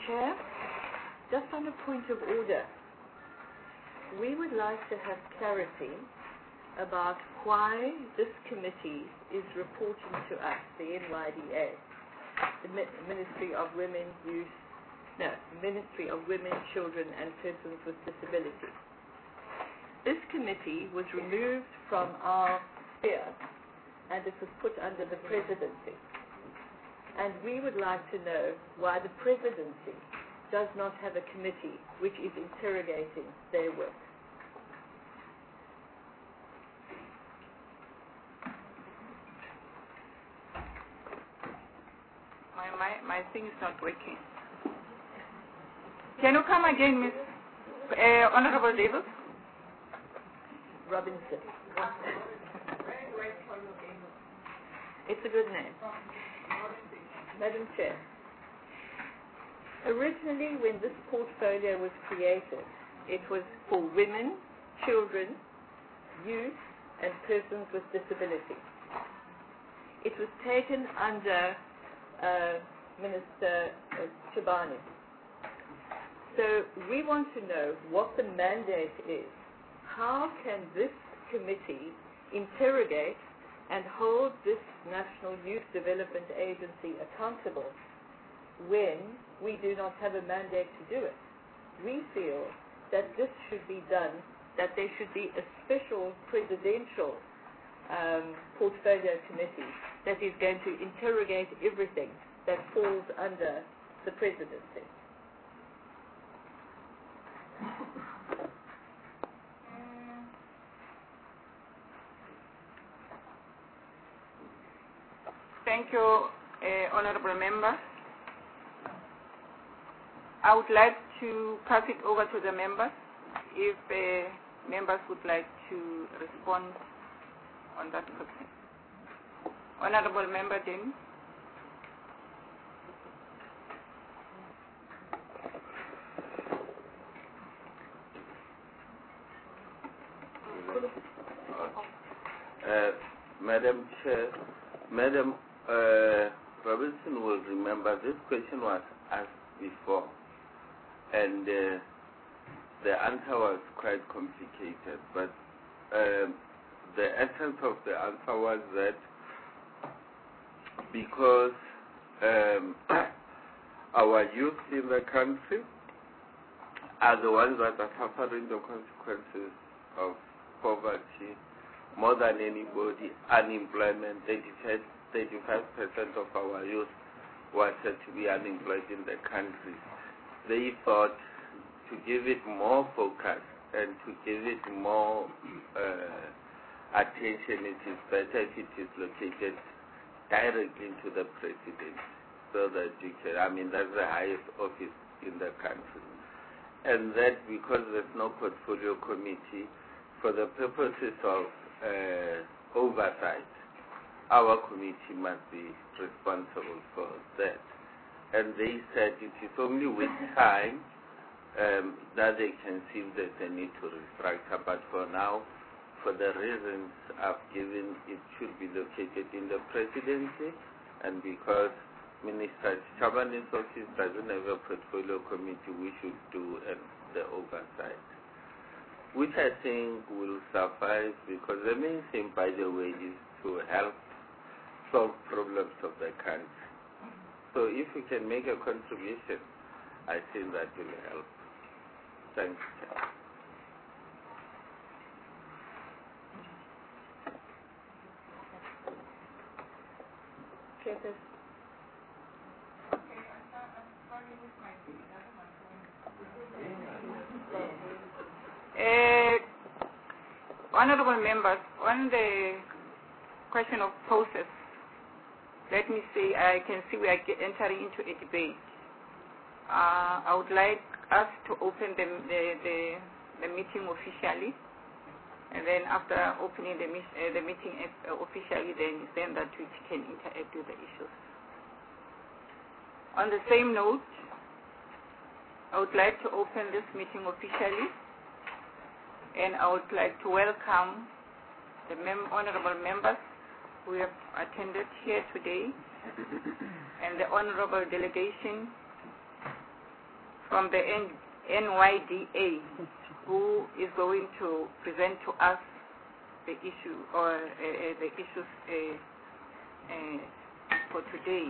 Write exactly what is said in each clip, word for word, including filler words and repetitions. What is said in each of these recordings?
Chair, just on a point of order, we would like to have clarity about why this committee is reporting to us, the N Y D A, the Ministry of Women, Youth, no, Ministry of Women, Children and Persons with Disabilities. This committee was removed from our sphere and it was put under the presidency. And we would like to know why the presidency does not have a committee which is interrogating their work. My, my, my thing is not working. Can you come again, Miss uh, Honorable Davis? Robinson. It's a good name. Madam Chair, originally when this portfolio was created, it was for women, children, youth, and persons with disability. It was taken under uh, Minister uh, Chibane. So we want to know what the mandate is. How can this committee interrogate and hold this National Youth Development Agency accountable when we do not have a mandate to do it? We feel that this should be done, that there should be a special presidential um, portfolio committee that is going to interrogate everything that falls under the presidency. Thank you, uh, Honorable Member. I would like to pass it over to the members if uh, members would like to respond on that question. Honorable Member James. Uh, Madam Chair, Madam uh, Robinson will remember this question was asked before, and uh, the answer was quite complicated, but um, the essence of the answer was that because um, our youth in the country are the ones that are suffering the consequences of poverty more than anybody, unemployment, thirty-five percent of our youth were said to be unemployed in the country. They thought to give it more focus and to give it more uh, attention, it is better if it is located directly into the president, so that you can, I mean, that's the highest office in the country. And that because there's no portfolio committee, for the purposes of uh, oversight, our committee must be responsible for that. And they said it is only with time um, that they can see if there's a need to restructure. But for now, for the reasons I've given, it should be located in the presidency. And because Minister Chabane's office doesn't have a portfolio committee, we should do uh, the oversight, which I think will suffice, because the main thing, by the way, is to help solve problems of the country. So if we can make a contribution, I think that will help. Thanks. Chairperson. Uh, honorable members, on the question of process, let me say I can see we are entering into a debate. Uh, I would like us to open the, the, the, the meeting officially, and then after opening the, uh, the meeting officially, then, then that we can interact with the issues. On the same note, I would like to open this meeting officially, and I would like to welcome the mem honorable members who have attended here today and the honorable delegation from the N Y D A who is going to present to us the issue or uh, uh, the issues uh, uh, for today.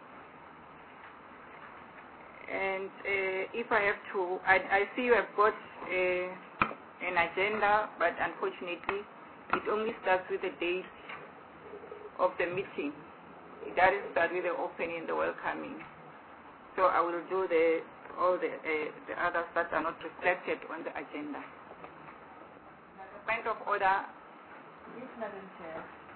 And uh, if I have to, I, I see you have got uh, an agenda, but unfortunately, it only starts with the date of the meeting. It doesn't start with the opening, the welcoming. So I will do the all the uh, the others that are not reflected on the agenda. Point of order. Yes, Madam Chair.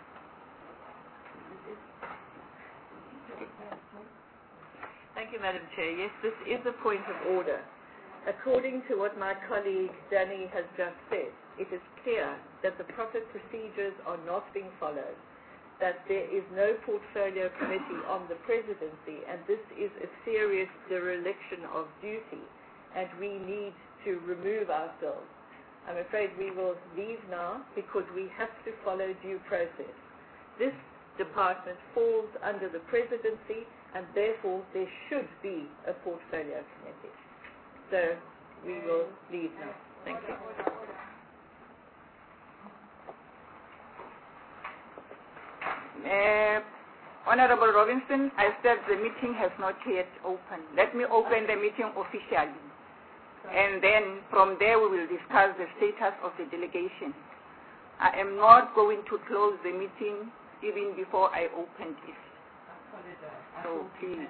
Thank you, Madam Chair. Yes, this is a point of order. According to what my colleague Danny has just said, it is clear that the proper procedures are not being followed, that there is no portfolio committee on the presidency, and this is a serious dereliction of duty, and we need to remove ourselves. I'm afraid we will leave now because we have to follow due process. This department falls under the presidency, and therefore there should be a portfolio committee. So we will leave now. Thank you. Uh, Honorable Robinson, I said the meeting has not yet opened. Let me open the meeting officially. And then from there we will discuss the status of the delegation. I am not going to close the meeting even before I open it. So please.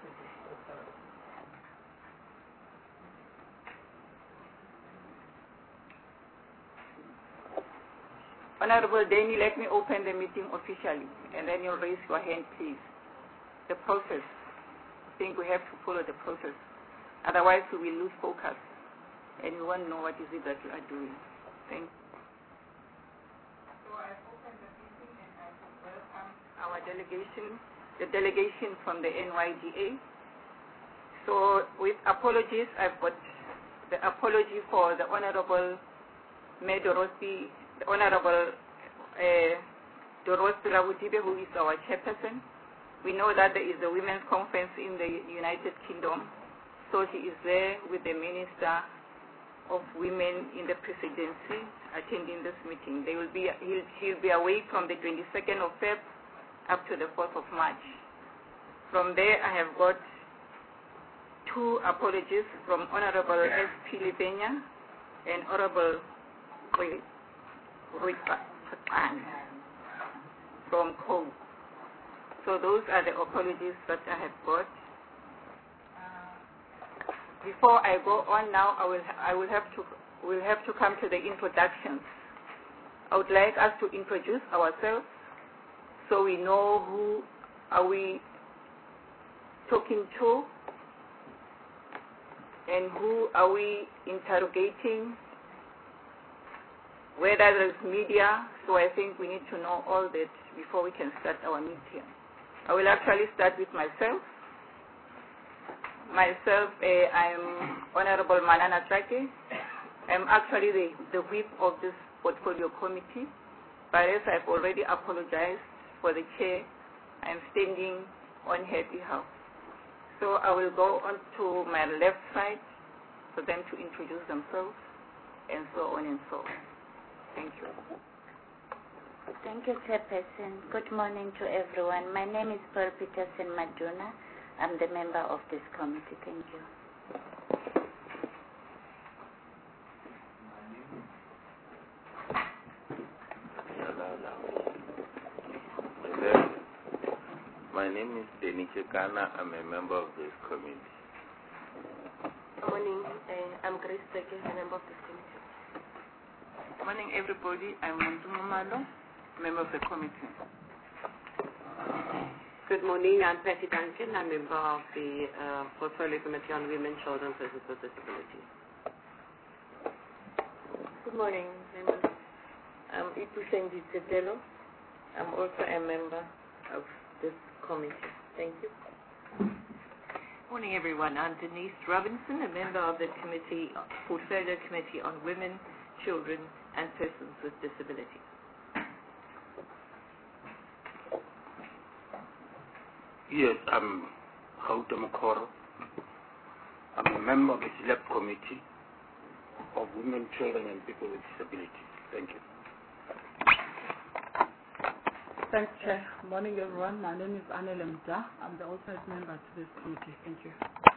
Honorable Danny, let me open the meeting officially, and then you'll raise your hand, please. The process. I think we have to follow the process. Otherwise, we will lose focus, and we won't know what is it that we are doing. Thank you. So I open the meeting, and I will welcome our delegation, the delegation from the N Y D A. So with apologies, I've got the apology for the Honorable Mayor Dorothy, the Honorable uh, Dorothy Rawutibe, who is our chairperson. We know that there is a women's conference in the United Kingdom, so she is there with the Minister of Women in the Presidency attending this meeting. They will be, he'll, she'll be away from the twenty-second of February up to the fourth of March. From there, I have got two apologies from Honorable S P Libenya and Honorable Ruipan from C O. So those are the apologies that I have got. Before I go on now, I will I will have to will have to come to the introductions. I would like us to introduce ourselves so we know who are we talking to and who are we interrogating, whether there's media. So I think we need to know all that before we can start our meeting. I will actually start with myself. Myself, uh, I'm Honorable Manana Trake. I'm actually the, the whip of this portfolio committee, but as I've already apologized for the chair, I'm standing on her behalf. So I will go on to my left side for them to introduce themselves, and so on and so on. Thank you. Thank you, Chairperson. Good morning to everyone. My name is Pearl Peterson Maduna. I'm the member of this committee. Thank you. My name is Denny Chekana. I'm a member of this committee. Good morning. Uh, I'm Grace Teke, a member of this committee. Good morning, everybody. I'm Montumo Malo, member of the committee. Good morning. I'm Patty Duncan. I'm a member of the uh, Portfolio Committee on Women, Children, and Persons with Disabilities. Good morning, members. I'm Ipusendi Tetelo. I'm also a member of this committee. Thank you. Morning, everyone. I'm Denise Robinson, a member of the committee, Portfolio Committee on Women, Children, and Persons with Disabilities. Yes, I'm Houta Mokoro. I'm a member of the Select Committee of Women, Children and People with Disabilities. Thank you. Thanks, Chair. Morning, everyone. My name is Anele Mda. I'm the alternate member to this committee. Thank you.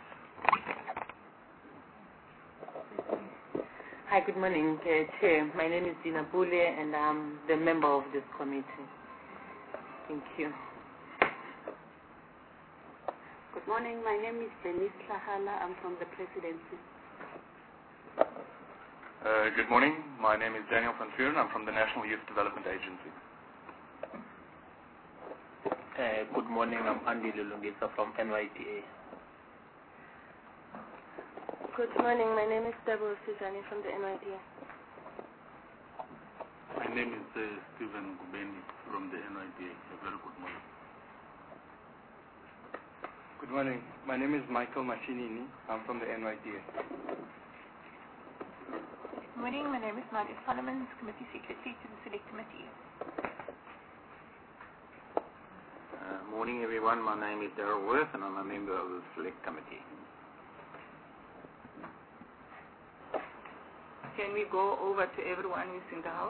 Hi, good morning, uh, Chair. My name is Dina Bule, and I'm the member of this committee. Thank you. Good morning. My name is Denise Lahala. I'm from the presidency. Uh, good morning. My name is Daniel van Vuren. I'm from the National Youth Development Agency. Uh, good morning. I'm Andy Lulungisa from N Y D A. Good morning. My name is Deborah Suzani from the N Y D A. My name is uh, Stephen Gubeni from the N Y D A. A very good morning. Good morning. My name is Michael Machinini. I'm from the N Y D A. Good morning. My name is Nadia Solomon, Committee Secretary to the Select Committee. Uh, morning, everyone. My name is Darrell Worth, and I'm a member of the Select Committee. Can we go over to everyone who's in the house?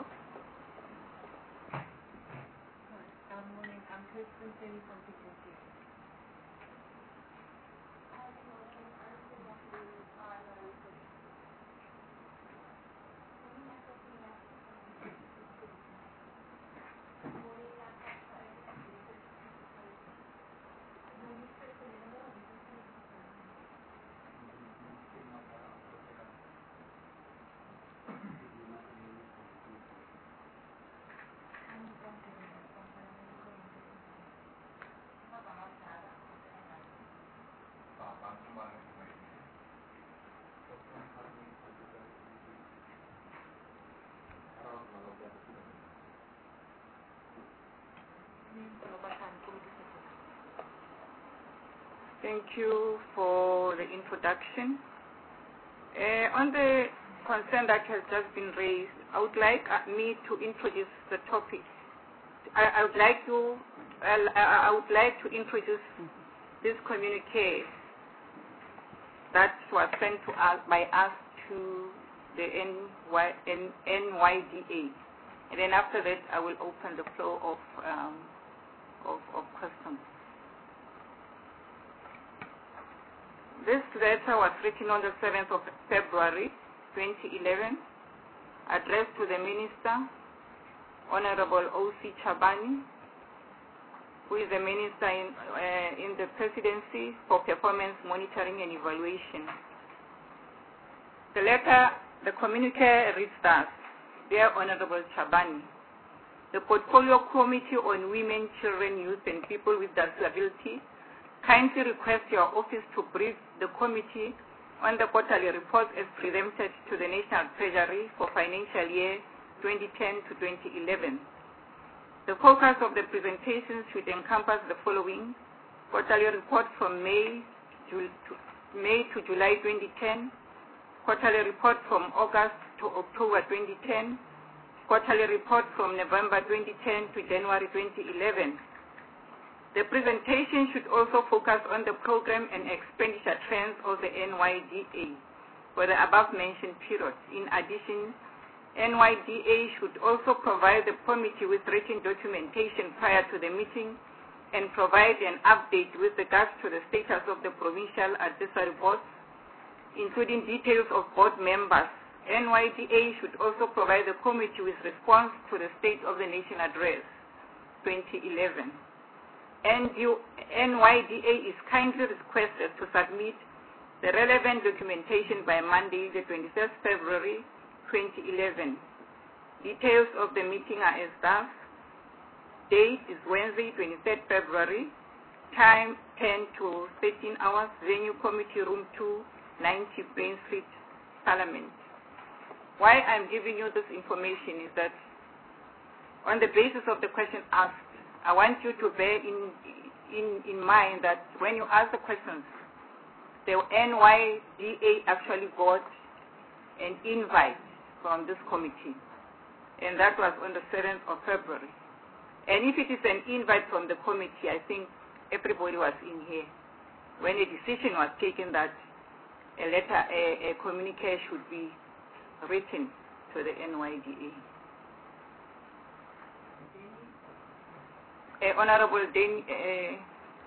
Good morning. I'm Kirsten Penny from P T C. Thank you for the introduction. Uh, on the concern that has just been raised, I would like uh, me to introduce the topic. I, I would like to uh, I would like to introduce this communique that was sent to us by us to the N Y D A, and then after that I will open the floor of um, of, of questions. This letter was written on the seventh of February twenty eleven, addressed to the Minister, Honorable O C Chabani, who is the Minister in, uh, in the Presidency for Performance Monitoring and Evaluation. The letter, the communique reads thus: Dear Honorable Chabani, the Portfolio Committee on Women, Children, Youth and People with Disability kindly request your office to brief the committee on the quarterly report as presented to the National Treasury for financial year twenty ten to twenty eleven. The focus of the presentation should encompass the following: quarterly report from May to, to, May to July twenty ten, quarterly report from August to October twenty ten, quarterly report from November twenty ten to January twenty eleven. The presentation should also focus on the program and expenditure trends of the N Y D A for the above-mentioned period. In addition, N Y D A should also provide the committee with written documentation prior to the meeting and provide an update with regards to the status of the provincial advisory boards, including details of board members. N Y D A should also provide the committee with response to the State of the Nation Address twenty eleven. N Y D A is kindly requested to submit the relevant documentation by Monday, the twenty-first of February twenty eleven. Details of the meeting are as thus: date is Wednesday, twenty-third of February, time ten to thirteen hours, venue Committee Room two, ninety Bain Street, Parliament. Why I'm giving you this information is that on the basis of the question asked, I want you to bear in, in, in mind that when you ask the questions, the N Y D A actually got an invite from this committee, and that was on the seventh of February. And if it is an invite from the committee, I think everybody was in here when a decision was taken that a letter, a, a communique should be written to the N Y D A. Uh, Honorable Dan, uh,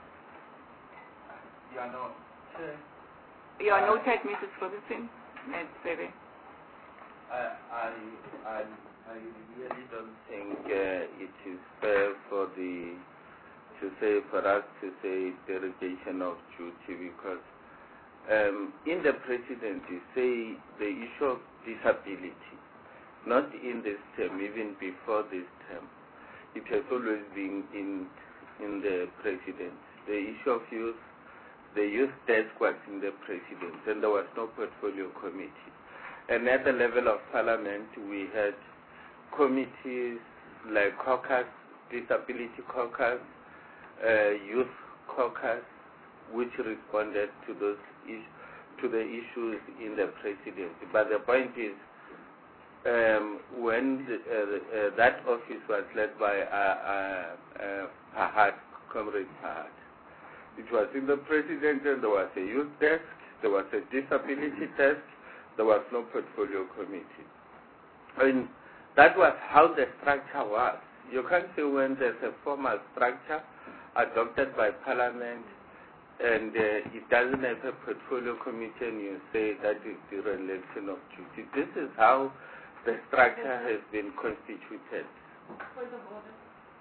you are not. Sure. You are noted, Missus Robinson. That's very. I, I, I, I really don't think uh, it is fair for the to say for us to say derogation of duty, because um, in the presidency say the issue of disability, not in this term, even before this term. It has always been in in the presidency. The issue of youth, the youth desk was in the presidency, and there was no portfolio committee. And at the level of parliament, we had committees like caucus, disability caucus, uh, youth caucus, which responded to those is to the issues in the presidency. But the point is, Um, when the, uh, uh, that office was led by uh, uh, uh, Pahad, Comrade Pahad, it was in the president, and there was a youth desk, there was a disability desk, there was no portfolio committee. And that was how the structure was. You can't say when there's a formal structure adopted by Parliament and uh, it doesn't have a portfolio committee and you say that is the relation of duty. This is how the structure has been constituted. Point of order.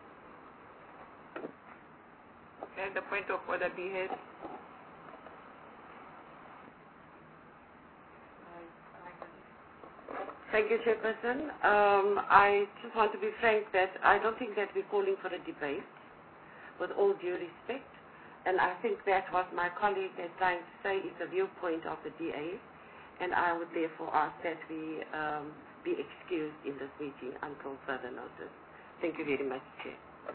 Can the point of order be heard? Thank you, Chairperson. Um, I just want to be frank that I don't think that we're calling for a debate, with all due respect. And I think that what my colleague is trying to say is the viewpoint of the D A, and I would therefore ask that we um, be excused in this meeting until further notice. Thank you very much, Chair.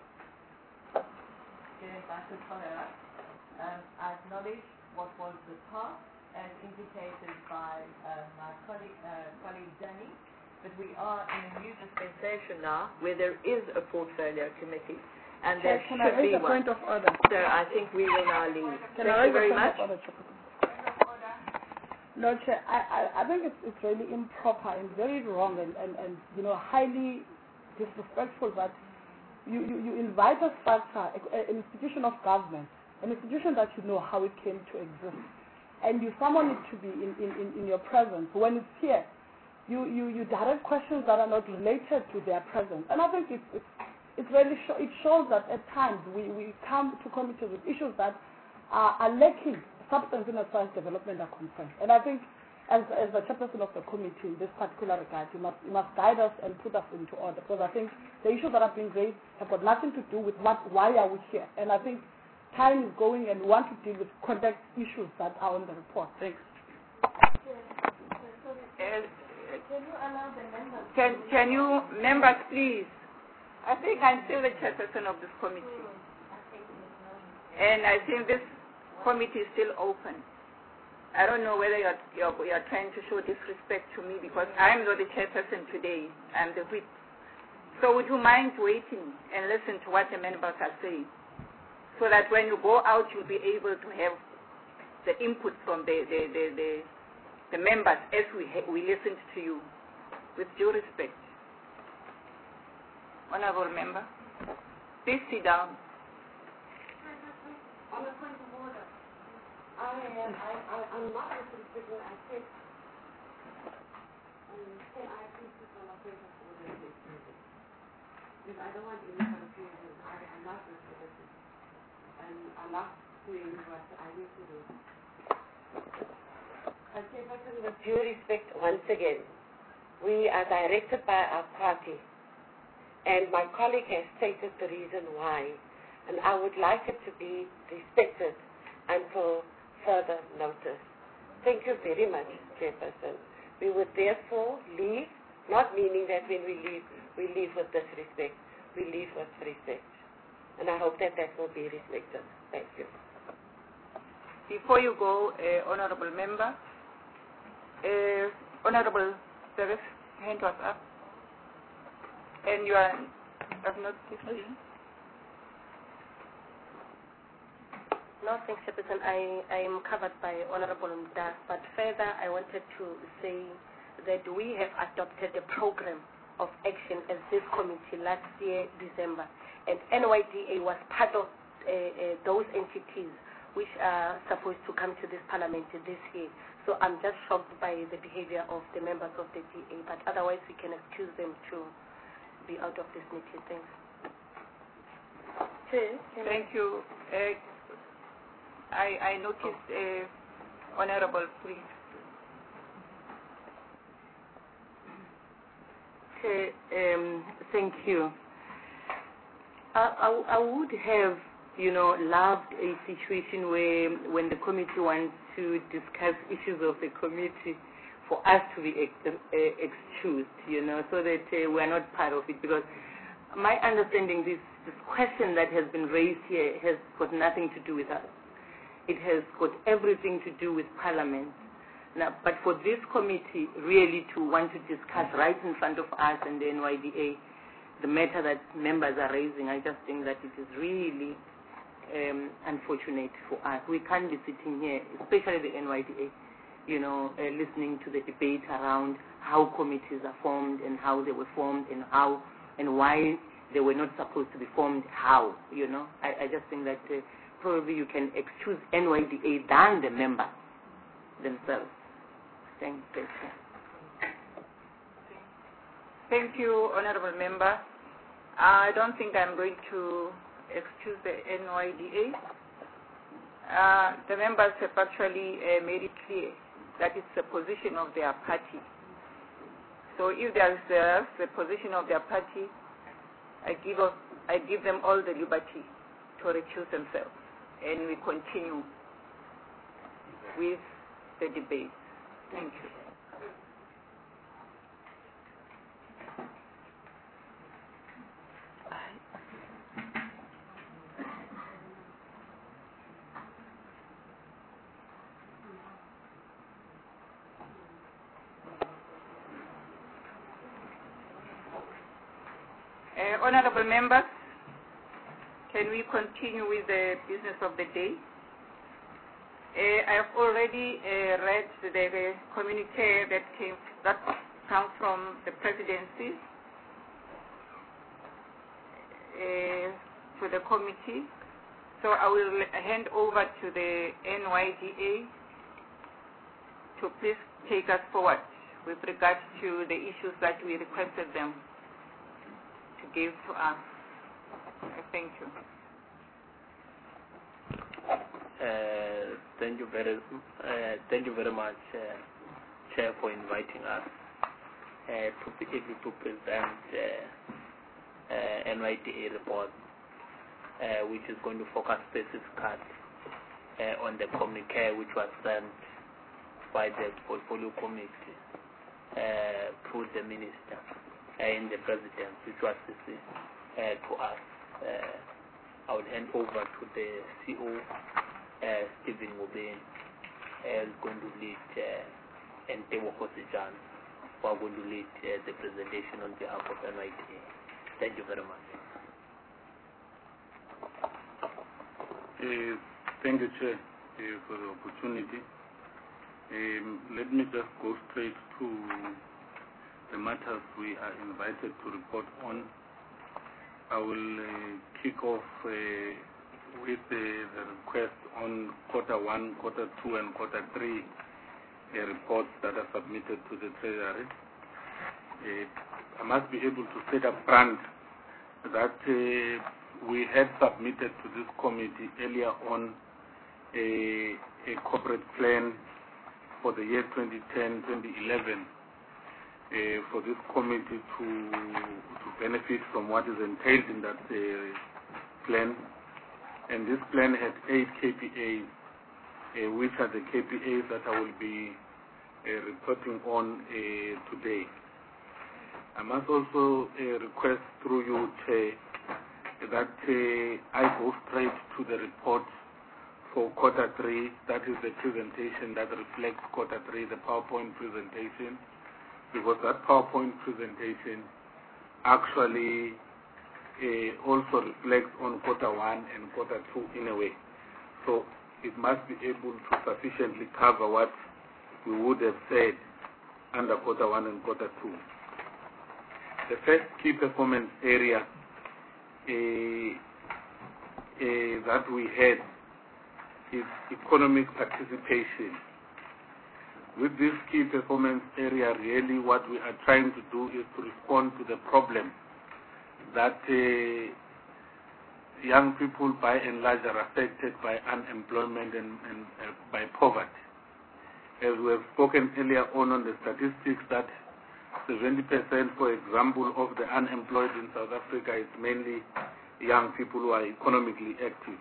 Yes, I should follow up. Um, I acknowledge what was the task as indicated by uh, my colleague, uh, colleague Danny, but we are in a new dispensation now where there is a portfolio committee and there Can should I raise be a one. point of order? So I think we will now leave. Can Thank I you raise very a much. point of order, No, Chair, I, I, I think it's, it's really improper and very wrong and, and, and you know, highly disrespectful that you, you, you invite a structure, an institution of government, an institution that you know how it came to exist, and you summon it to be in, in, in, in your presence. When it's here, you, you, you direct questions that are not related to their presence. And I think it's, it's, it's really show, it shows that at times we, we come to committees with issues that are, are lacking substance in as far as development are concerned. And I think as, as the chairperson of the committee in this particular regard, you must, you must guide us and put us into order, because I think the issues that have been raised have got nothing to do with what, why are we here. And I think time is going and we want to deal with context issues that are on the report. Thanks. Yes. Can you allow the members? Can, can you, members, please? I think I'm still the chairperson of this committee. And I think this committee is still open. I don't know whether you're, you're, you're trying to show disrespect to me because I'm not the chairperson today. I'm the whip. So would you mind waiting and listen to what the members are saying so that when you go out you'll be able to have the input from the, the, the, the, the members as we, ha we listened to you with due respect. Honorable member, please sit down. On the point of order, I am, I, I, I'm not listening. I said, um, can I please put on a point of order, please? Because I don't want any confusion. I, I'm not listening. And I'm not doing what I need to do. I say, with due respect, once again, we are directed by our party. And my colleague has stated the reason why. And I would like it to be respected until further notice. Thank you very much, Chairperson. We would therefore leave, not meaning that when we leave, we leave with disrespect. We leave with respect. And I hope that that will be respected. Thank you. Before you go, uh, Honorable Member, uh, Honorable Service, hand was up. And you are, have not given. No, thanks, Chairperson. I, I am covered by Honorable Mda, but further I wanted to say that we have adopted a program of action as this committee last year, December, and N Y D A was part of uh, uh, those entities which are supposed to come to this parliament this year. So I'm just shocked by the behavior of the members of the D A, but otherwise we can excuse them to be out of this meeting. Thanks. Thank you. Uh, I, I noticed, uh, Honorable, please. Okay, um, thank you. I, I, I would have, you know, loved a situation where when the committee wants to discuss issues of the committee, for us to be ex uh, excused, you know, so that uh, we are not part of it. Because my understanding, this, this question that has been raised here has got nothing to do with us. It has got everything to do with Parliament. Now, but for this committee really to want to discuss right in front of us and the N Y D A, the matter that members are raising, I just think that it is really um, unfortunate for us. We can't be sitting here, especially the N Y D A, you know, uh, listening to the debate around how committees are formed and how they were formed and how and why they were not supposed to be formed, how, you know. I, I just think that uh, probably you can excuse N Y D A than the members themselves. Thank you. Thank you, Honorable Member. I don't think I'm going to excuse the N Y D A. Uh, the members have actually uh, made it clear that it's the position of their party. So if there's uh, the position of their party, I give, up, I give them all the liberty to recuse themselves, and we continue with the debate. Thank you. Uh, honorable members, can we continue with the business of the day? Uh, I have already uh, read the, the communique that came that comes from the presidency uh, to the committee. So I will hand over to the N Y D A to please take us forward with regard to the issues that we requested them to give to us. Uh, thank you. Uh, thank you very, uh, thank you very much, uh, Chair, for inviting us uh, to be able to present uh, uh, N Y D A report, uh, which is going to focus specifically uh, on the communique which was sent by the portfolio committee uh, through the minister uh, in the president, which was uh, to us. Uh, I will hand over to the C O. Uh, Stephen Ngubeni uh, is going to lead uh, and Tebo Kosijan, who are going to lead uh, the presentation on behalf of N Y D A. Thank you very much. Uh, thank you, Chair, uh, for the opportunity. Um, let me just go straight to the matters we are invited to report on. I will uh, kick off uh, with the, the request on quarter one, quarter two, and quarter three uh, reports that are submitted to the Treasury. Uh, I must be able to state up front that uh, we had submitted to this committee earlier on a, a corporate plan for the year twenty ten to twenty eleven uh, for this committee to, to benefit from what is entailed in that uh, plan. And this plan had eight K P As, uh, which are the K P As that I will be uh, reporting on uh, today. I must also uh, request through you, Chair, that uh, I go straight to the report for quarter three. That is the presentation that reflects quarter three, the PowerPoint presentation, because that PowerPoint presentation actually Uh, also reflects on quarter one and quarter two in a way. So it must be able to sufficiently cover what we would have said under quarter one and quarter two. The first key performance area uh, uh, that we had is economic participation. With this key performance area, really what we are trying to do is to respond to the problem that uh, young people by and large are affected by unemployment and, and uh, by poverty. As we have spoken earlier on on the statistics that seventy percent, for example, of the unemployed in South Africa is mainly young people who are economically active.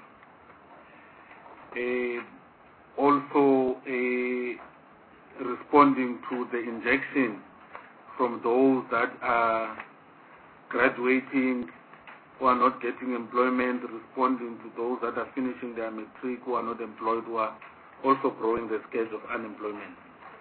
Uh, also, uh, responding to the injection from those that are graduating who are not getting employment, responding to those that are finishing their matric who are not employed, who are also growing the scale of unemployment.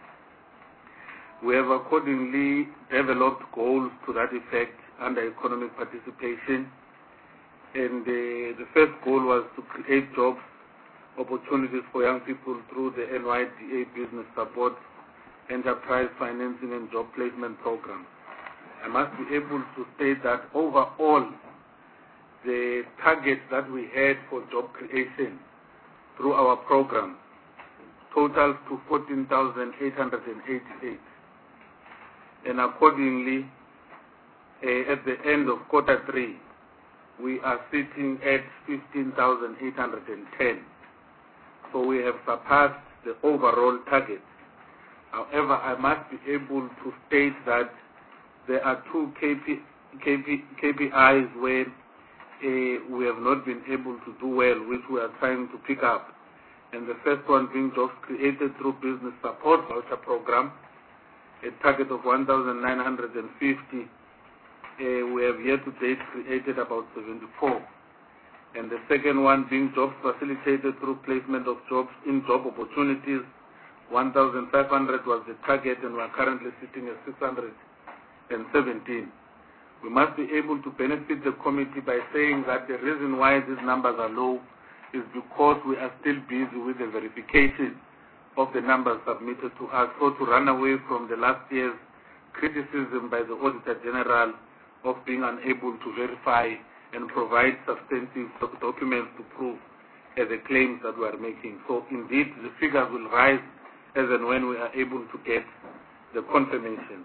We have accordingly developed goals to that effect under economic participation, and uh, the first goal was to create jobs opportunities for young people through the N Y D A Business Support, Enterprise Financing and Job Placement Program. I must be able to state that overall, the target that we had for job creation through our program totals to fourteen thousand eight hundred eighty-eight. And accordingly, uh, at the end of quarter three, we are sitting at fifteen thousand eight hundred ten. So we have surpassed the overall target. However, I must be able to state that there are two K P, K P, K P Is where uh, we have not been able to do well, which we are trying to pick up. And the first one being jobs created through Business Support Voucher Program, a target of one thousand nine hundred fifty. Uh, we have yet to date created about seventy-four. And the second one being jobs facilitated through placement of jobs in job opportunities, one thousand five hundred was the target, and we are currently sitting at six hundred seventeen. We must be able to benefit the committee by saying that the reason why these numbers are low is because we are still busy with the verification of the numbers submitted to us, so to run away from the last year's criticism by the Auditor General of being unable to verify and provide substantive documents to prove uh, the claims that we are making. So indeed, the figures will rise as and when we are able to get the confirmation.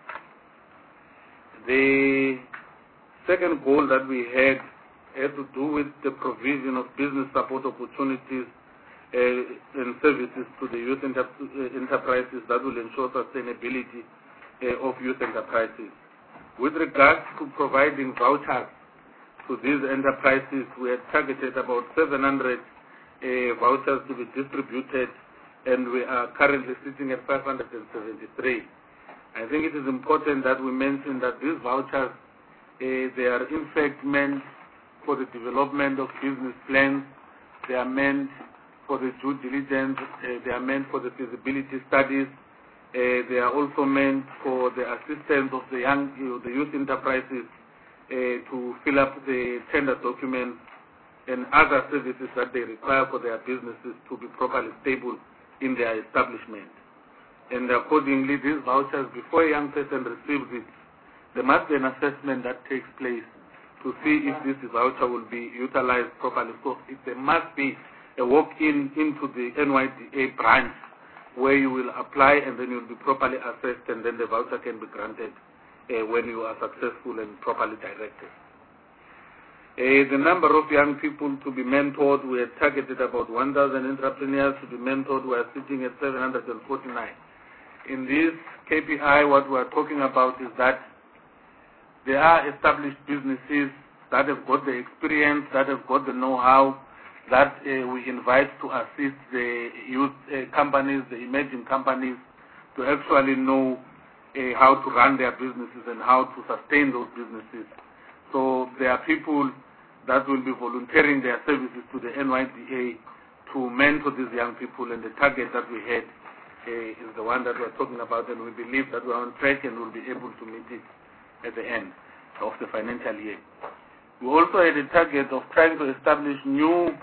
The second goal that we had had to do with the provision of business support opportunities uh, and services to the youth enter enterprises that will ensure sustainability uh, of youth enterprises. With regards to providing vouchers to these enterprises, we had targeted about seven hundred uh, vouchers to be distributed, and we are currently sitting at five hundred seventy-three. I think it is important that we mention that these vouchers, uh, they are in fact meant for the development of business plans, they are meant for the due diligence, uh, they are meant for the feasibility studies, uh, they are also meant for the assistance of the young, you know, the youth enterprises uh, to fill up the tender documents and other services that they require for their businesses to be properly stable in their establishment. And accordingly, these vouchers, before a young person receives it, there must be an assessment that takes place to see if this voucher will be utilized properly. So if there must be a walk-in into the N Y D A branch where you will apply and then you will be properly assessed, and then the voucher can be granted uh, when you are successful and properly directed. Uh, the number of young people to be mentored, we had targeted about one thousand entrepreneurs to be mentored. We are sitting at seven hundred forty-nine. In this K P I, what we are talking about is that there are established businesses that have got the experience, that have got the know-how, that uh, we invite to assist the youth uh, companies, the emerging companies, to actually know uh, how to run their businesses and how to sustain those businesses. So there are people that will be volunteering their services to the N Y D A to mentor these young people, and the target that we had uh, is the one that we're talking about, and we believe that we're on track and we'll be able to meet it at the end of the financial year. We also had a target of trying to establish new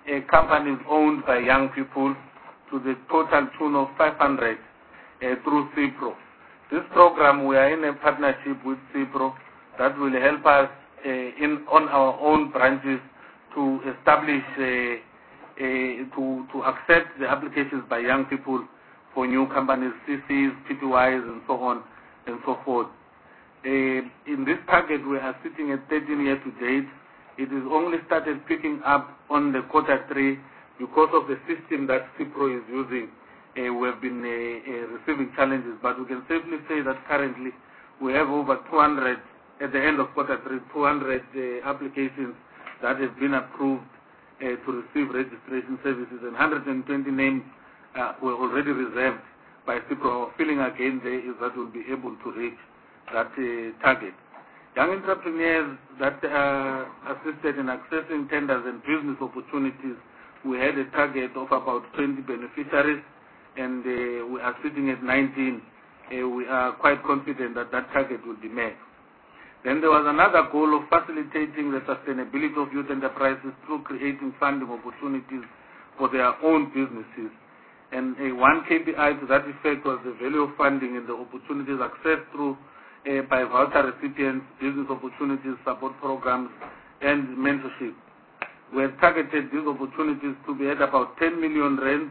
uh, companies owned by young people to the total tune of five hundred uh, through CIPRO. This program, we are in a partnership with CIPRO that will help us uh, in on our own branches to establish, uh, uh, to, to accept the applications by young people for new companies, C Cs, P P Ys, and so on and so forth. Uh, in this target, we are sitting at thirteen years to date. It is only started picking up on the quarter three because of the system that CIPRO is using. Uh, we have been uh, uh, receiving challenges, but we can safely say that currently we have over two hundred, at the end of quarter three, two hundred uh, applications that have been approved uh, to receive registration services, and one hundred twenty names uh, were already reserved by CIPRO. Our feeling again there is that we'll be able to reach that uh, target. Young entrepreneurs that are assisted in accessing tenders and business opportunities, we had a target of about twenty beneficiaries, and uh, we are sitting at nineteen. Uh, we are quite confident that that target will be met. Then there was another goal of facilitating the sustainability of youth enterprises through creating funding opportunities for their own businesses. And uh, one K P I to that effect was the value of funding and the opportunities accessed through uh, by voucher recipients, business opportunities, support programs, and mentorship. We have targeted these opportunities to be at about ten million rand,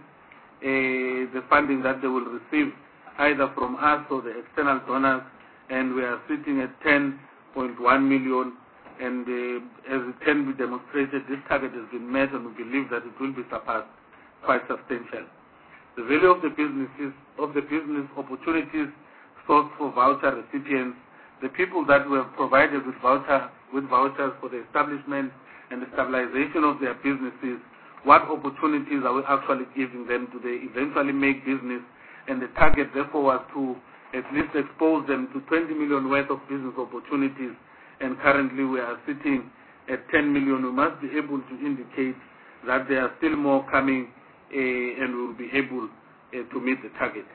uh, the funding that they will receive either from us or the external donors, and we are sitting at ten point one million, and uh, as it can be demonstrated, this target has been met, and we believe that it will be surpassed quite substantial. The value of the businesses, of the business opportunities sourced for voucher recipients, the people that were provided with voucher with vouchers for the establishment and the stabilization of their businesses, what opportunities are we actually giving them to they eventually make business, and the target therefore was to at least expose them to twenty million worth of business opportunities, and currently we are sitting at ten million. We must be able to indicate that there are still more coming, uh, and we will be able uh, to meet the target.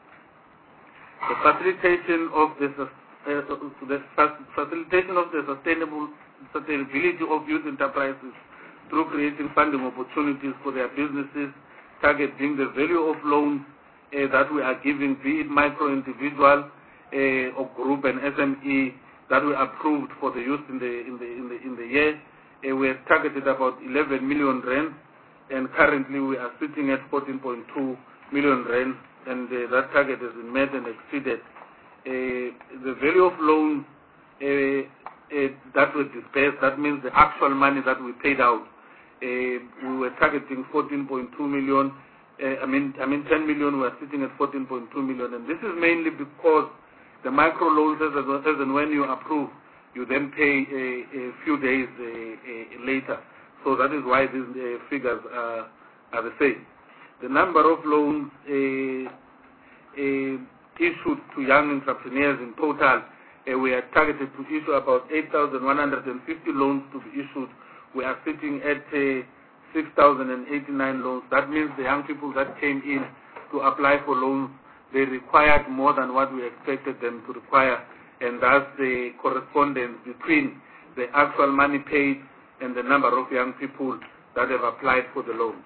The facilitation of the, uh, the facilitation of the sustainable sustainability of youth enterprises through creating funding opportunities for their businesses, targeting the value of loans Uh, that we are giving, be it micro, individual, uh, or group and S M E, that we approved for the youth in the in the in the in the year. Uh, we have targeted about eleven million rand, and currently we are sitting at fourteen point two million rand, and uh, that target has been met and exceeded. Uh, the value of loans uh, uh, that was dispersed, that means the actual money that we paid out, uh, we were targeting fourteen point two million. Uh, I mean, I mean, ten million. We are sitting at fourteen point two million, and this is mainly because the micro loans, as, as and when you approve, you then pay a, a few days uh, uh, later. So that is why these uh, figures are, are the same. The number of loans uh, uh, issued to young entrepreneurs in total, uh, we are targeted to issue about eight thousand one hundred fifty loans to be issued. We are sitting at uh, six thousand eighty-nine loans. That means the young people that came in to apply for loans, they required more than what we expected them to require, and thus the correspondence between the actual money paid and the number of young people that have applied for the loans.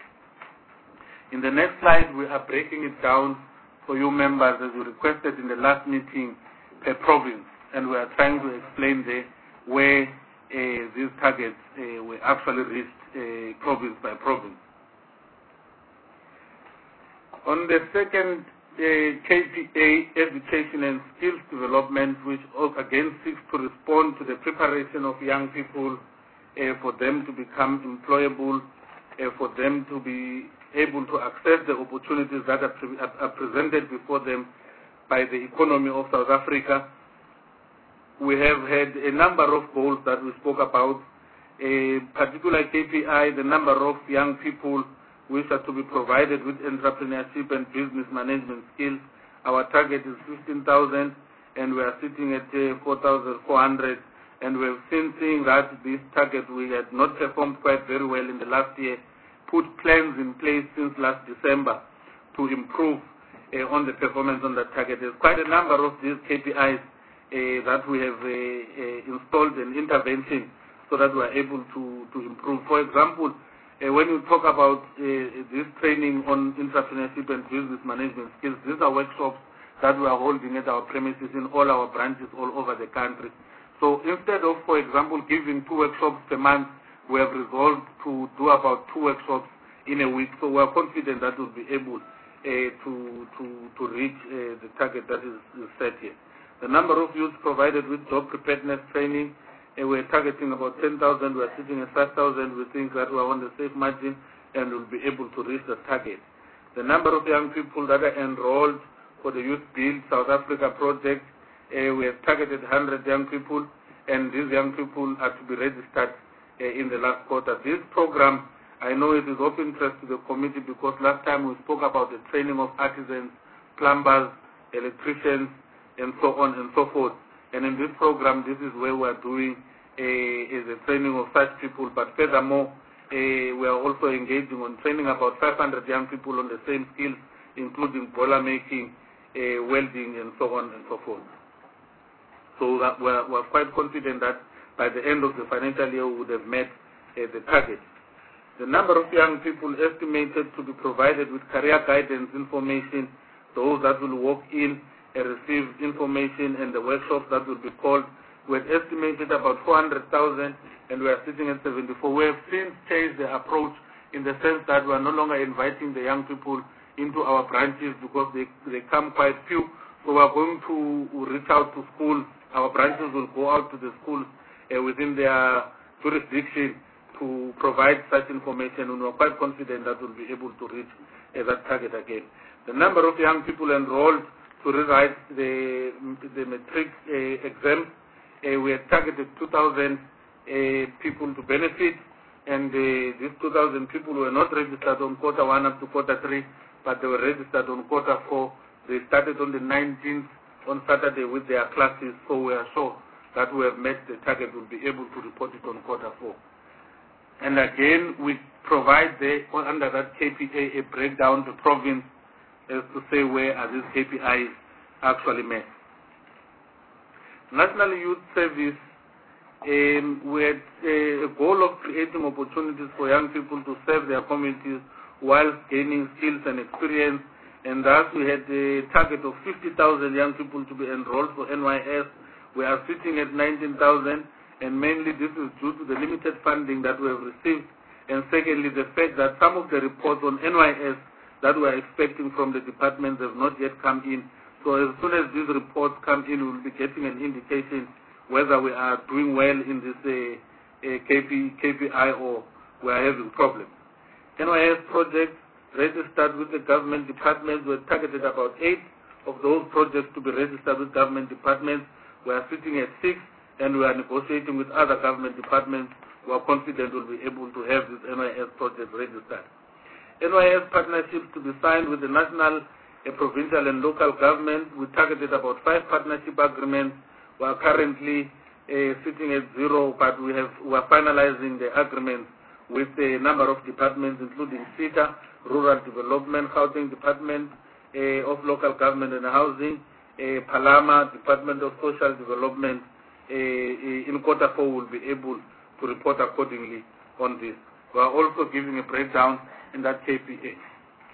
In the next slide, we are breaking it down for you members, as you requested in the last meeting, per province, and we are trying to explain there where uh, these targets uh, were actually reached uh, province by province. On the second uh, K P A, education and skills development, which again seeks to respond to the preparation of young people uh, for them to become employable, uh, for them to be able to access the opportunities that are, pre are presented before them by the economy of South Africa. We have had a number of goals that we spoke about. A particular K P I, the number of young people which are to be provided with entrepreneurship and business management skills. Our target is fifteen thousand, and we are sitting at uh, four thousand four hundred, and we have seen seeing that this target we had not performed quite very well in the last year, put plans in place since last December to improve uh, on the performance on that target. There's quite a number of these K P Is uh, that we have uh, uh, installed an intervention so that we are able to, to improve. For example, uh, when you talk about uh, this training on entrepreneurship and business management skills, these are workshops that we are holding at our premises in all our branches all over the country. So instead of, for example, giving two workshops per month, we have resolved to do about two workshops in a week. So we are confident that we'll be able uh, to, to, to reach uh, the target that is, is set here. The number of youth provided with job preparedness training, uh, we're targeting about ten thousand. We're sitting at five thousand. We think that we're on the safe margin and we'll be able to reach the target. The number of young people that are enrolled for the Youth Build South Africa project, uh, we have targeted one hundred young people, and these young people are to be registered uh, in the last quarter. This program, I know it is of interest to the committee because last time we spoke about the training of artisans, plumbers, electricians, and so on and so forth. And in this program, this is where we are doing a, is a training of such people. But furthermore, uh, we are also engaging on training about five hundred young people on the same skills, including boiler making, uh, welding, and so on and so forth. So that we're, we're quite confident that by the end of the financial year, we would have met uh, the target. The number of young people estimated to be provided with career guidance information, those that will walk in and receive information, and the workshops that will be called, we had estimated about four hundred thousand, and we are sitting at seventy-four. We have since changed the approach in the sense that we are no longer inviting the young people into our branches because they, they come quite few. So we are going to reach out to schools. Our branches will go out to the schools uh, within their jurisdiction to provide such information, and we are quite confident that we'll be able to reach uh, that target again. The number of young people enrolled to rewrite the, the matric uh, exam, uh, we had targeted two thousand uh, people to benefit, and uh, these two thousand people were not registered on quarter one up to quarter three, but they were registered on quarter four. They started on the nineteenth on Saturday with their classes, so we are sure that we have met the target. We'll be able to report it on quarter four. And again, we provide the, under that K P A a breakdown to province as to say where are these K P Is actually met. National Youth Service, um, we had uh, a goal of creating opportunities for young people to serve their communities while gaining skills and experience, and thus we had a target of fifty thousand young people to be enrolled for N Y S. We are sitting at nineteen thousand, and mainly this is due to the limited funding that we have received, and secondly, the fact that some of the reports on N Y S that we are expecting from the departments have not yet come in. So as soon as these reports come in, we will be getting an indication whether we are doing well in this uh, uh, K P I or we are having problems. N Y S projects registered with the government departments, we targeted about eight of those projects to be registered with government departments. We are sitting at six, and we are negotiating with other government departments who are confident we'll be able to have this N Y S project registered. N Y S partnerships to be signed with the national, uh, provincial and local government. We targeted about five partnership agreements. We are currently uh, sitting at zero, but we have we are finalizing the agreements with a number of departments, including SETA, Rural Development, Housing Department uh, of Local Government and Housing, uh, Palama, Department of Social Development. Uh, in quarter four, we'll be able to report accordingly on this. We are also giving a breakdown in that K P A.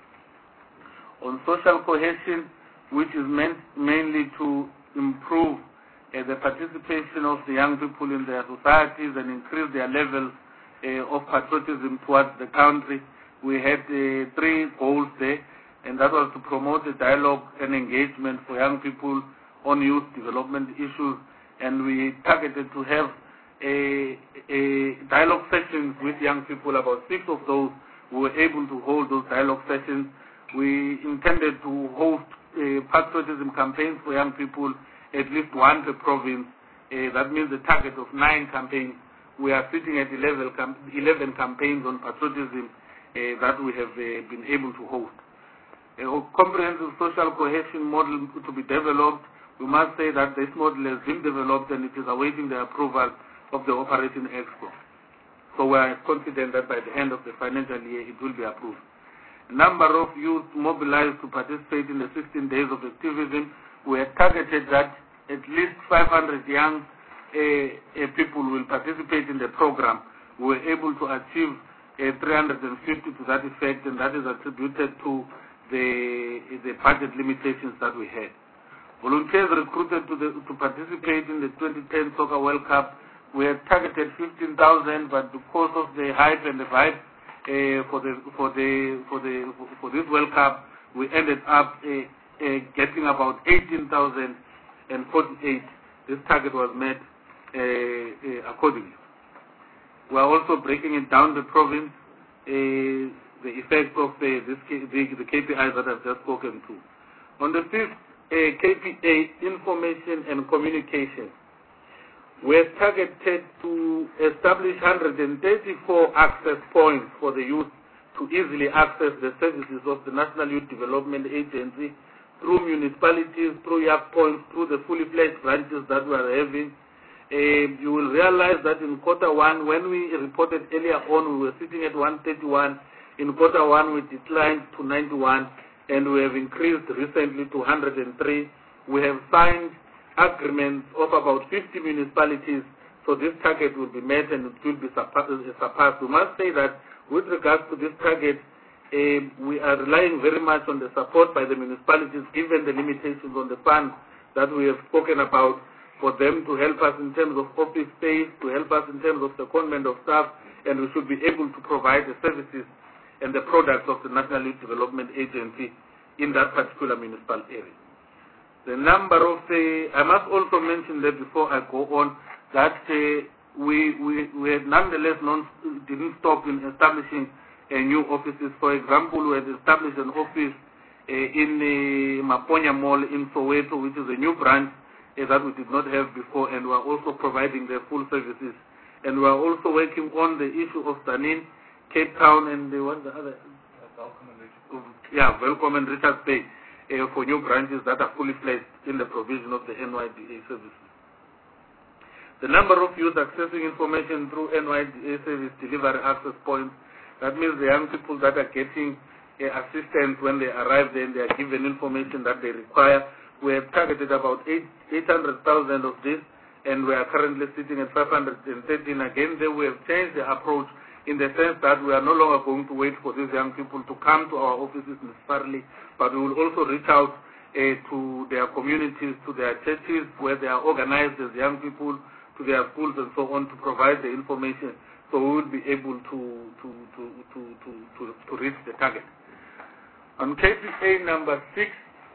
On social cohesion, which is meant mainly to improve uh, the participation of the young people in their societies and increase their levels uh, of patriotism towards the country, we had uh, three goals there, and that was to promote a dialogue and engagement for young people on youth development issues, and we targeted to have a, a dialogue sessions with young people, about six of those. We were able to hold those dialogue sessions. We intended to host uh, patriotism campaigns for young people, at least one per province. Uh, that means a target of nine campaigns. We are sitting at eleven, cam eleven campaigns on patriotism uh, that we have uh, been able to host. A comprehensive social cohesion model to be developed. We must say that this model has been developed and it is awaiting the approval of the Operating Exco. So we are confident that by the end of the financial year, it will be approved. Number of youth mobilized to participate in the sixteen days of activism. We have targeted that at least five hundred young uh, uh, people will participate in the program. We were able to achieve uh, three hundred fifty to that effect, and that is attributed to the, the budget limitations that we had. Volunteers recruited to, the, to participate in the twenty ten Soccer World Cup. We had targeted fifteen thousand, but because of the hype and the vibe uh, for the for the for the for this World Cup, we ended up uh, uh, getting about eighteen thousand forty-eight. This target was met uh, uh, accordingly. We are also breaking it down the province, uh, the effect of the, this, the, the K P Is that I've just spoken to. On the fifth uh, K P A, information and communication, we have targeted to establish one hundred thirty-four access points for the youth to easily access the services of the National Youth Development Agency through municipalities, through Y A C points, through the fully fledged branches that we are having. Uh, you will realize that in quarter one, when we reported earlier on, we were sitting at one thirty-one. In quarter one, we declined to ninety-one, and we have increased recently to one hundred three. We have signed agreements of about fifty municipalities, so this target will be met and it will be surpassed. We must say that with regards to this target, uh, we are relying very much on the support by the municipalities, given the limitations on the funds that we have spoken about, for them to help us in terms of office space, to help us in terms of secondment of staff, and we should be able to provide the services and the products of the National Youth Development Agency in that particular municipal area. The number of the, I must also mention that before I go on, that uh, we, we, we had nonetheless non, didn't stop in establishing uh, new offices. For example, we had established an office uh, in the Maponya Mall in Soweto, which is a new branch uh, that we did not have before, and we are also providing their full services. And we are also working on the issue of Tanin, Cape Town, and the one the other, yeah, Welcome and Richards Bay. Uh, for new branches that are fully fledged in the provision of the N Y D A services. The number of youth accessing information through N Y D A service delivery access points, that means the young people that are getting uh, assistance when they arrive there and they are given information that they require. We have targeted about eight hundred thousand of this, and we are currently sitting at five hundred thirteen. Again, there we have changed the approach in the sense that we are no longer going to wait for these young people to come to our offices necessarily, but we will also reach out uh, to their communities, to their churches where they are organized as young people, to their schools and so on, to provide the information, so we will be able to, to, to, to, to, to, to reach the target. On K P A number six,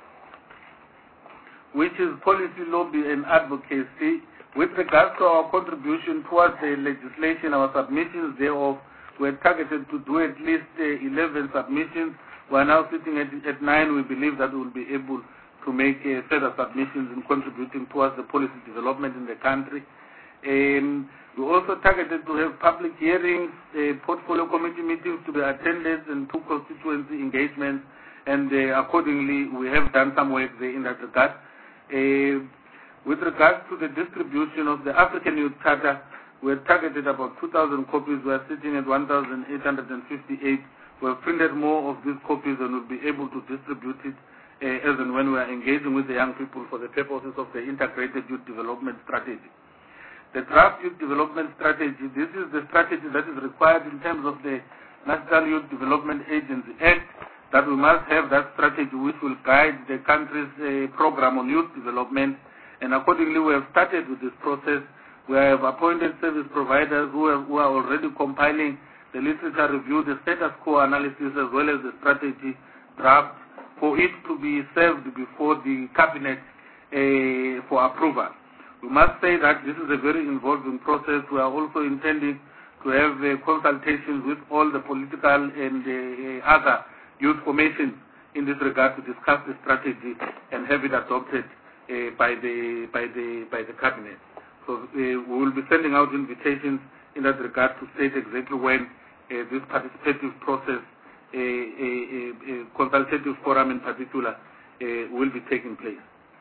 which is policy, lobby and advocacy, with regards to our contribution towards the legislation, our submissions thereof, we're targeted to do at least uh, eleven submissions. We're now sitting at, at nine. We believe that we'll be able to make uh, further submissions in contributing towards the policy development in the country. Um, we also targeted to have public hearings, uh, portfolio committee meetings to be attended, and two constituency engagements, and uh, accordingly we have done some work there in that regard. Uh, With regards to the distribution of the African Youth Charter, we have targeted about two thousand copies. We are sitting at one thousand eight hundred fifty-eight. We have printed more of these copies and will be able to distribute it uh, as and when we are engaging with the young people for the purposes of the Integrated Youth Development Strategy. The Draft Youth Development Strategy, this is the strategy that is required in terms of the National Youth Development Agency Act, that we must have that strategy which will guide the country's uh, program on youth development. And accordingly, we have started with this process. We have appointed service providers who, have, who are already compiling the literature review, the status quo analysis, as well as the strategy draft for it to be served before the cabinet uh, for approval. We must say that this is a very involving process. We are also intending to have uh, consultations with all the political and uh, other youth formations in this regard to discuss the strategy and have it adopted Uh, by the by the by the cabinet. So uh, we will be sending out invitations in that regard to state exactly when uh, this participative process, a uh, uh, uh, consultative forum in particular, uh, will be taking place.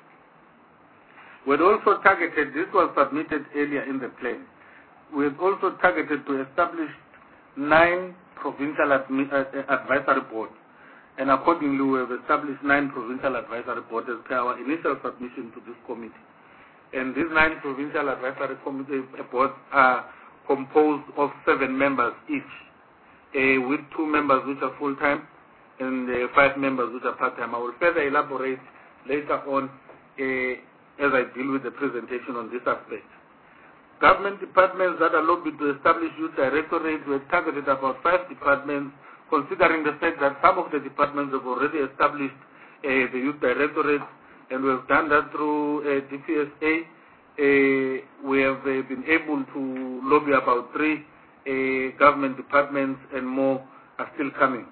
We had also targeted, this was submitted earlier in the plan, we had also targeted to establish nine provincial admi uh, advisory boards. And accordingly, we have established nine provincial advisory boards as per our initial submission to this committee. And these nine provincial advisory committee boards are composed of seven members each. uh, with two members which are full-time and uh, five members which are part-time. I will further elaborate later on uh, as I deal with the presentation on this aspect. Government departments that are lobbied to establish youth directorates were targeted about five departments, considering the fact that some of the departments have already established uh, the youth directorates, and we have done that through uh, D P S A. Uh, we have uh, been able to lobby about three uh, government departments, and more are still coming.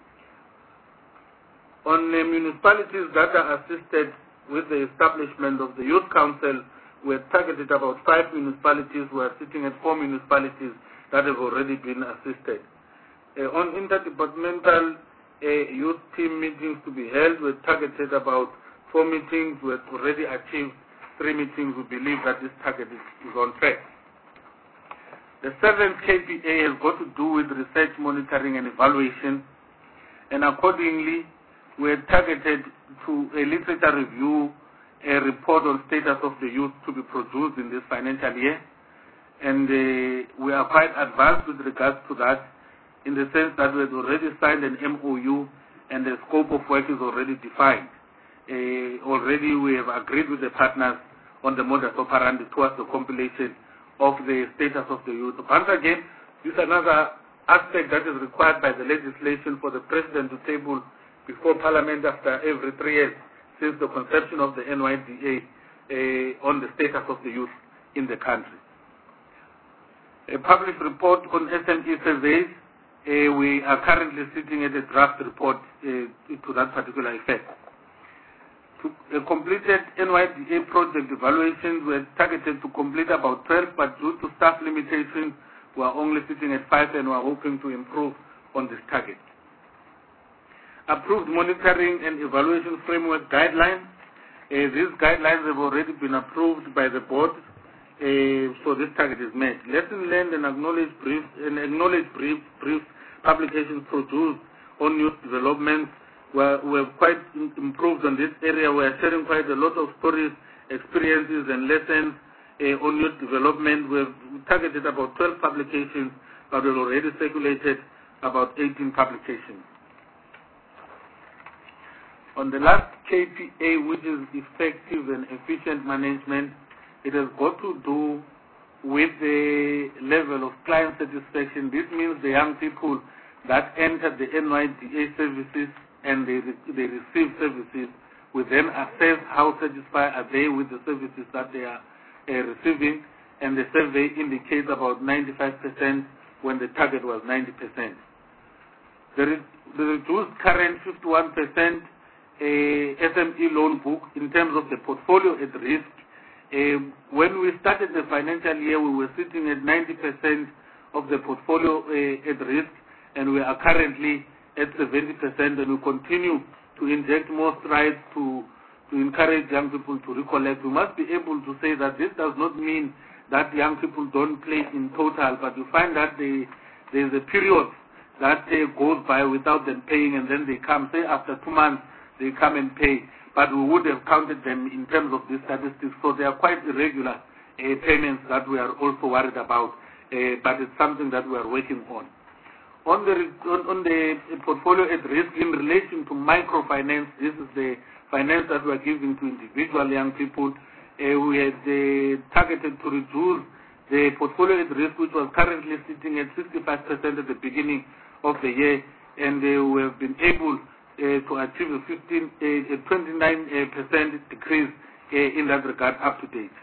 On uh, municipalities that are assisted with the establishment of the Youth Council, we have targeted about five municipalities. We are sitting at four municipalities that have already been assisted. Uh, on interdepartmental uh, youth team meetings to be held, we have targeted about four meetings. We have already achieved three meetings. We believe that this target is, is on track. The seventh K P A has got to do with research, monitoring, and evaluation, and accordingly, we have targeted to a literature review, a report on status of the youth to be produced in this financial year, and uh, we are quite advanced with regards to that, in the sense that we have already signed an M O U and the scope of work is already defined. Uh, already we have agreed with the partners on the modus operandi towards the compilation of the status of the youth. Once again, this is another aspect that is required by the legislation for the President to table before Parliament after every three years since the conception of the N Y D A uh, on the status of the youth in the country. A published report on S M E surveys, uh, we are currently sitting at a draft report uh, to that particular effect. To, uh, completed N Y D A project evaluations were targeted to complete about twelve, but due to staff limitations, we are only sitting at five, and we are hoping to improve on this target. Approved monitoring and evaluation framework guidelines. Uh, these guidelines have already been approved by the board, uh, so this target is met. Lesson learned and acknowledged briefs and acknowledged brief, brief publications produced on youth development. We're, we're quite improved on this area. We're sharing quite a lot of stories, experiences, and lessons uh, on youth development. We've targeted about twelve publications, but we've already circulated about eighteen publications. On the last K P A, which is effective and efficient management, it has got to do with the level of client satisfaction. This means the young people that enter the N Y D A services and they, they receive services, we then assess how satisfied are they with the services that they are uh, receiving, and the survey indicates about ninety-five percent when the target was ninety percent. The, re the reduced current fifty-one percent Uh, S M E loan book in terms of the portfolio at risk. Uh, when we started the financial year, we were sitting at ninety percent of the portfolio uh, at risk, and we are currently at seventy percent, and we continue to inject more strides to, to encourage young people to recollect. We must be able to say that this does not mean that young people don't play in total, but you find that they, there's a period that uh, goes by without them paying, and then they come, say after two months, they come and pay, but we would have counted them in terms of these statistics, so they are quite irregular uh, payments that we are also worried about, uh, but it's something that we are working on. On the, on, on the portfolio at risk in relation to microfinance, this is the finance that we are giving to individual young people. Uh, we had uh, targeted to reduce the portfolio at risk, which was currently sitting at sixty-five percent at the beginning of the year, and uh, we have been able Uh, to achieve a, fifteen, uh, a twenty-nine percent decrease uh, in that regard up to date.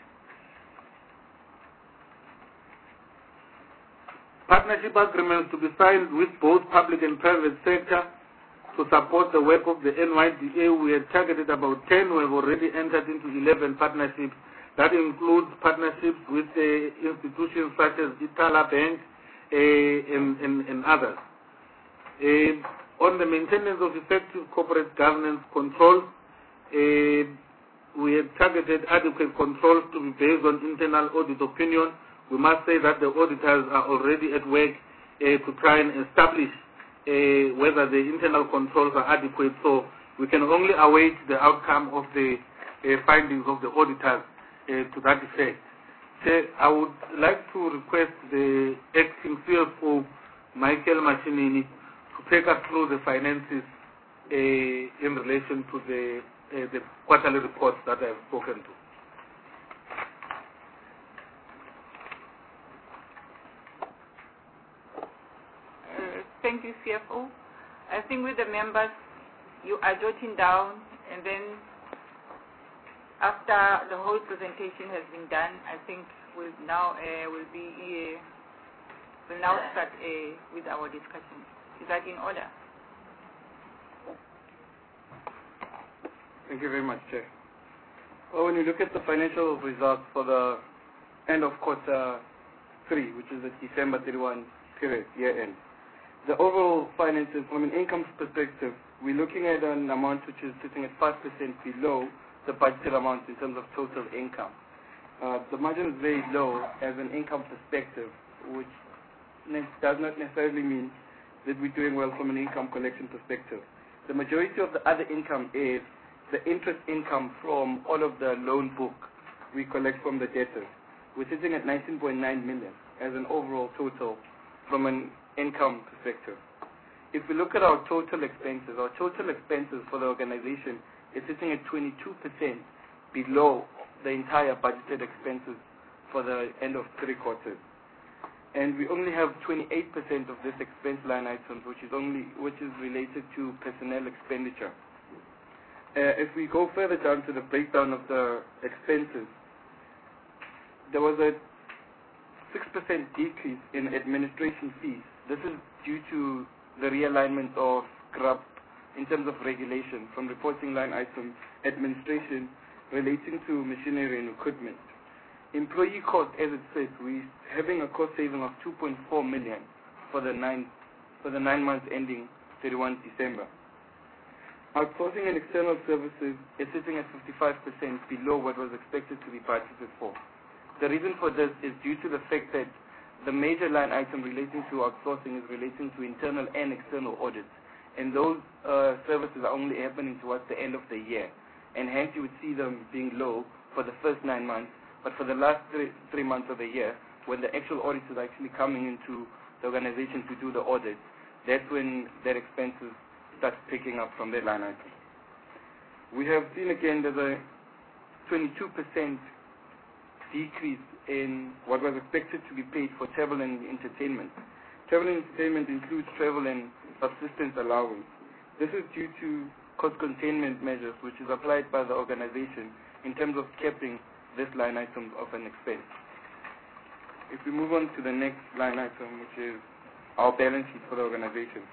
Partnership agreements to be signed with both public and private sector to support the work of the N Y D A. We had targeted about ten. We have already entered into eleven partnerships. That includes partnerships with uh, institutions such as Itala Bank uh, and, and, and others. Uh, On the maintenance of effective corporate governance controls, uh, we have targeted adequate controls to be based on internal audit opinion. We must say that the auditors are already at work uh, to try and establish uh, whether the internal controls are adequate, so we can only await the outcome of the uh, findings of the auditors uh, to that effect. So I would like to request the acting C F O Michael Machinini, to take us through the finances uh, in relation to the, uh, the quarterly reports that I have spoken to. Uh, thank you, C F O. I think with the members, you are jotting down, and then after the whole presentation has been done, I think we'll now uh, will be uh, we'll now start uh, with our discussion. Is that in order? Thank you very much, Chair. Well, when you look at the financial results for the end of quarter three, which is the December thirty-first period, year end, the overall finances from an income perspective, we're looking at an amount which is sitting at five percent below the budgeted amount in terms of total income. Uh, the margin is very low as an income perspective, which does not necessarily mean that we're doing well from an income collection perspective. The majority of the other income is the interest income from all of the loan book we collect from the debtors. We're sitting at nineteen point nine million as an overall total from an income perspective. If we look at our total expenses, our total expenses for the organization is sitting at twenty-two percent below the entire budgeted expenses for the end of three quarters. And we only have twenty-eight percent of this expense line items, which is only which is related to personnel expenditure. Uh, if we go further down to the breakdown of the expenses, there was a six percent decrease in administration fees. This is due to the realignment of G R A P in terms of regulation from reporting line item administration relating to machinery and equipment. Employee cost, as it says, we're having a cost saving of two point four million for the nine for the nine months ending thirty-first December. Outsourcing and external services is sitting at fifty-five percent below what was expected to be budgeted for. The reason for this is due to the fact that the major line item relating to outsourcing is relating to internal and external audits, and those uh, services are only happening towards the end of the year, and hence you would see them being low for the first nine months, but for the last three, three months of the year, when the actual audits are actually coming into the organization to do the audits, that's when their expenses start picking up from their line item. We have seen again there's a twenty-two percent decrease in what was expected to be paid for travel and entertainment. Travel and entertainment includes travel and subsistence allowance. This is due to cost containment measures which is applied by the organization in terms of capping this line item of an expense. If we move on to the next line item, which is our balance sheet for the organization.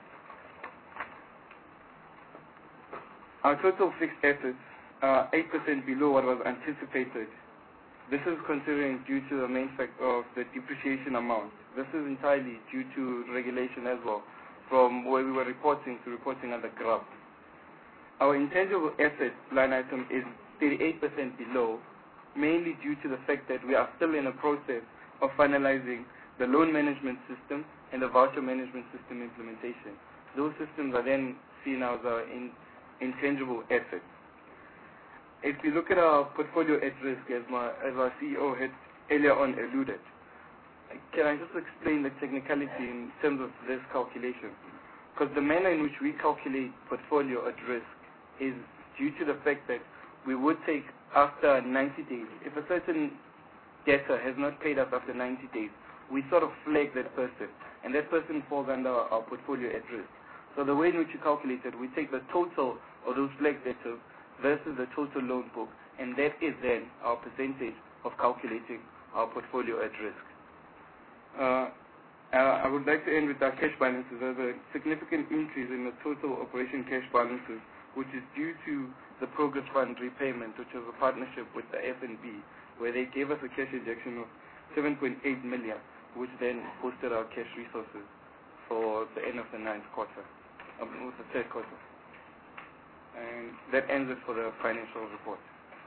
Our total fixed assets are eight percent below what was anticipated. This is considering due to the main fact of the depreciation amount. This is entirely due to regulation as well, from where we were reporting to reporting under G R A P. Our intangible assets line item is thirty-eight percent below, mainly due to the fact that we are still in a process of finalizing the loan management system and the voucher management system implementation. Those systems are then seen as our in, intangible assets. If you look at our portfolio at risk, as, my, as our C E O had earlier on alluded, can I just explain the technicality in terms of this calculation? Because the manner in which we calculate portfolio at risk is due to the fact that we would take after ninety days, if a certain debtor has not paid us after ninety days, we sort of flag that person, and that person falls under our portfolio at risk. So the way in which you calculate it, we take the total of those flagged debtors versus the total loan book, and that is then our percentage of calculating our portfolio at risk. Uh, uh, I would like to end with our cash balances. There's a significant increase in the total operation cash balances, which is due to the Progress Fund repayment, which was a partnership with the F N B, where they gave us a cash injection of seven point eight million, which then boosted our cash resources for the end of the ninth quarter, um, the third quarter. And that ends it for the financial report.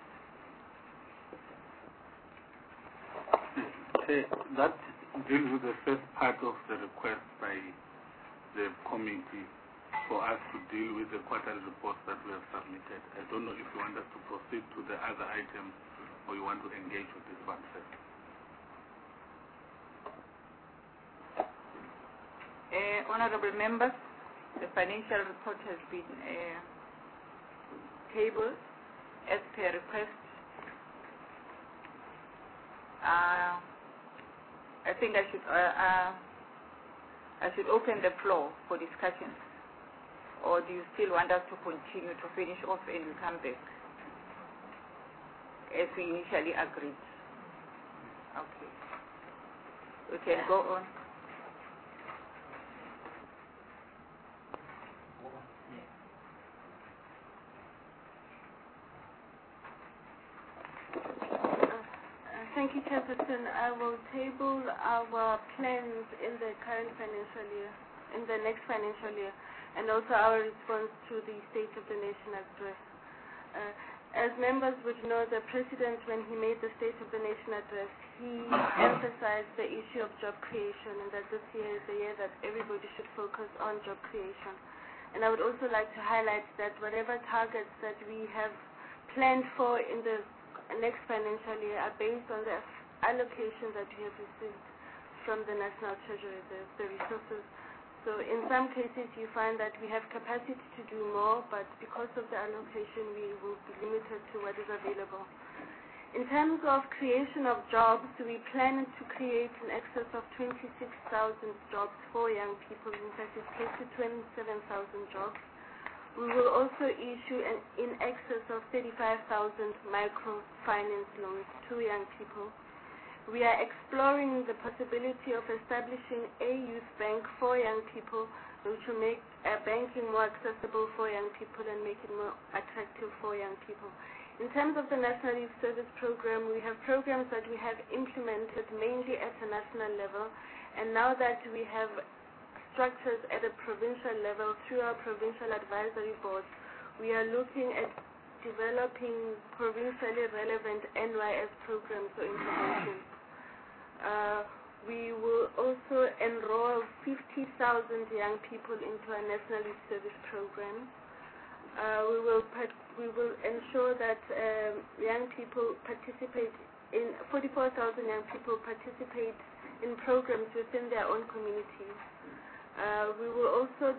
Okay, that deals with the first part of the request by the committee for us to deal with the quarterly reports that we have submitted. I don't know if you want us to proceed to the other items or you want to engage with this one first. Uh, honorable members, the financial report has been uh, tabled as per request. Uh, I think I should uh, uh, I should open the floor for discussions, or do you still want us to continue to finish off and we come back as we initially agreed? Okay, we can go on. Thank you, Chairperson. I will table our plans in the current financial year, in the next financial year, and also our response to the State of the Nation address. Uh, as members would know, the President, when he made the State of the Nation address, he emphasized the issue of job creation, and that this year is the year that everybody should focus on job creation. And I would also like to highlight that whatever targets that we have planned for in the next financial year are based on the allocation that we have received from the National Treasury, the, the resources. So in some cases you find that we have capacity to do more, but because of the allocation we will be limited to what is available. In terms of creation of jobs, we plan to create in excess of twenty-six thousand jobs for young people. In fact, it's close to twenty-seven thousand jobs. We will also issue an in excess of thirty-five thousand microfinance loans to young people. We are exploring the possibility of establishing a youth bank for young people, which will make uh, banking more accessible for young people and make it more attractive for young people. In terms of the National Youth Service Program, we have programs that we have implemented mainly at a national level, and now that we have structures at a provincial level through our provincial advisory boards, we are looking at developing provincially relevant N Y S programs or interventions. Uh, we will also enroll fifty thousand young people into our National Youth Service Program. Uh, we will we will ensure that um, young people participate in forty-four thousand young people participate in programs within their own communities. Uh, we will also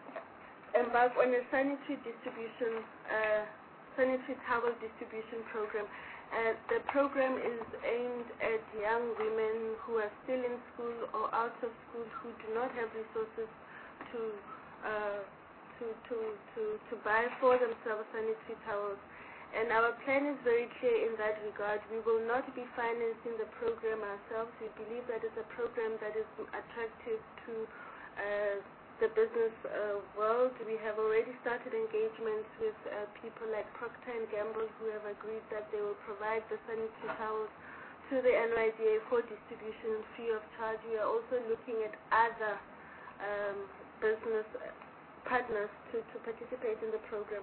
embark on a sanitary distribution, uh, sanitary towel distribution program. Uh, the program is aimed at young women who are still in school or out of school who do not have resources to uh, to, to, to, to buy for themselves sanitary towels. And our plan is very clear in that regard. We will not be financing the program ourselves. We believe that it's a program that is attractive to Uh, the business uh, world. We have already started engagements with uh, people like Procter and Gamble, who have agreed that they will provide the sanitary towels to the N Y D A for distribution free of charge. We are also looking at other um, business partners to, to participate in the program.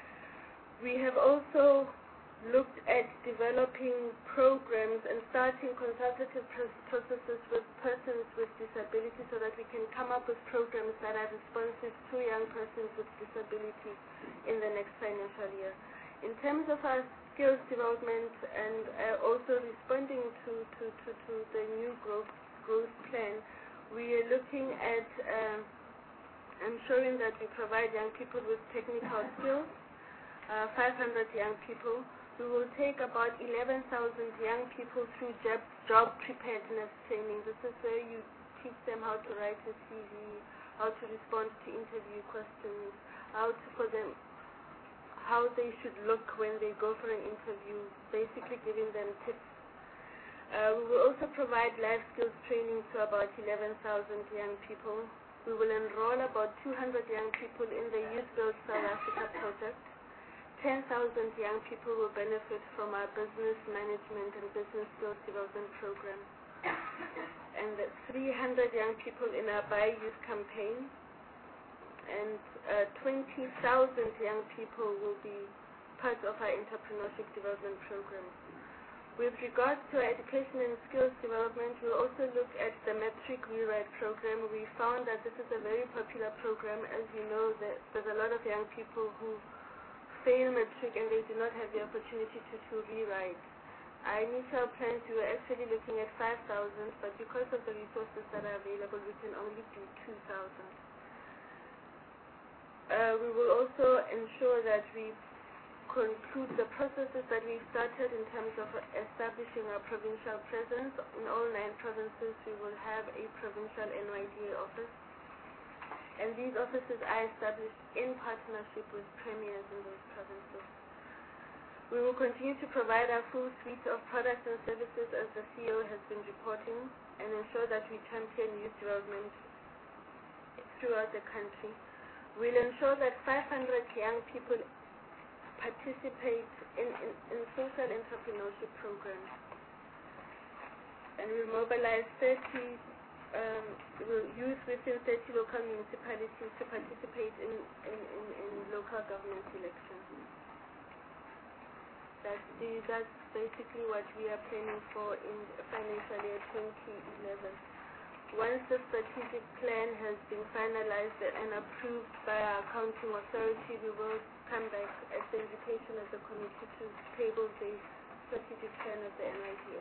We have also looked at developing programs and starting consultative processes with persons with disabilities so that we can come up with programs that are responsive to young persons with disabilities in the next financial year. In terms of our skills development and uh, also responding to, to, to, to the new growth, growth plan, we are looking at uh, ensuring that we provide young people with technical skills, uh, five hundred young people. We will take about eleven thousand young people through job, job preparedness training. This is where you teach them how to write a C V, how to respond to interview questions, how to, for them, how they should look when they go for an interview, basically giving them tips. Uh, we will also provide life skills training to about eleven thousand young people. We will enroll about two hundred young people in the Youth Build South Africa project. ten thousand young people will benefit from our business management and business skills development program. And three hundred young people in our Buy Youth campaign. And uh, twenty thousand young people will be part of our entrepreneurship development program. With regards to our education and skills development, we'll also look at the Matric Rewrite program. We found that this is a very popular program. As you know, that there's a lot of young people who fail Matric and they do not have the opportunity to, to rewrite. Our initial plans, we were actually looking at five thousand, but because of the resources that are available, we can only do two thousand. Uh, we will also ensure that we conclude the processes that we've started in terms of establishing our provincial presence. In all nine provinces, we will have a provincial N Y D A office. And these offices are established in partnership with premiers in those provinces. We will continue to provide our full suite of products and services as the C E O has been reporting, and ensure that we champion youth development throughout the country. We'll ensure that five hundred young people participate in, in, in social entrepreneurship programs. And we'll mobilize thirty um, we'll use within thirty local municipalities to participate in, in, in, in local government elections. That's, the, that's basically what we are planning for in financial year twenty eleven. Once the strategic plan has been finalized and approved by our accounting authority, we will come back at the invitation of the committee to table the strategic plan of the N Y D A.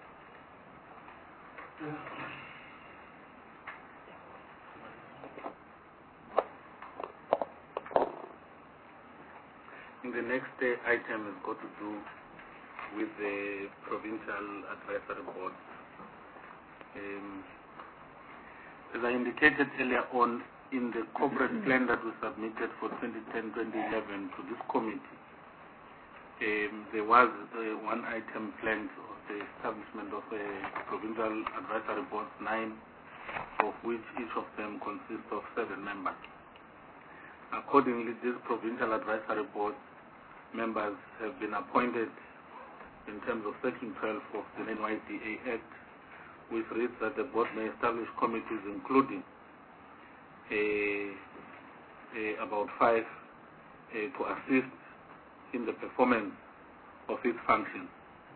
The next uh, item has got to do with the provincial advisory board. Um, as I indicated earlier on, in the corporate plan that was submitted for twenty ten to twenty eleven to this committee, um, there was uh, one item planned of the establishment of a provincial advisory board, nine of which each of them consists of seven members. Accordingly, this provincial advisory board members have been appointed in terms of Section twelve of the N Y D A Act, which reads that the board may establish committees including a, a, about five a, to assist in the performance of its functions.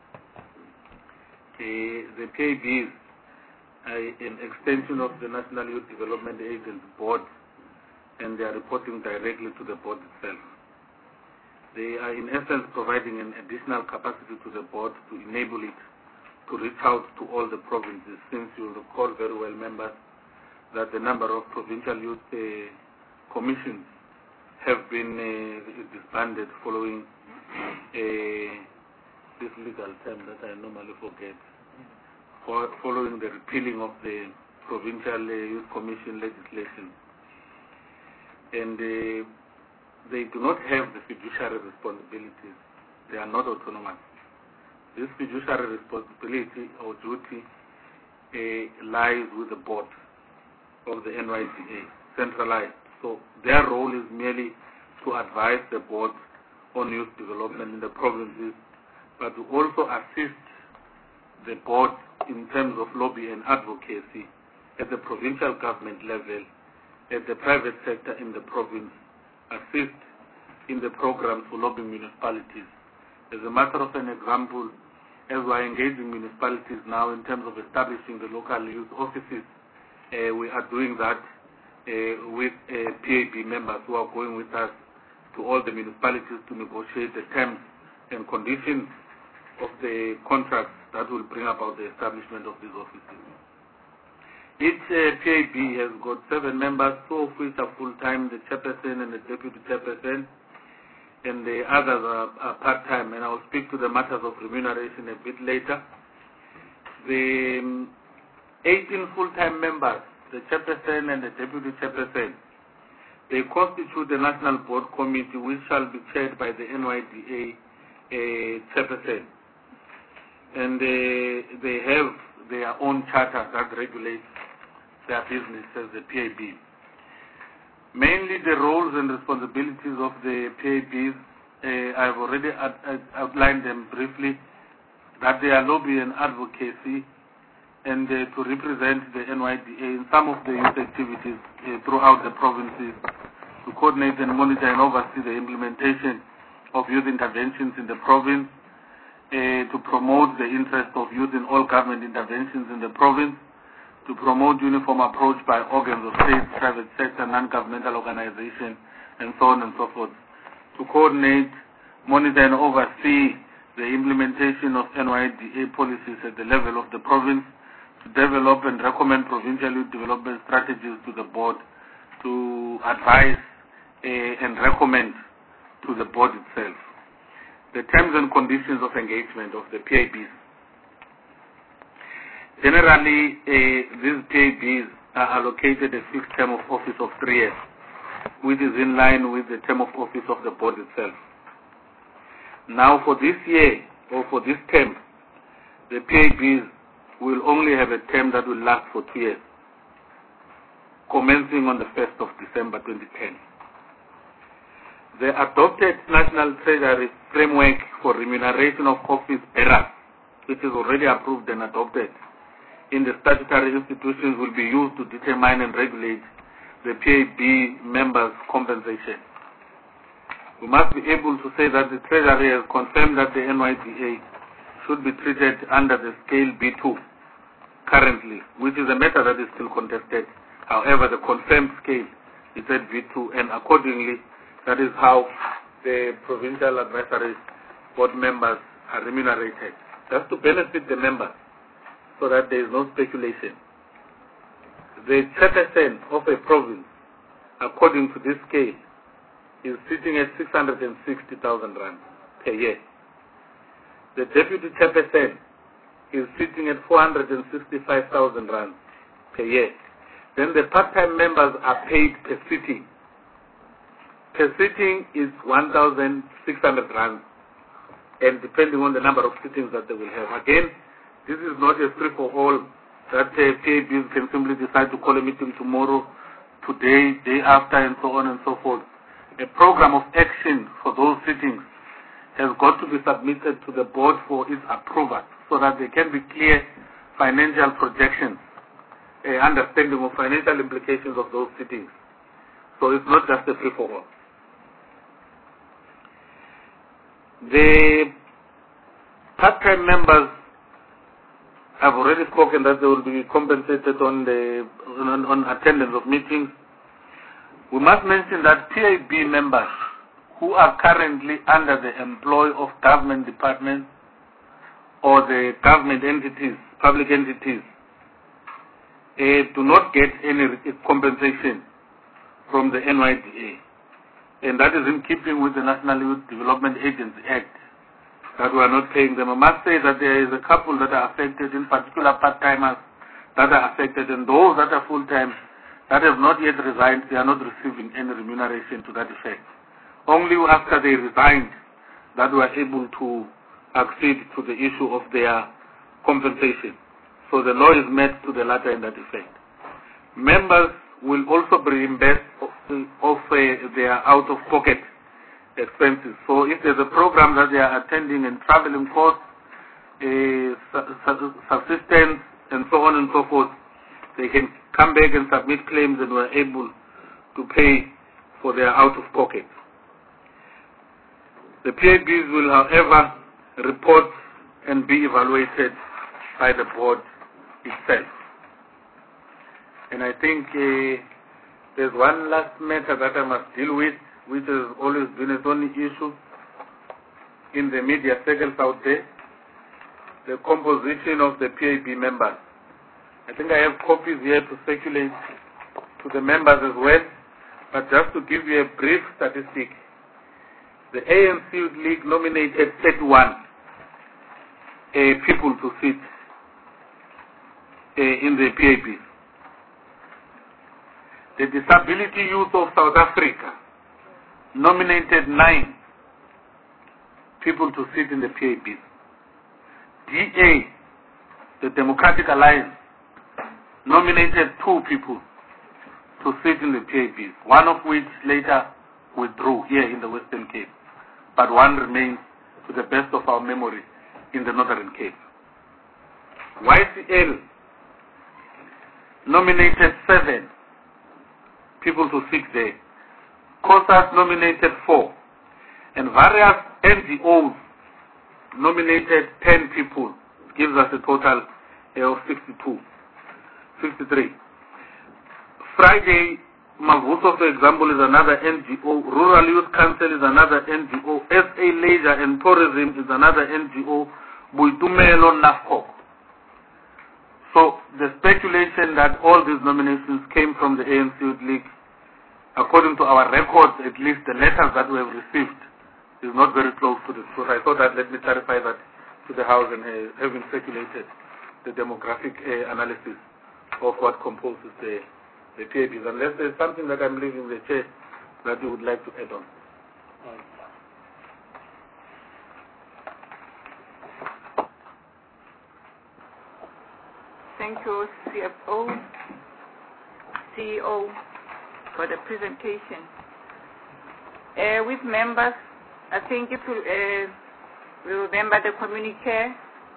A, the P A Bs are an extension of the National Youth Development Agency Board, and they are reporting directly to the board itself. They are in essence providing an additional capacity to the board to enable it to reach out to all the provinces, since you will recall very well, members, that the number of provincial youth uh, commissions have been uh, disbanded following uh, this legal term that I normally forget, for following the repealing of the provincial uh, youth commission legislation. And uh, they do not have the fiduciary responsibilities. They are not autonomous. This fiduciary responsibility or duty uh, lies with the board of the N Y D A, centralized. So their role is merely to advise the board on youth development in the provinces, but to also assist the board in terms of lobby and advocacy at the provincial government level, at the private sector in the province, assist in the programs for lobbying municipalities. As a matter of an example, as we are engaging municipalities now in terms of establishing the local youth offices, uh, we are doing that uh, with uh, P A B members who are going with us to all the municipalities to negotiate the terms and conditions of the contracts that will bring about the establishment of these offices. Each uh, P A B has got seven members, two of which are full-time, the chairperson and the deputy chairperson, and the others are, are part-time, and I will speak to the matters of remuneration a bit later. The um, eighteen full-time members, the chairperson and the deputy chairperson, they constitute the National Board Committee, which shall be chaired by the N Y D A uh, chairperson. And uh, they have their own charter that regulates their business as the P A B. Mainly the roles and responsibilities of the P A Bs, uh, I've already ad ad outlined them briefly, that they are lobby and advocacy, and uh, to represent the N Y D A in some of the youth activities uh, throughout the provinces, to coordinate and monitor and oversee the implementation of youth interventions in the province, uh, to promote the interest of youth in all government interventions in the province, to promote uniform approach by organs of state, private sector, non-governmental organizations, and so on and so forth, to coordinate, monitor, and oversee the implementation of N Y D A policies at the level of the province, to develop and recommend provincial youth development strategies to the board, to advise uh, and recommend to the board itself. The terms and conditions of engagement of the P A Bs. Generally, uh, these P A Bs are allocated a fixed term of office of three years, which is in line with the term of office of the board itself. Now, for this year, or for this term, the P A Bs will only have a term that will last for two years, commencing on the first of December twenty ten. The adopted National Treasury Framework for Remuneration of Office Bearers, which is already approved and adopted in the statutory institutions, will be used to determine and regulate the P A B members' compensation. We must be able to say that the Treasury has confirmed that the N Y D A should be treated under the scale B two currently, which is a matter that is still contested. However, the confirmed scale is at B two, and accordingly, that is how the provincial advisory board members are remunerated. Just to benefit the members, so that there is no speculation. The chairperson of a province, according to this scale, is sitting at six hundred sixty thousand rand per year. The deputy chairperson is sitting at four hundred sixty-five thousand rand per year. Then the part-time members are paid per sitting. Per sitting is one thousand six hundred rand, and depending on the number of sittings that they will have. Again, this is not a free-for-all that uh, P A Bs can simply decide to call a meeting tomorrow, today, day after, and so on and so forth. A program of action for those sittings has got to be submitted to the board for its approval, so that there can be clear financial projections, uh, understanding of financial implications of those sittings. So it's not just a free-for-all. The part-time members have already spoken that they will be compensated on the on, on attendance of meetings. We must mention that P A B members who are currently under the employ of government departments or the government entities, public entities, uh, do not get any compensation from the N Y D A. And that is in keeping with the National Youth Development Agency Act, that we are not paying them. I must say that there is a couple that are affected, in particular part-timers that are affected, and those that are full-time that have not yet resigned, they are not receiving any remuneration to that effect. Only after they resigned that we are able to accede to the issue of their compensation. So the law is met to the latter in that effect. Members will also be reimbursed of, of uh, their out-of-pocket expenses. So if there's a program that they are attending and traveling costs, uh, subsistence, and so on and so forth, they can come back and submit claims, and we're able to pay for their out-of-pocket. The P A Bs will, however, report and be evaluated by the board itself. And I think uh, there's one last matter that I must deal with, which has always been a thorny issue in the media circles out there, the composition of the P A B members. I think I have copies here to circulate to the members as well, but just to give you a brief statistic, the A N C Youth League nominated thirty-one uh, people to sit uh, in the P A B. The Disability Youth of South Africa nominated nine people to sit in the P A B. D A, the Democratic Alliance, nominated two people to sit in the P A Bs, one of which later withdrew here in the Western Cape, but one remains, to the best of our memory, in the Northern Cape. Y C L nominated seven people to sit there. COSAS nominated four, and various N G Os nominated ten people. It gives us a total of sixty-two, sixty-three. Friday, Mavuso, for example, is another N G O. Rural Youth Council is another N G O. S A Leisure and Tourism is another N G O. Buitumelo NAFCO. So the speculation that all these nominations came from the A N C Youth League, according to our records, at least the letters that we have received, is not very close to the truth. I thought that let me clarify that to the House and uh, having circulated the demographic uh, analysis of what composes the, the P A Ps. Unless there's something that I'm leaving the chair that you would like to add on. Thank you, C F O, C E O, for the presentation. Uh, with members, I think if you uh, we remember the communique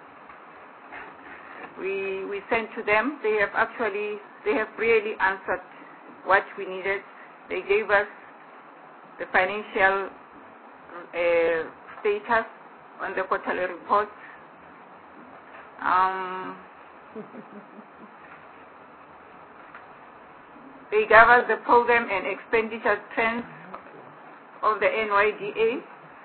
we we sent to them, they have actually they have really answered what we needed. They gave us the financial uh, status on the quarterly report. Um, they gave us the program and expenditure trends of the N Y D A.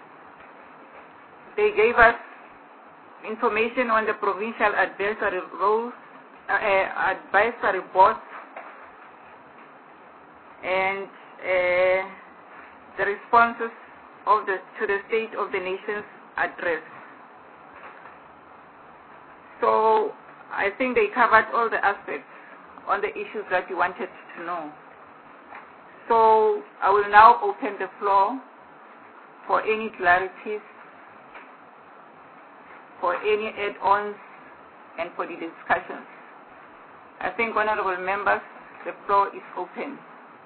They gave us information on the provincial advisory roles, uh, uh, advisory boards, and uh, the responses of the to the State of the Nation's address. So I think they covered all the aspects on the issues that you wanted to know. So I will now open the floor for any clarities, for any add-ons, and for the discussions. I think, honorable members, the floor is open.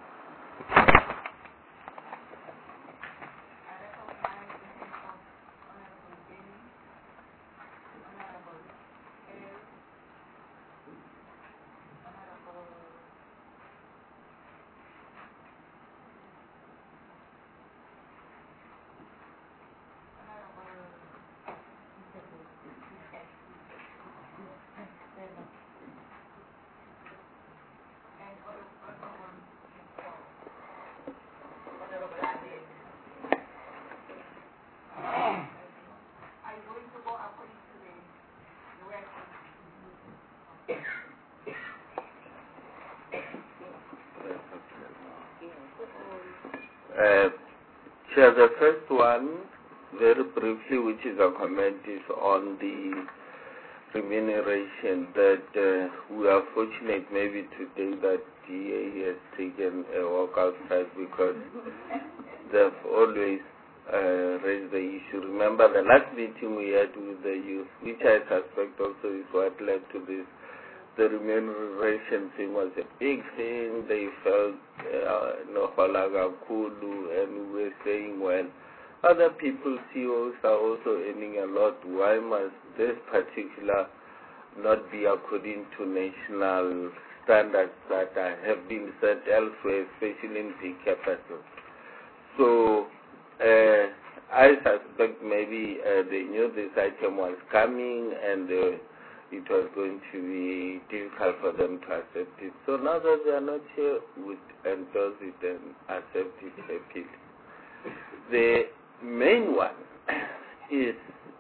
Uh, Chair, the first one, very briefly, which is a comment, is on the remuneration that uh, we are fortunate maybe today that D A has taken a walk outside because they've always uh, raised the issue. Remember the last meeting we had with the youth, which I suspect also is what led to this. The remuneration thing was a big thing. They felt no halaga kulu, and we were saying, well, other people, C E Os, are also earning a lot. Why must this particular not be according to national standards that are, have been set elsewhere, especially in big capitals? So uh, I suspect maybe uh, they knew this item was coming, and uh, it was going to be difficult for them to accept it. So now that they are not here, we endorse it and accept it happily. The main one is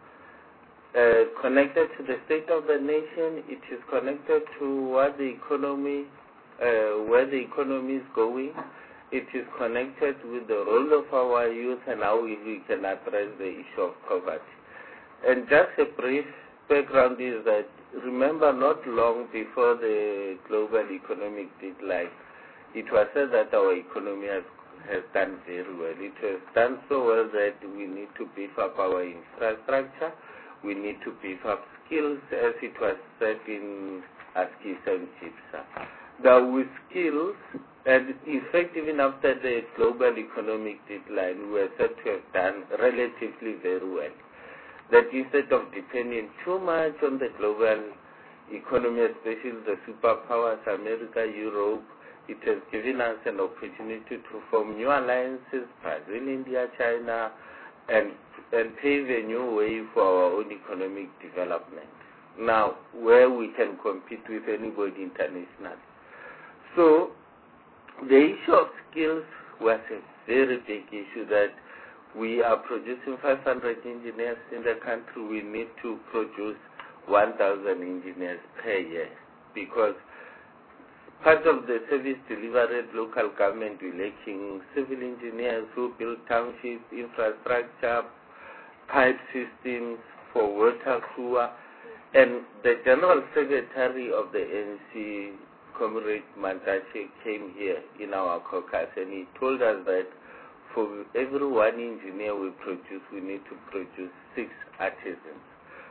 uh, connected to the state of the nation. It is connected to what the economy, uh, where the economy is going. It is connected with the role of our youth and how we, we can address the issue of poverty. And just a brief background is that, remember, not long before the global economic decline, it was said that our economy has, has done very well. It has done so well that we need to beef up our infrastructure, we need to beef up skills, as it was said in Askis and Chipsa. Now, with skills, and in fact, even after the global economic decline, we are said to have done relatively very well. That instead of depending too much on the global economy, especially the superpowers, America, Europe, it has given us an opportunity to form new alliances, Brazil, India, China, and, and pave a new way for our own economic development. Now, where we can compete with anybody internationally. So, the issue of skills was a very big issue, that we are producing five hundred engineers in the country. We need to produce one thousand engineers per year, because part of the service delivery at local government, we're lacking civil engineers who build townships, infrastructure, pipe systems for water, sewer. And the General Secretary of the A N C, Comrade Mantache, came here in our caucus, and he told us that for every one engineer we produce, we need to produce six artisans.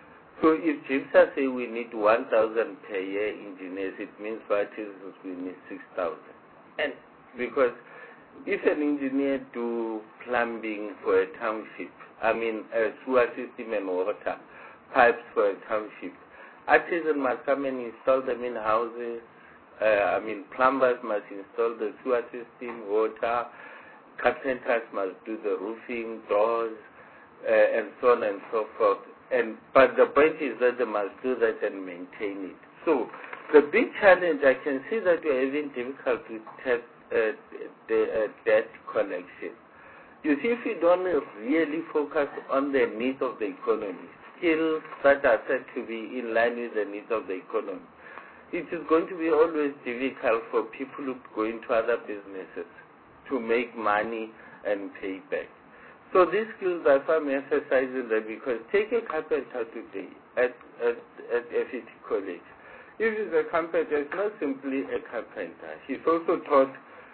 So if GIPSA say we need one thousand per year engineers, it means for artisans we need six thousand. And because if an engineer do plumbing for a township, I mean a sewer system and water, pipes for a township, artisans must come and install them in houses. Uh, I mean plumbers must install the sewer system, water, carpenters must do the roofing, doors, uh, and so on and so forth. And but the point is that they must do that and maintain it. So the big challenge, I can see that we're having difficulty with tap, uh, the uh, debt collection. You see, if you don't really focus on the needs of the economy, skills that are said to be in line with the needs of the economy, it is going to be always difficult for people who go into other businesses to make money and pay back. So these skills, that's why I'm emphasizing them, because take a carpenter today at, at, at F E T College. If he's a carpenter, it's not simply a carpenter. He's also taught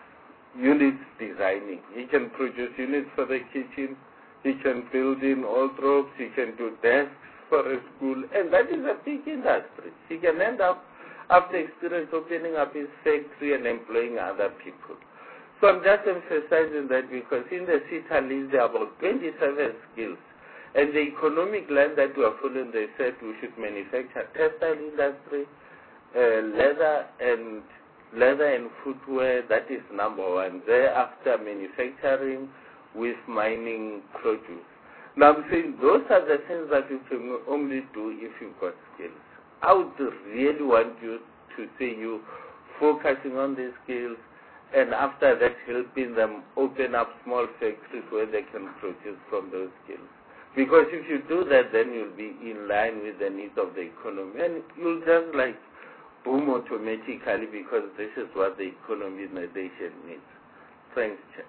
units designing. He can produce units for the kitchen. He can build in wardrobes. He can do desks for a school. And that is a big industry. He can end up, after experience, opening up his factory and employing other people. So I'm just emphasizing that because in the CETA list there are about twenty-seven skills. And the economic line that we are following, they said we should manufacture textile industry, uh, leather and leather and footwear, that is number one. Thereafter, manufacturing with mining produce. Now I'm saying those are the things that you can only do if you've got skills. I would really want you to see you focusing on these skills, and after that helping them open up small factories where they can produce from those skills. Because if you do that, then you'll be in line with the needs of the economy, and you'll just like boom automatically, because this is what the economy in the nation needs. Thanks, Chair.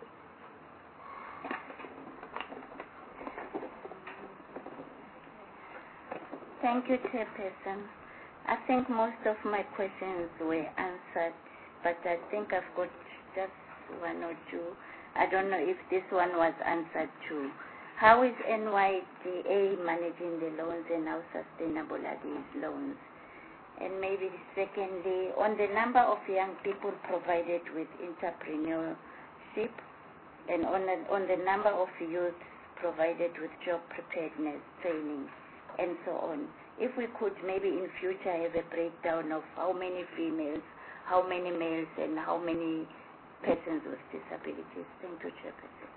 Thank you, Chairperson. I think most of my questions were answered, but I think I've got just one or two. I don't know if this one was answered too. How is N Y D A managing the loans, and how sustainable are these loans? And maybe secondly, on the number of young people provided with entrepreneurship, and on the, on the number of youth provided with job preparedness training, and so on. If we could maybe in future have a breakdown of how many females, how many males, and how many persons with disabilities. Thank you, Chairperson.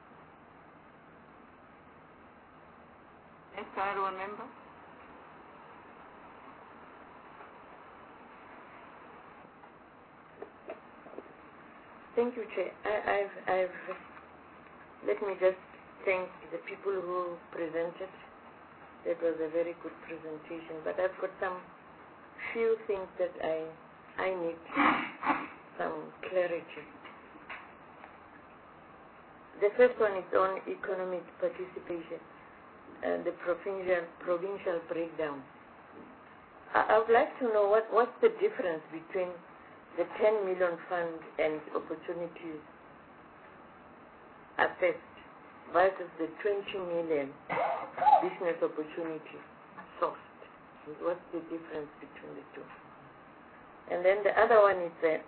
Next, honorable member. Thank you, Chair. I, I've, I've, let me just thank the people who presented. That was a very good presentation, but I've got some few things that I, I need some clarity. The first one is on economic participation and the provincial, provincial breakdown. I, I would like to know what, what's the difference between the ten million fund and opportunities assessed versus the twenty million business opportunity sourced. What's the difference between the two? And then the other one is that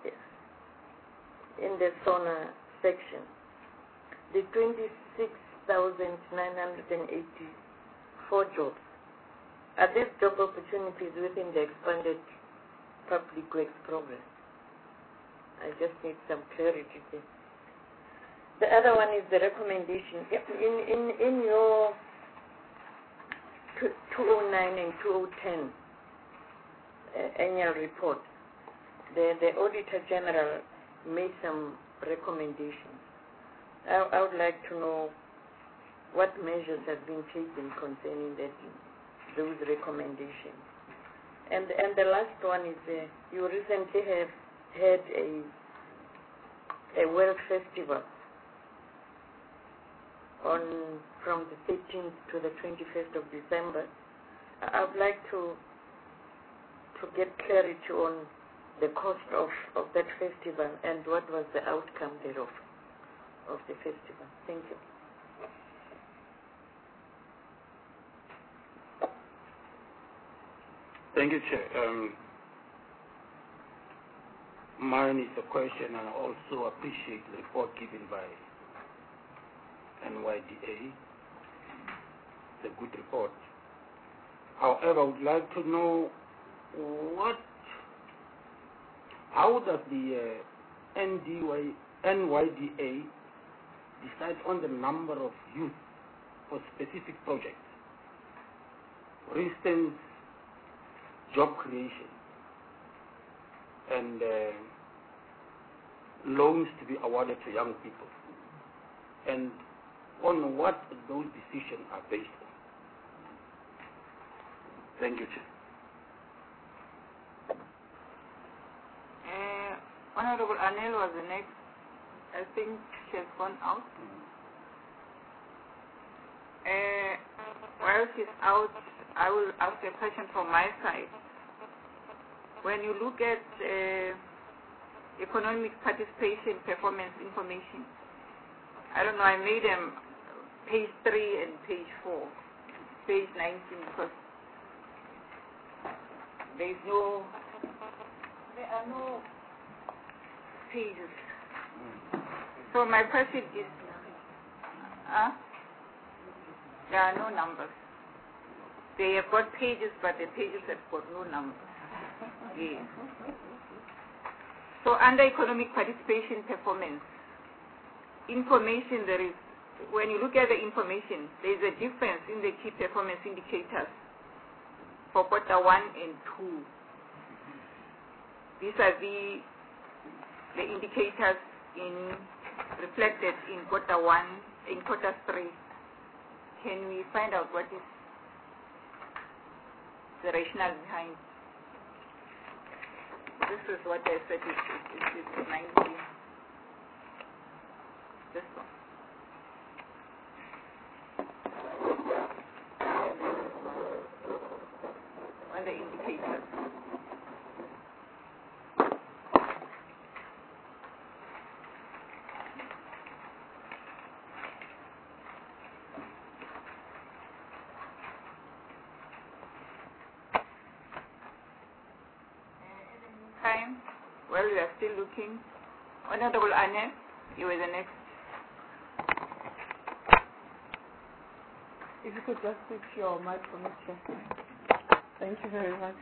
in the SONA section, the twenty-six thousand nine hundred eighty-four jobs, are these job opportunities within the expanded public works program? I just need some clarity there. The other one is the recommendation. In, in, in your two oh nine and two oh ten uh, annual report, the, the Auditor General made some recommendations. I, I would like to know what measures have been taken concerning that, those recommendations. And and the last one is uh, you recently have had a a World Festival on from the thirteenth to the twenty-first of December. I would like to to get clarity on the cost of, of that festival and what was the outcome thereof of the festival. Thank you. Thank you, Chair. Um, mine is a question, and I also appreciate the report given by N Y D A. It's a good report. However, I would like to know what, how does the uh, N Y D A decide on the number of youth for specific projects? For instance, job creation and uh, loans to be awarded to young people, and on what those decisions are based on. Thank you, Chair. Uh, Honorable Anel was the next. I think she has gone out. Uh, while she's out, I will ask a question from my side. When you look at uh, economic participation performance information, I don't know, I made them page three and page four, page nineteen, because there is no, there are no pages. So my question is, uh, there are no numbers. They have got pages, but the pages have got no numbers. Yes. So under economic participation performance, information there is, when you look at the information, there is a difference in the key performance indicators for quarter one and two. These are the, the indicators in, reflected in quarter one, in quarter three. Can we find out what is the rationale behind? This is what I said, it is ninety. This one. On the indicators. Time, well, we are still looking. Honorable Anne, you were the next. If you could just switch your mic for me, Chair. Thank you very much.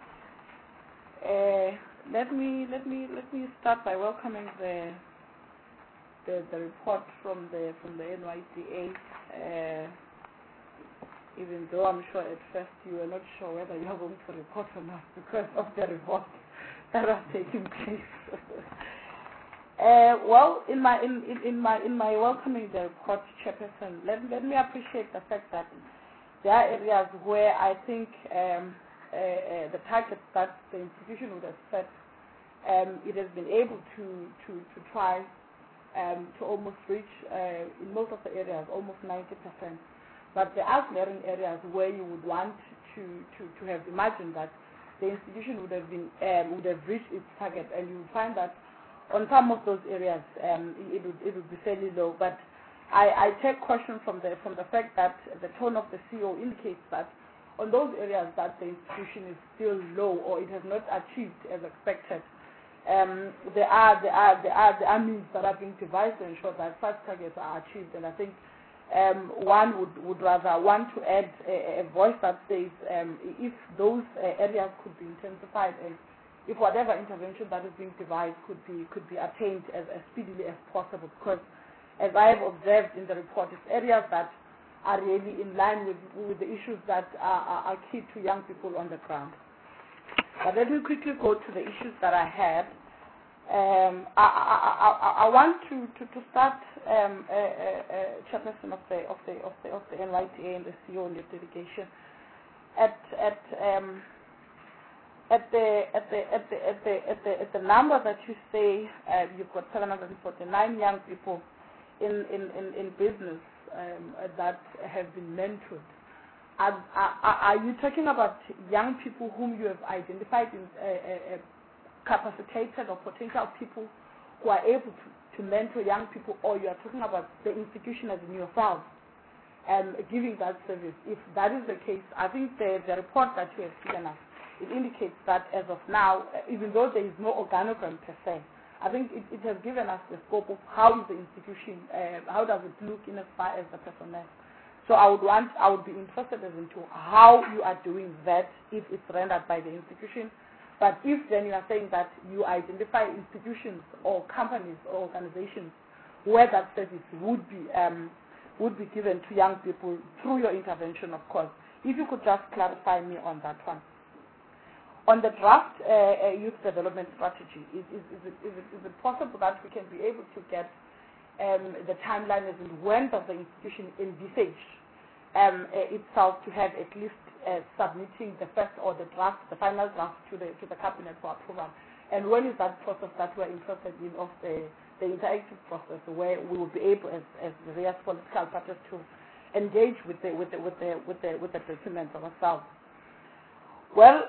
Uh, let me let me let me start by welcoming the the, the report from the from the N Y D A. Uh, even though I'm sure at first you were not sure whether you are going to report or not because of the report that was taking place. uh, well, in my in, in, in my in my welcoming the report, Chairperson, let let me appreciate the fact that there are areas where I think um, uh, uh, the targets that the institution would have set, um, it has been able to to to try um, to almost reach uh, in most of the areas almost ninety percent. But there are glaring areas where you would want to, to, to have imagined that the institution would have been um, would have reached its target, and you would find that on some of those areas um, it would it would be fairly low. But I, I take caution from the from the fact that the tone of the C E O indicates that on those areas that the institution is still low or it has not achieved as expected, um, there are there are there are there are means that are being devised to ensure that such targets are achieved. And I think Um, one would, would rather want to add a, a voice that says um, if those uh, areas could be intensified and if whatever intervention that is being devised could be could be attained as, as speedily as possible, because as I have observed in the report, it's areas that are really in line with, with the issues that are, are, are key to young people on the ground. But let me quickly go to the issues that I had. Um, I, I, I, I want to, to, to start um, uh, uh, uh, chairperson of the of the of the of the N Y T A and the C E O and the delegation at at um, at the at the at the at the at the, at the number that you say uh, you've got seven hundred forty-nine young people in in, in, in business um, that have been mentored. Are, are, are you talking about young people whom you have identified in uh, uh, capacitated or potential people who are able to, to mentor young people, or you are talking about the institution as in yourself and giving that service? If that is the case, I think the, the report that you have given us, it indicates that as of now, even though there is no organogram per se, I think it, it has given us the scope of how is the institution, uh, how does it look in as far as the personnel. So I would want, I would be interested as into how you are doing that if it's rendered by the institution. But if then you are saying that you identify institutions or companies or organizations where that service would be um, would be given to young people through your intervention, of course, if you could just clarify me on that one. On the draft uh, uh, youth development strategy, is, is, is, it, is, it, is it possible that we can be able to get um, the timeline as in when does the institution envisage um, uh, itself to have at least Uh, submitting the first or the draft, the final draft to the to the cabinet for approval, and when is that process that we're interested in of the the interactive process where we will be able as as the various political parties to engage with the with the with the with the with the documents ourselves. Well,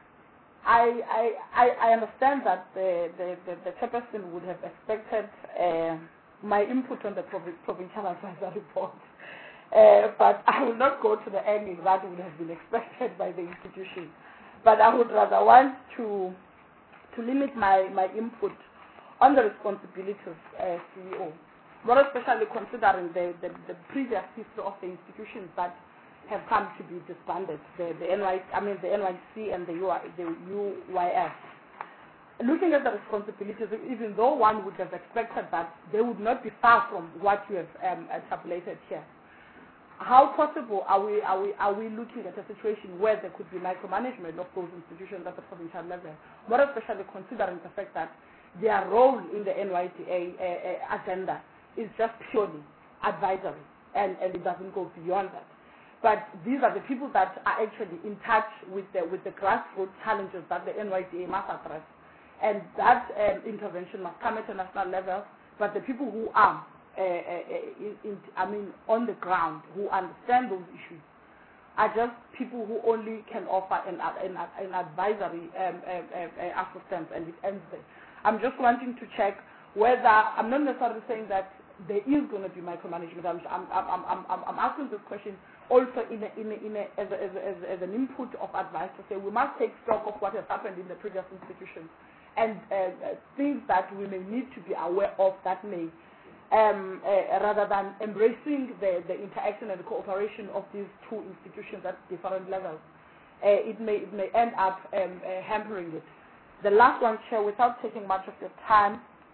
I I I, I understand that the the, the the chairperson would have expected uh, my input on the provi provincial advisory report. Uh, but I will not go to the angle that would have been expected by the institution. But I would rather want to to limit my, my input on the responsibilities of uh, C E O, more especially considering the, the, the previous history of the institutions that have come to be disbanded, the, the N Y, I mean the N Y C and the, U I, the U Y F. Looking at the responsibilities, even though one would have expected that they would not be far from what you have um, tabulated here. How possible are we, are, we, are we looking at a situation where there could be micromanagement of those institutions at the provincial level, more especially considering the fact that their role in the N Y T A uh, uh, agenda is just purely advisory, and, and it doesn't go beyond that. But these are the people that are actually in touch with the, with the grassroots challenges that the N Y T A must address. And that um, intervention must come at a national level, but the people who are Uh, uh, in, in, I mean, on the ground, who understand those issues, are just people who only can offer an, an, an advisory um, uh, uh, assistance, and it ends there. I'm just wanting to check whether, I'm not necessarily saying that there is going to be micromanagement. I'm, I'm, I'm, I'm, I'm asking this question also in a, in a, in a, as, a, as, a, as, a, as an input of advice to say we must take stock of what has happened in the previous institutions and uh, things that we may need to be aware of that may Um, uh, rather than embracing the, the interaction and the cooperation of these two institutions at different levels, uh, it may it may end up um, uh, hampering it. The last one, Chair, without taking much of your time,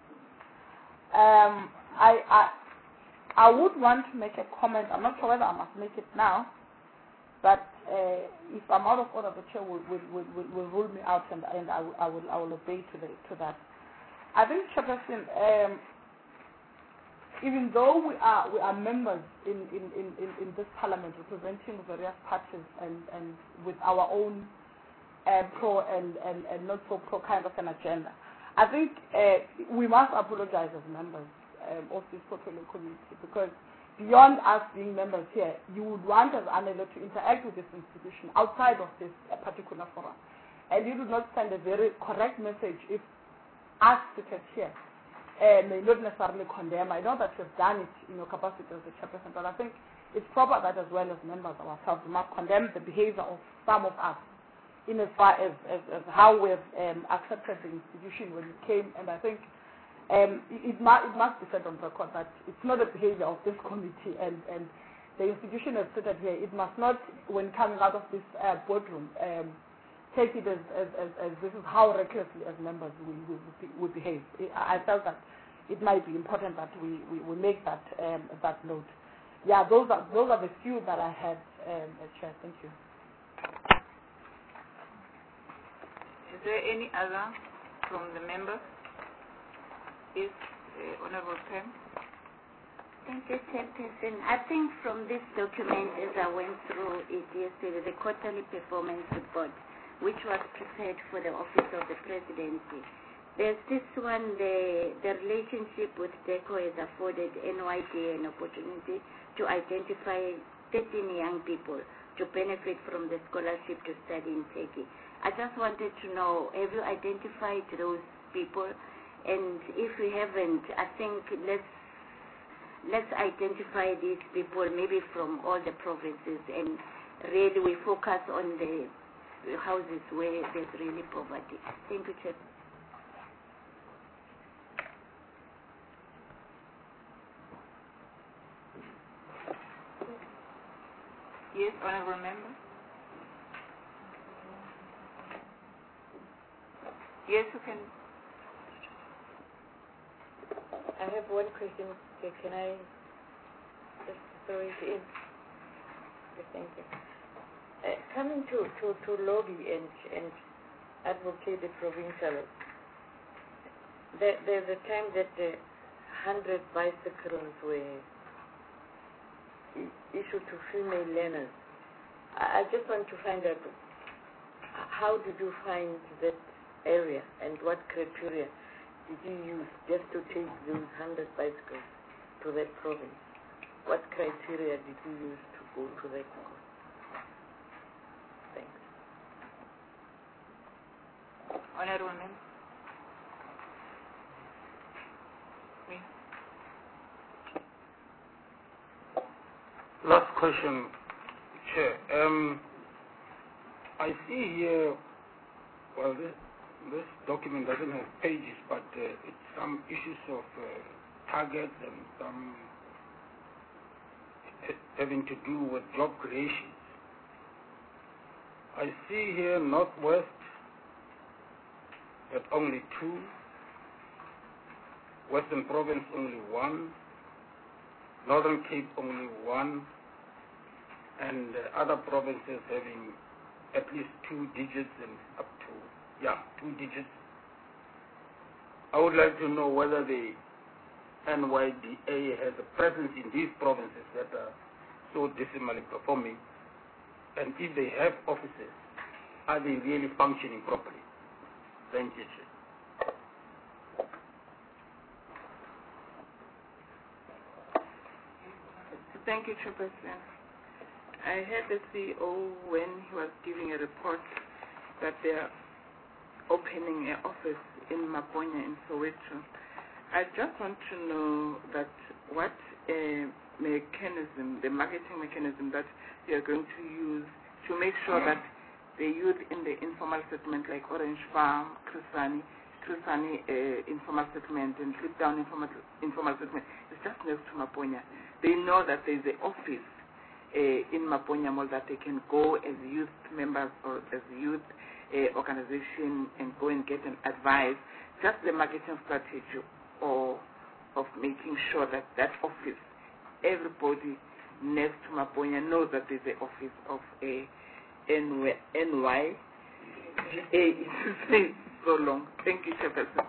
um, I, I I would want to make a comment. I'm not sure whether I must make it now, but uh, if I'm out of order, the Chair will will, will, will, will rule me out, and, and I, will, I will I will obey to the to that. I think, Chairperson, um, even though we are we are members in, in, in, in this parliament representing various parties and, and with our own uh, pro and, and, and not so pro kind of an agenda, I think uh, we must apologize as members um, of this portfolio community, because beyond us being members here, you would want as A N E L O to interact with this institution outside of this uh, particular forum, and you would not send a very correct message if us seated here Uh, may not necessarily condemn. I know that you've done it in your capacity as a chairperson, but I think it's proper that as well as members ourselves we must condemn the behavior of some of us in as far as, as, as how we've um, accepted the institution when it came, and I think um, it, it, must, it must be said on record that it's not the behavior of this committee, and, and the institution has stated here, it must not, when coming out of this uh, boardroom, um, take it as, as, as, as this is how recklessly as members we, we, we behave. I felt that it might be important that we, we, we make that um, that note. Yeah, those are those are the few that I had, um, Chair. Thank you. Is there any other from the members? Yes, uh, Honorable Pam. Thank you, Chairperson. I think from this document, as I went through it yesterday, the quarterly performance report, which was prepared for the Office of the Presidency, there's this one, the, the relationship with DECO has afforded N Y D an opportunity to identify thirteen young people to benefit from the scholarship to study in Turkey. I just wanted to know, have you identified those people? And if we haven't, I think let's let's identify these people maybe from all the provinces, and really we focus on the houses where there's really poverty. Thank you, Chair. Yes, Honorable Member. Yes, you can. I have one question. Can I just throw it in? Thank you. Uh, coming to, to, to lobby and, and advocate the provincial, there, there's a time that the one hundred bicycles were issued to female learners. I, I just want to find out, how did you find that area and what criteria did you use just to take those one hundred bicycles to that province? What criteria did you use to go to that province? Thanks. Honorable Member. Me. Last question, Chair. Um, I see here, well, this, this document doesn't have pages, but uh, it's some issues of uh, targets and some having to do with job creation. I see here Northwest at only two, Western Province only one, Northern Cape only one, and uh, other provinces having at least two digits and up to, yeah, two digits. I would like to know whether the N Y D A has a presence in these provinces that are so decimally performing, and if they have offices, are they really functioning properly? Thank you, Chair. Thank you, Chairperson. I heard the C E O when he was giving a report that they are opening an office in Maponya in Soweto. I just want to know that what uh, mechanism, the marketing mechanism that you are going to use to make sure that the youth in the informal settlement like Orange Farm, Krisani, Krisani uh, informal settlement and Slip Down informal, informal settlement is just next to Maponya. They know that there is an office uh, in Maponya Mall that they can go as youth members or as youth uh, organization and go and get an advice, just the marketing strategy or of making sure that that office, everybody next to Maponya knows that there's an office of a N Y D A. It's so long. Thank you, Chairperson.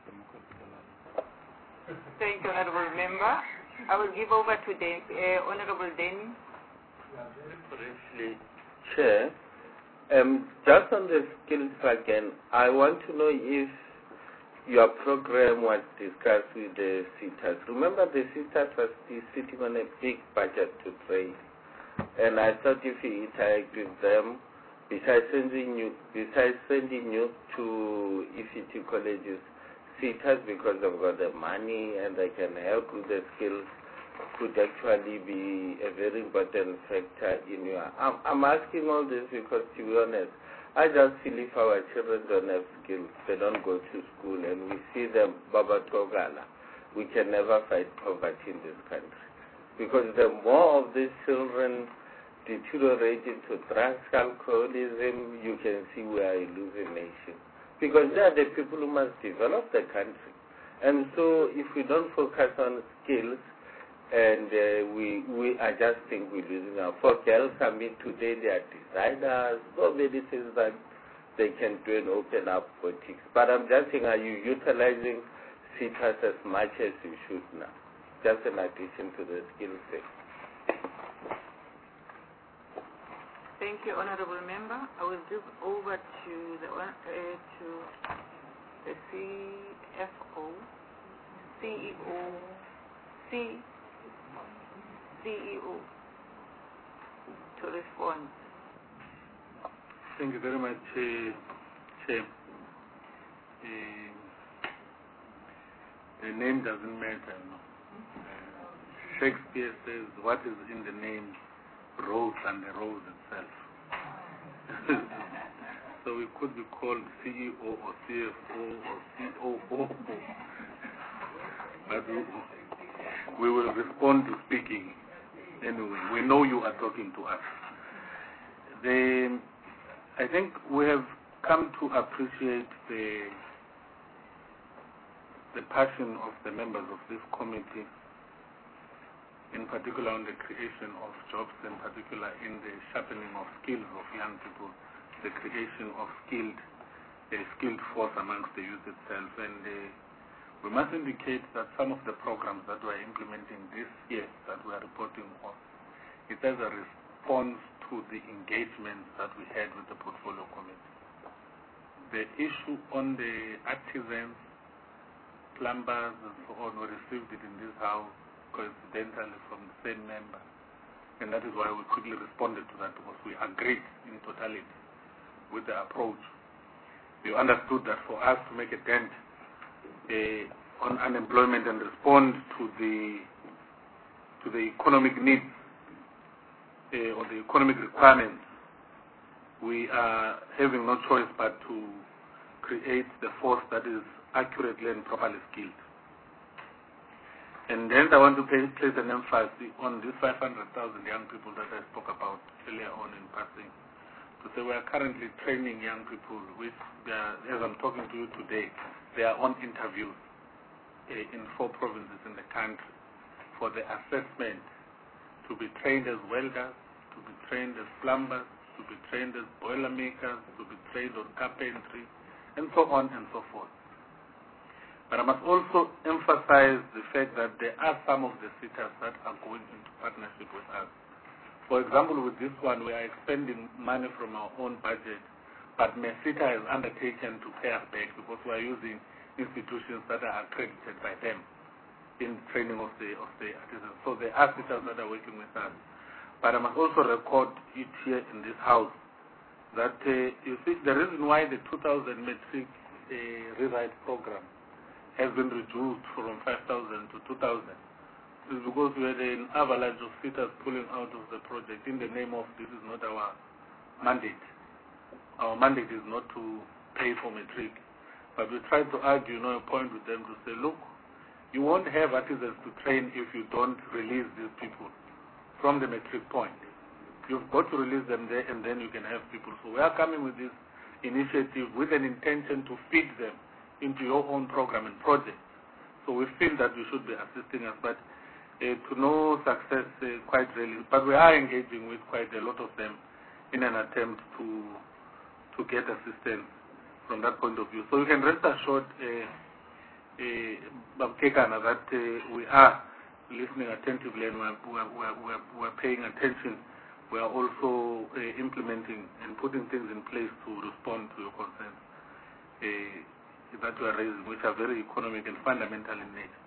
Thank you, Honorable Member. I will give over to the uh, Honorable Denny. Briefly, Chair, um, just on the skills again, I want to know if your program was discussed with the C I T A S. Remember, the C I T A S was sitting on a big budget to train, and I thought if you interact with them, besides sending you, besides sending you to I F T colleges, C I T A S, because they've got the money and they can help with the skills, could actually be a very important factor in your. I'm, I'm asking all this because, to be honest, I just feel if our children don't have skills, they don't go to school, and we see them Baba Togala, we can never fight poverty in this country. Because the more of these children deteriorate into drugs, alcoholism, you can see we are a losing nation. Because they are the people who must develop the country. And so if we don't focus on skills, and uh, we we I just think we're losing our. For girls, I mean, today they are designers, so many things that they can do and open up boutiques. But I'm just saying, are you utilizing SETAs as much as you should now, just in addition to the skill set. Thank you, Honorable Member. I will give over to the uh, to the C F O, C E O, C, C E O to respond. Thank you very much, uh, Chair. Uh, the name doesn't matter. No? Uh, Shakespeare says, what is in the name rose and the rose itself. So we could be called C E O or C F O or C O O. But we, we will respond to speaking anyway. We know you are talking to us. The, I think we have come to appreciate the, the passion of the members of this committee, in particular on the creation of jobs, in particular in the sharpening of skills of young people, the creation of skilled, a skilled force amongst the youth itself. And uh, we must indicate that some of the programs that we are implementing this year, that we are reporting on, it as a response to the engagements that we had with the portfolio committee. The issue on the artisans, plumbers, and so on, we received it in this house coincidentally from the same member, and that is why we quickly responded to that, because we agreed in totality with the approach. We understood that for us to make a dent uh, on unemployment and respond to the to the economic needs uh, or the economic requirements, we are having no choice but to create the force that is accurately and properly skilled. And then I want to place an emphasis on these five hundred thousand young people that I spoke about earlier on in passing. To say we are currently training young people with, their, as I'm talking to you today, they are on interviews uh, in four provinces in the country for the assessment to be trained as welders, to be trained as plumbers, to be trained as boiler makers, to be trained on carpentry, and so on and so forth. But I must also emphasize the fact that there are some of the SETAs that are going into partnership with us. For example, with this one, we are expending money from our own budget, but MESITA has undertaken to pay us back because we are using institutions that are accredited by them in training of the of the artisans. So there are SETAs that are working with us. But I must also record it here in this house that uh, you see the reason why the two thousand metric uh, rewrite program has been reduced from five thousand to two thousand is because we had an avalanche of SETAs pulling out of the project in the name of this is not our mandate. Our mandate is not to pay for metric. But we tried to argue, you know, a point with them to say, look, you won't have artisans to train if you don't release these people from the metric point. You've got to release them there and then you can have people. So we are coming with this initiative with an intention to feed them into your own program and project. So we feel that you should be assisting us, but uh, to no success uh, quite really. But we are engaging with quite a lot of them in an attempt to to get assistance from that point of view. So you can rest assured, uh, uh, that uh, we are listening attentively and we are, we are, we are, we are, we are paying attention. We are also uh, implementing and putting things in place to respond to your concerns Uh, that we are raising, which are very economic and fundamental in nature.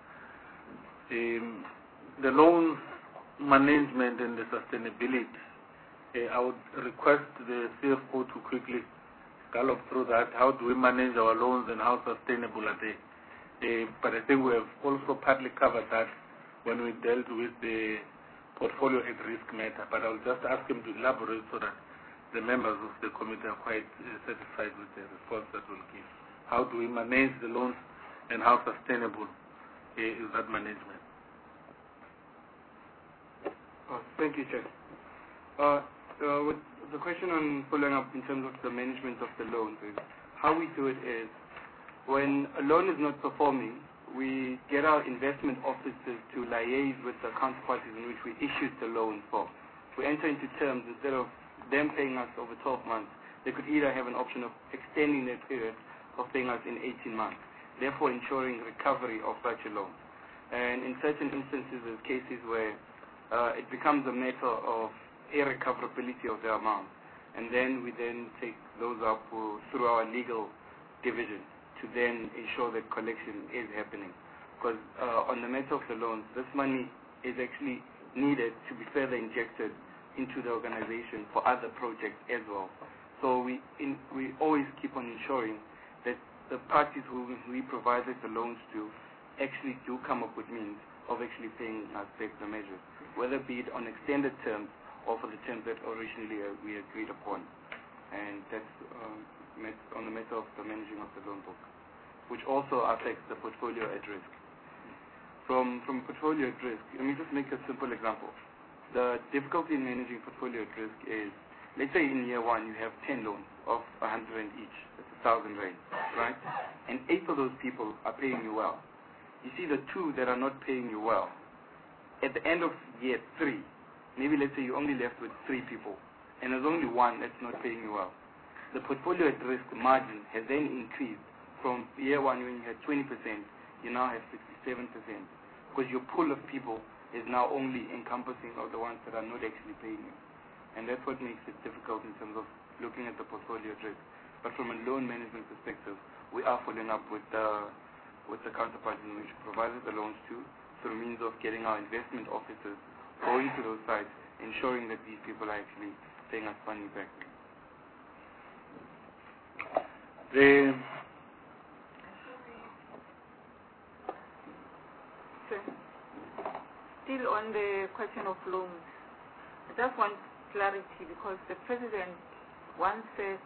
Um, the loans management and the sustainability, uh, I would request the C F O to quickly gallop through that. How do we manage our loans and how sustainable are they? Uh, but I think we have also partly covered that when we dealt with the portfolio at risk matter. But I'll just ask him to elaborate so that the members of the committee are quite uh, satisfied with the response that we'll give. How do we manage the loans and how sustainable uh, is that management? Oh, thank you, Chair. Uh, uh, with the question on following up in terms of the management of the loans, is how we do it is when a loan is not performing, we get our investment officers to liaise with the counterparties in which we issued the loan for. We enter into terms instead of them paying us over twelve months. They could either have an option of extending their period of paying us in eighteen months. therefore ensuring recovery of such a loan. And in certain instances, there's cases where uh, it becomes a matter of irrecoverability of the amount, and then we then take those up uh, through our legal division to then ensure that collection is happening. Because uh, on the matter of the loans, this money is actually needed to be further injected into the organization for other projects as well. So we in, we always keep on ensuring that the parties who we provided the loans to actually do come up with means of actually paying us back the measures, whether be it on extended terms or for the terms that originally uh, we agreed upon. And that's um, met on the matter of the managing of the loan book, which also affects the portfolio at risk. From, from portfolio at risk, let me just make a simple example. The difficulty in managing portfolio at risk is, let's say in year one you have ten loans of one hundred rand each, that's one thousand rand, right? And eight of those people are paying you well. You see the two that are not paying you well, at the end of year three, maybe let's say you're only left with three people, and there's only one that's not paying you well. The portfolio at risk margin has then increased from year one when you had twenty percent, you now have sixty-seven percent. Because your pool of people is now only encompassing of the ones that are not actually paying you. And that's what makes it difficult in terms of looking at the portfolio at risk. But from a loan management perspective, we are following up with, uh, with the counterparties in which we provided the loans to, through means of getting our investment officers going to those sites, ensuring that these people are actually paying us money back. The Still on the question of loans, I just want clarity because the President once said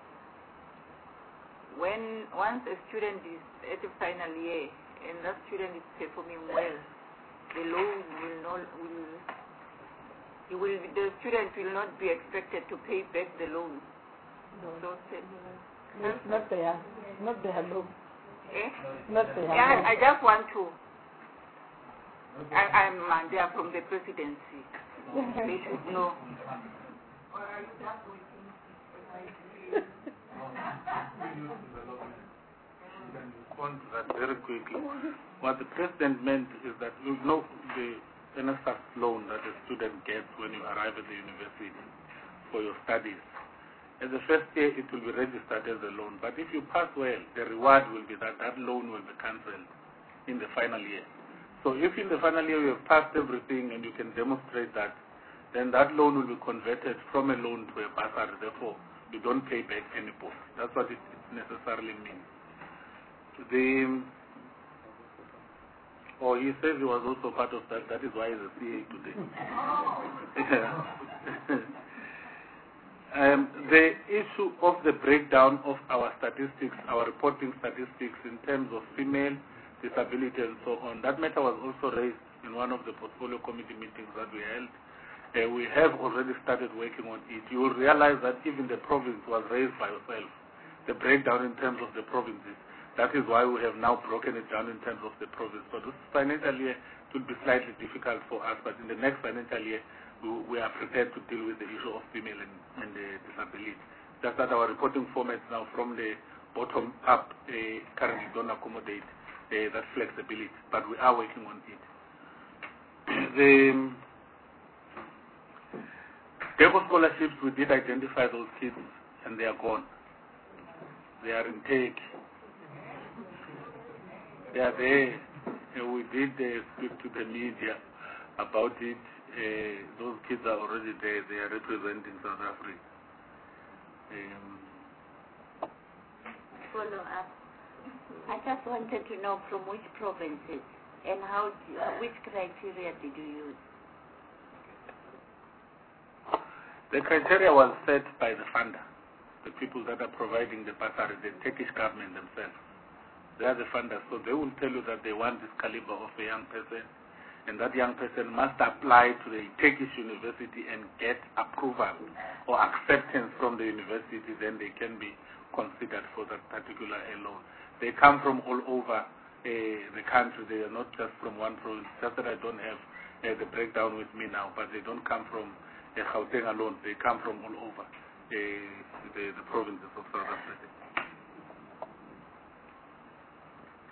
when once a student is at the final year and that student is performing well, the loan will not will he will the student will not be expected to pay back the loan. No. So, No, it's not their, not their loan. eh? Not their Yeah, loan. I just want to. I, I'm uh, they are from the presidency. They should know. respond to that very quickly. What the president meant is that you know the N S F A S loan that a student gets when you arrive at the university for your studies. As the first year, it will be registered as a loan. But if you pass well, the reward will be that that loan will be cancelled in the final year. So if in the final year you have passed everything and you can demonstrate that, then that loan will be converted from a loan to a bursary. Therefore, you don't pay back any post. That's what it necessarily means. The, oh, he says he was also part of that. That is why he's a C A today. um, the issue of the breakdown of our statistics, our reporting statistics in terms of female disability and so on, that matter was also raised in one of the portfolio committee meetings that we held. Uh, we have already started working on it. You will realize that even the province was raised by yourself, the breakdown in terms of the provinces. That is why we have now broken it down in terms of the province. So this financial year it will be slightly difficult for us, but in the next financial year we, we are prepared to deal with the issue of female and, and the disability. Just that our reporting formats now from the bottom up uh, currently don't accommodate uh, that flexibility, but we are working on it. The DECO scholarships, we did identify those kids and they are gone. They are in take. They are there. Uh, we did uh, speak to the media about it. Uh, those kids are already there. They are representing South Africa. Um, Follow up. I just wanted to know from which provinces and how, do, uh, which criteria did you use? The criteria was set by the funder, the people that are providing the bursary, the Turkish government themselves. They are the funders, so they will tell you that they want this caliber of a young person, and that young person must apply to the Turkish university and get approval or acceptance from the university, then they can be considered for that particular loan. They come from all over uh, the country. They are not just from one province. Just that I don't have uh, the breakdown with me now, but they don't come from uh, Gauteng alone. They come from all over uh, the, the provinces of South Africa.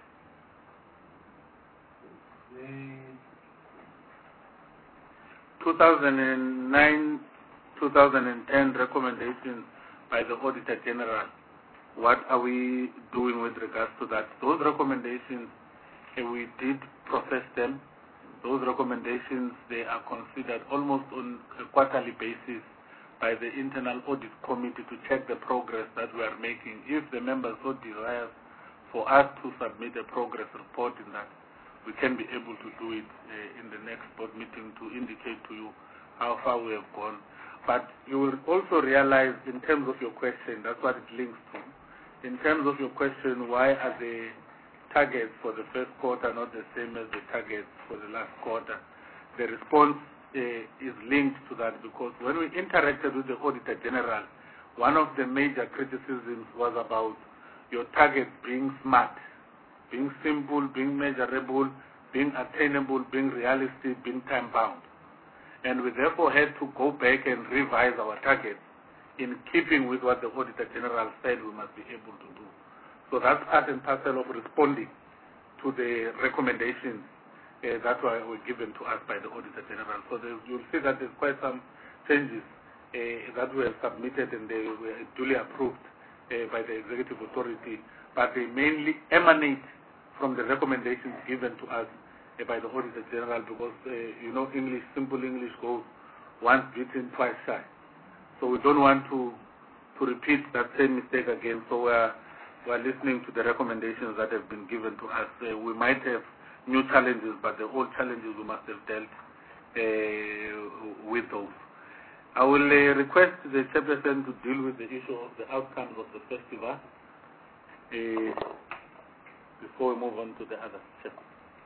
two thousand nine two thousand ten recommendations by the Auditor General. What are we doing with regards to that? Those recommendations, uh, we did process them. Those recommendations, they are considered almost on a quarterly basis by the Internal Audit Committee to check the progress that we are making. If the members so desire for us to submit a progress report in that, we can be able to do it uh, in the next board meeting to indicate to you how far we have gone. But you will also realize in terms of your question, that's what it links to. In terms of your question, why are the targets for the first quarter not the same as the targets for the last quarter? The response uh, is linked to that because when we interacted with the Auditor General, one of the major criticisms was about your target being smart, being simple, being measurable, being attainable, being realistic, being time-bound. And we therefore had to go back and revise our targets in keeping with what the Auditor General said we must be able to do. So that's part and parcel of responding to the recommendations uh, that were, were given to us by the Auditor General. So you'll see that there's quite some changes uh, that were submitted and they were duly approved uh, by the Executive Authority, but they mainly emanate from the recommendations given to us uh, by the Auditor General because, uh, you know, English, simple English goes once beaten, twice shy. So we don't want to, to repeat that same mistake again. So we're, we're listening to the recommendations that have been given to us. Uh, we might have new challenges, but the old challenges we must have dealt uh, with those. I will uh, request the chairperson to deal with the issue of the outcomes of the festival uh, before we move on to the other chapter.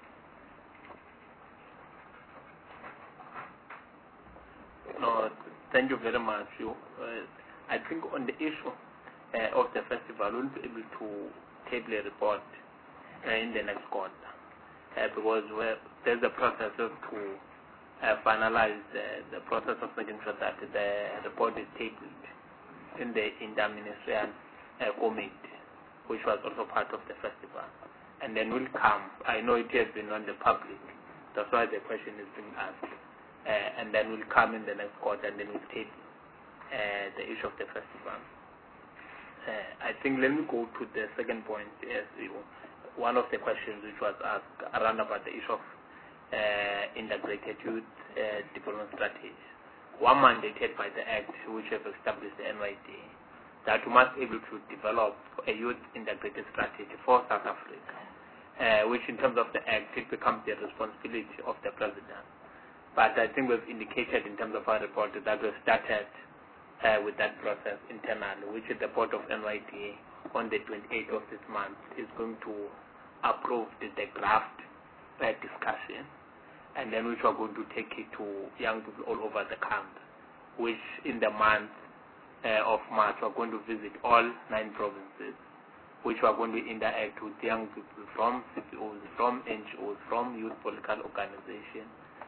No, thank you very much. You, uh, I think on the issue uh, of the festival, we'll be able to table a report uh, in the next quarter uh, because there's a process of to uh, finalize uh, the process of making sure that the report is tabled in the inter-ministerial uh, committee, which was also part of the festival. And then we'll come. I know it has been on the public. That's why the question is being asked. Uh, and then we'll come in the next quarter and then we'll take uh, the issue of the festival. Uh, I think let me go to the second point. Yes, you, one of the questions which was asked around about the issue of uh, integrated youth uh, development strategy. One mandated by the Act which have established the N Y D that we must be able to develop a youth integrated strategy for South Africa, uh, which in terms of the Act, it becomes the responsibility of the President. But I think we've indicated in terms of our report that we've started uh, with that process internally, which is the board of N Y D A on the twenty-eighth of this month is going to approve the, the draft uh, discussion, and then which we're going to take it to young people all over the country, which in the month uh, of March we're going to visit all nine provinces, which we're going to interact with young people from C P Os, from N G Os, from youth political organizations,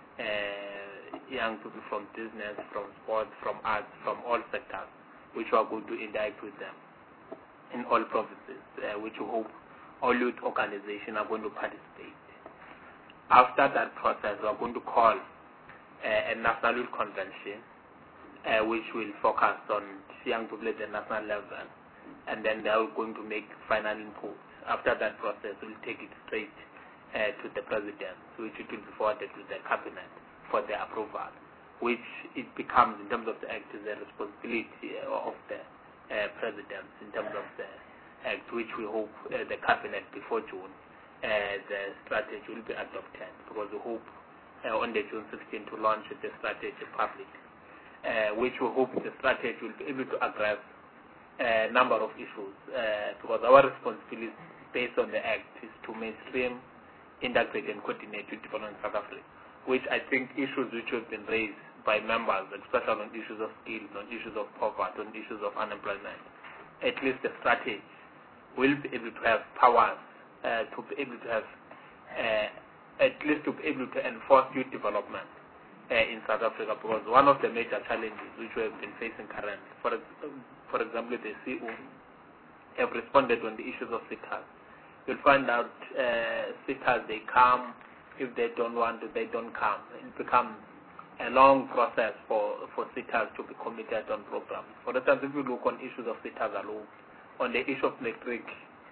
Uh, young people from business, from sports, from arts, from all sectors, which we are going to interact with them in all provinces, uh, which we hope all youth organizations are going to participate. After that process, we are going to call uh, a national youth convention, uh, which will focus on young people at the national level, and then they are going to make final inputs. After that process, we'll take it straight Uh, to the President, which it will be forwarded to the Cabinet for their approval, which it becomes, in terms of the Act, is the responsibility of the uh, President in terms of the Act, which we hope uh, the Cabinet before June, uh, the strategy will be adopted, because we hope uh, on the June sixteenth to launch the strategy public, uh, which we hope the strategy will be able to address a number of issues, uh, because our responsibility based on the Act is to mainstream, integrate and coordinate with development in South Africa, which I think issues which have been raised by members, especially on issues of skills, on issues of poverty, on issues of unemployment, at least the strategy will be able to have powers uh, to be able to have, uh, at least to be able to enforce youth development uh, in South Africa, because one of the major challenges which we have been facing currently, for, for example, the C E O have responded on the issues of seekers. You'll find out uh, seekers, they come, if they don't want to, they don't come. It becomes a long process for, for SETAs to be committed on programs. For instance, if you look on issues of SETAs alone, on the issue of electric,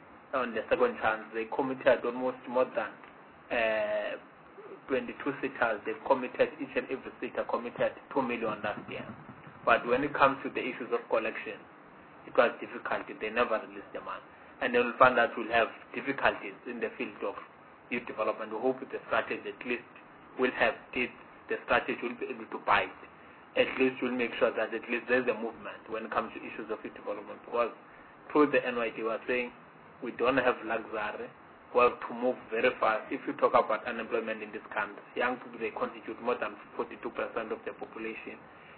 on the second chance, they committed almost more than uh, twenty-two SETAs. They've committed, each and every SETA committed two million last year. But when it comes to the issues of collection, it was difficult. They never released the money. And then we'll find that we'll have difficulties in the field of youth development. We hope with the strategy at least we'll have this, the strategy will be able to bite. At least we'll make sure that at least there's a movement when it comes to issues of youth development. Because through the N Y D we are saying we don't have luxury. We have to move very fast. If you talk about unemployment in this country, young people, they constitute more than forty-two percent of the population.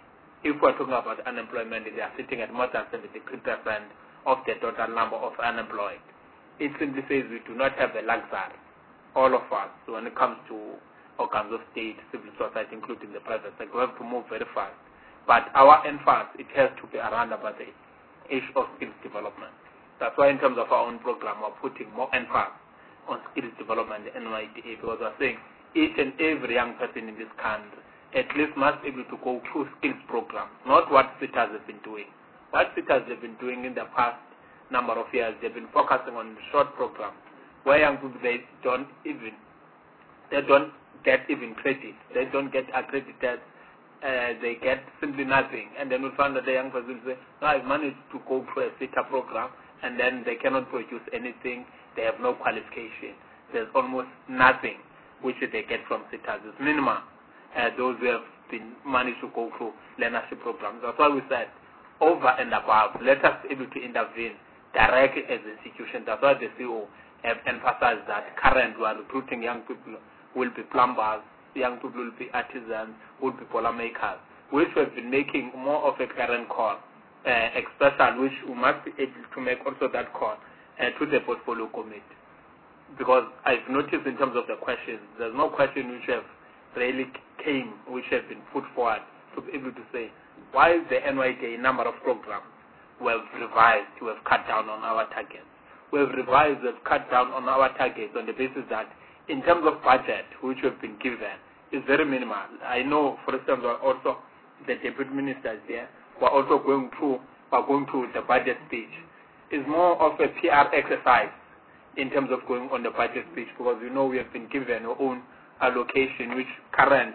If we're talking about unemployment, they are sitting at more than seventy-three percent of the total number of unemployed. It simply says we do not have a luxury, all of us, when it comes to organs of state, civil society, including the private sector. We have to move very fast. But our emphasis, it has to be around about the issue of skills development. That's why in terms of our own program, we're putting more emphasis on skills development, the N Y D A, because we're saying each and every young person in this country at least must be able to go through skills programs, not what SETAs have been doing. What SETAs have been doing in the past number of years, they've been focusing on short programs where young people, they don't even, they don't get even credit, they don't get accredited, uh, they get simply nothing. And then we found that the young person will say, no, I've managed to go through a SETA program, and then they cannot produce anything, they have no qualification. There's almost nothing which they get from SETAs. It's minimum, uh, those who have been managed to go through learnership programs. That's why we said, over and above, let us be able to intervene directly as an institution. That's why the C E O have emphasized that current we are recruiting young people will be plumbers, young people will be artisans, will be polar makers, which we have been making more of a current call, uh, especially which we must be able to make also that call uh, to the portfolio committee. Because I've noticed in terms of the questions, there's no question which have really came, which have been put forward to be able to say, why is the N Y D A number of programs we have revised, we have cut down on our targets. We have revised, we have cut down on our targets on the basis that in terms of budget, which we have been given, is very minimal. I know, for instance, also the deputy ministers there, we're also going through, we're going through the budget speech. It's more of a P R exercise in terms of going on the budget speech, because you know we have been given our own allocation, which current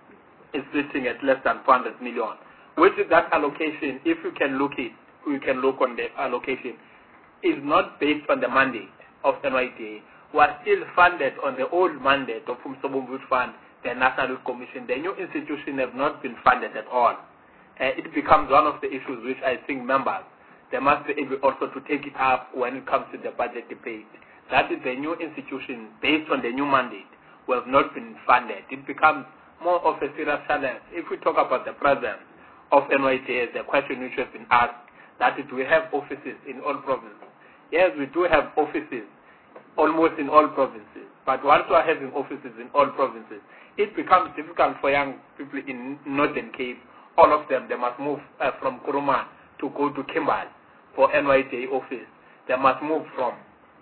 is sitting at less than four hundred million. Which is that allocation, if you can look it, you can look on the allocation, is not based on the mandate of N Y D A. We are still funded on the old mandate of Umsobom Youth Fund, the National Youth Commission. The new institution have not been funded at all. Uh, it becomes one of the issues which I think members, they must be able also to take it up when it comes to the budget debate. That is the new institution based on the new mandate. We have not been funded. It becomes more of a serious challenge. If we talk about the presence of N Y D A, the question which has been asked, that is, we have offices in all provinces. Yes, we do have offices almost in all provinces. But once we are having offices in all provinces, it becomes difficult for young people in Northern Cape. All of them, they must move uh, from Kuruma to go to Kimberley for N Y D A office. They must move from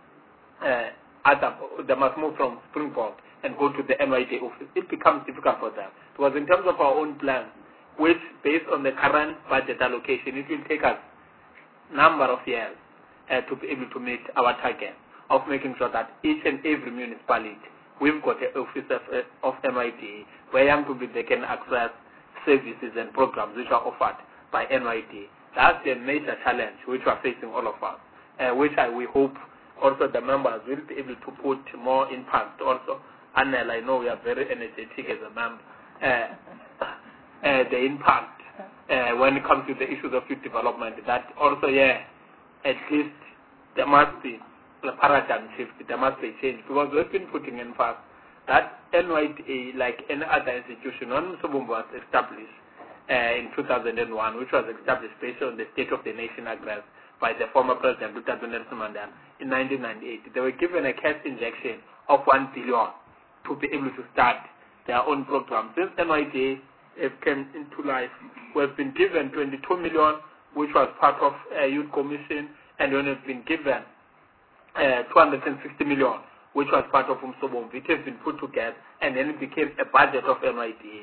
uh, other, they must move from Springbok and go to the N Y D A office. It becomes difficult for them. Because in terms of our own plans, which based on the current budget allocation, it will take us a number of years uh, to be able to meet our target of making sure that each and every municipality, we've got an office of, uh, of N Y D A where young people, they can access services and programs which are offered by N Y D A. That's the major challenge which we are facing, all of us, uh, which I, we hope also the members will be able to put more impact also. Annel, I know we are very energetic as a member. Uh, uh, the impact uh, when it comes to the issues of youth development, that also, yeah, at least there must be a paradigm shift, there must be a change, because we've been putting in fact that N Y D A, like any other institution, when Umsobom was established uh, in two thousand one, which was established based on the State of the Nation address by the former President Duterte Nelson Mandela in nineteen ninety-eight, they were given a cash injection of one billion to be able to start their own program. Since N Y D A came into life, we have been given twenty-two million, which was part of a youth commission, and we have been given uh, two hundred sixty million, which was part of Umsobom. It has been put together, and then it became a budget of N Y D A.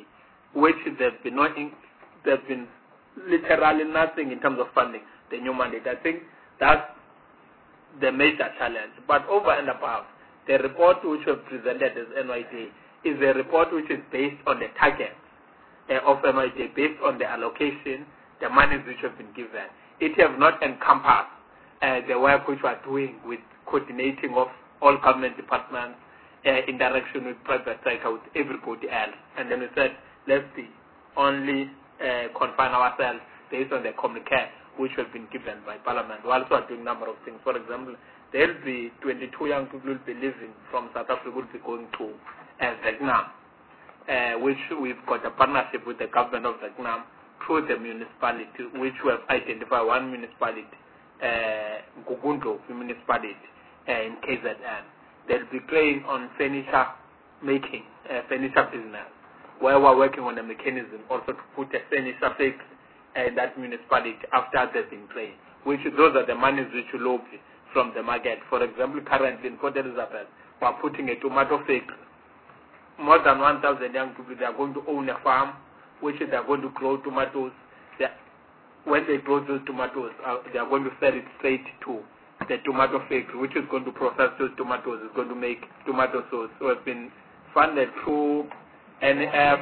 which there's been no, in, there's been literally nothing in terms of funding the new mandate. I think that's the major challenge. But over and above, the report which was presented as N Y D is a report which is based on the targets uh, of N Y D, based on the allocation, the monies which have been given. It has not encompassed uh, the work which we are doing with coordinating of all government departments, uh, interaction with private sector, with everybody else. And then we said, let's see, only uh, confine ourselves based on the communique which have been given by Parliament. We also are doing a number of things. For example, there will be twenty-two young people will be leaving from South Africa, will be going to uh, Vietnam, uh, which we've got a partnership with the government of Vietnam through the municipality, which we have identified one municipality, uh, Gugundo municipality uh, in K Z N. They'll be playing on furniture making, uh, furniture business, where we're working on a mechanism also to put a furniture fix in that municipality after they've been playing, which those are the monies which you lobby from the market. For example, currently in Port Elizabeth, we're putting a tomato fix. More than one thousand young people, they are going to own a farm, which they are going to grow tomatoes. They, when they grow those tomatoes, uh, they are going to sell it straight to the tomato factory, which is going to process those tomatoes. It's going to make tomato sauce. So it's been funded through N F,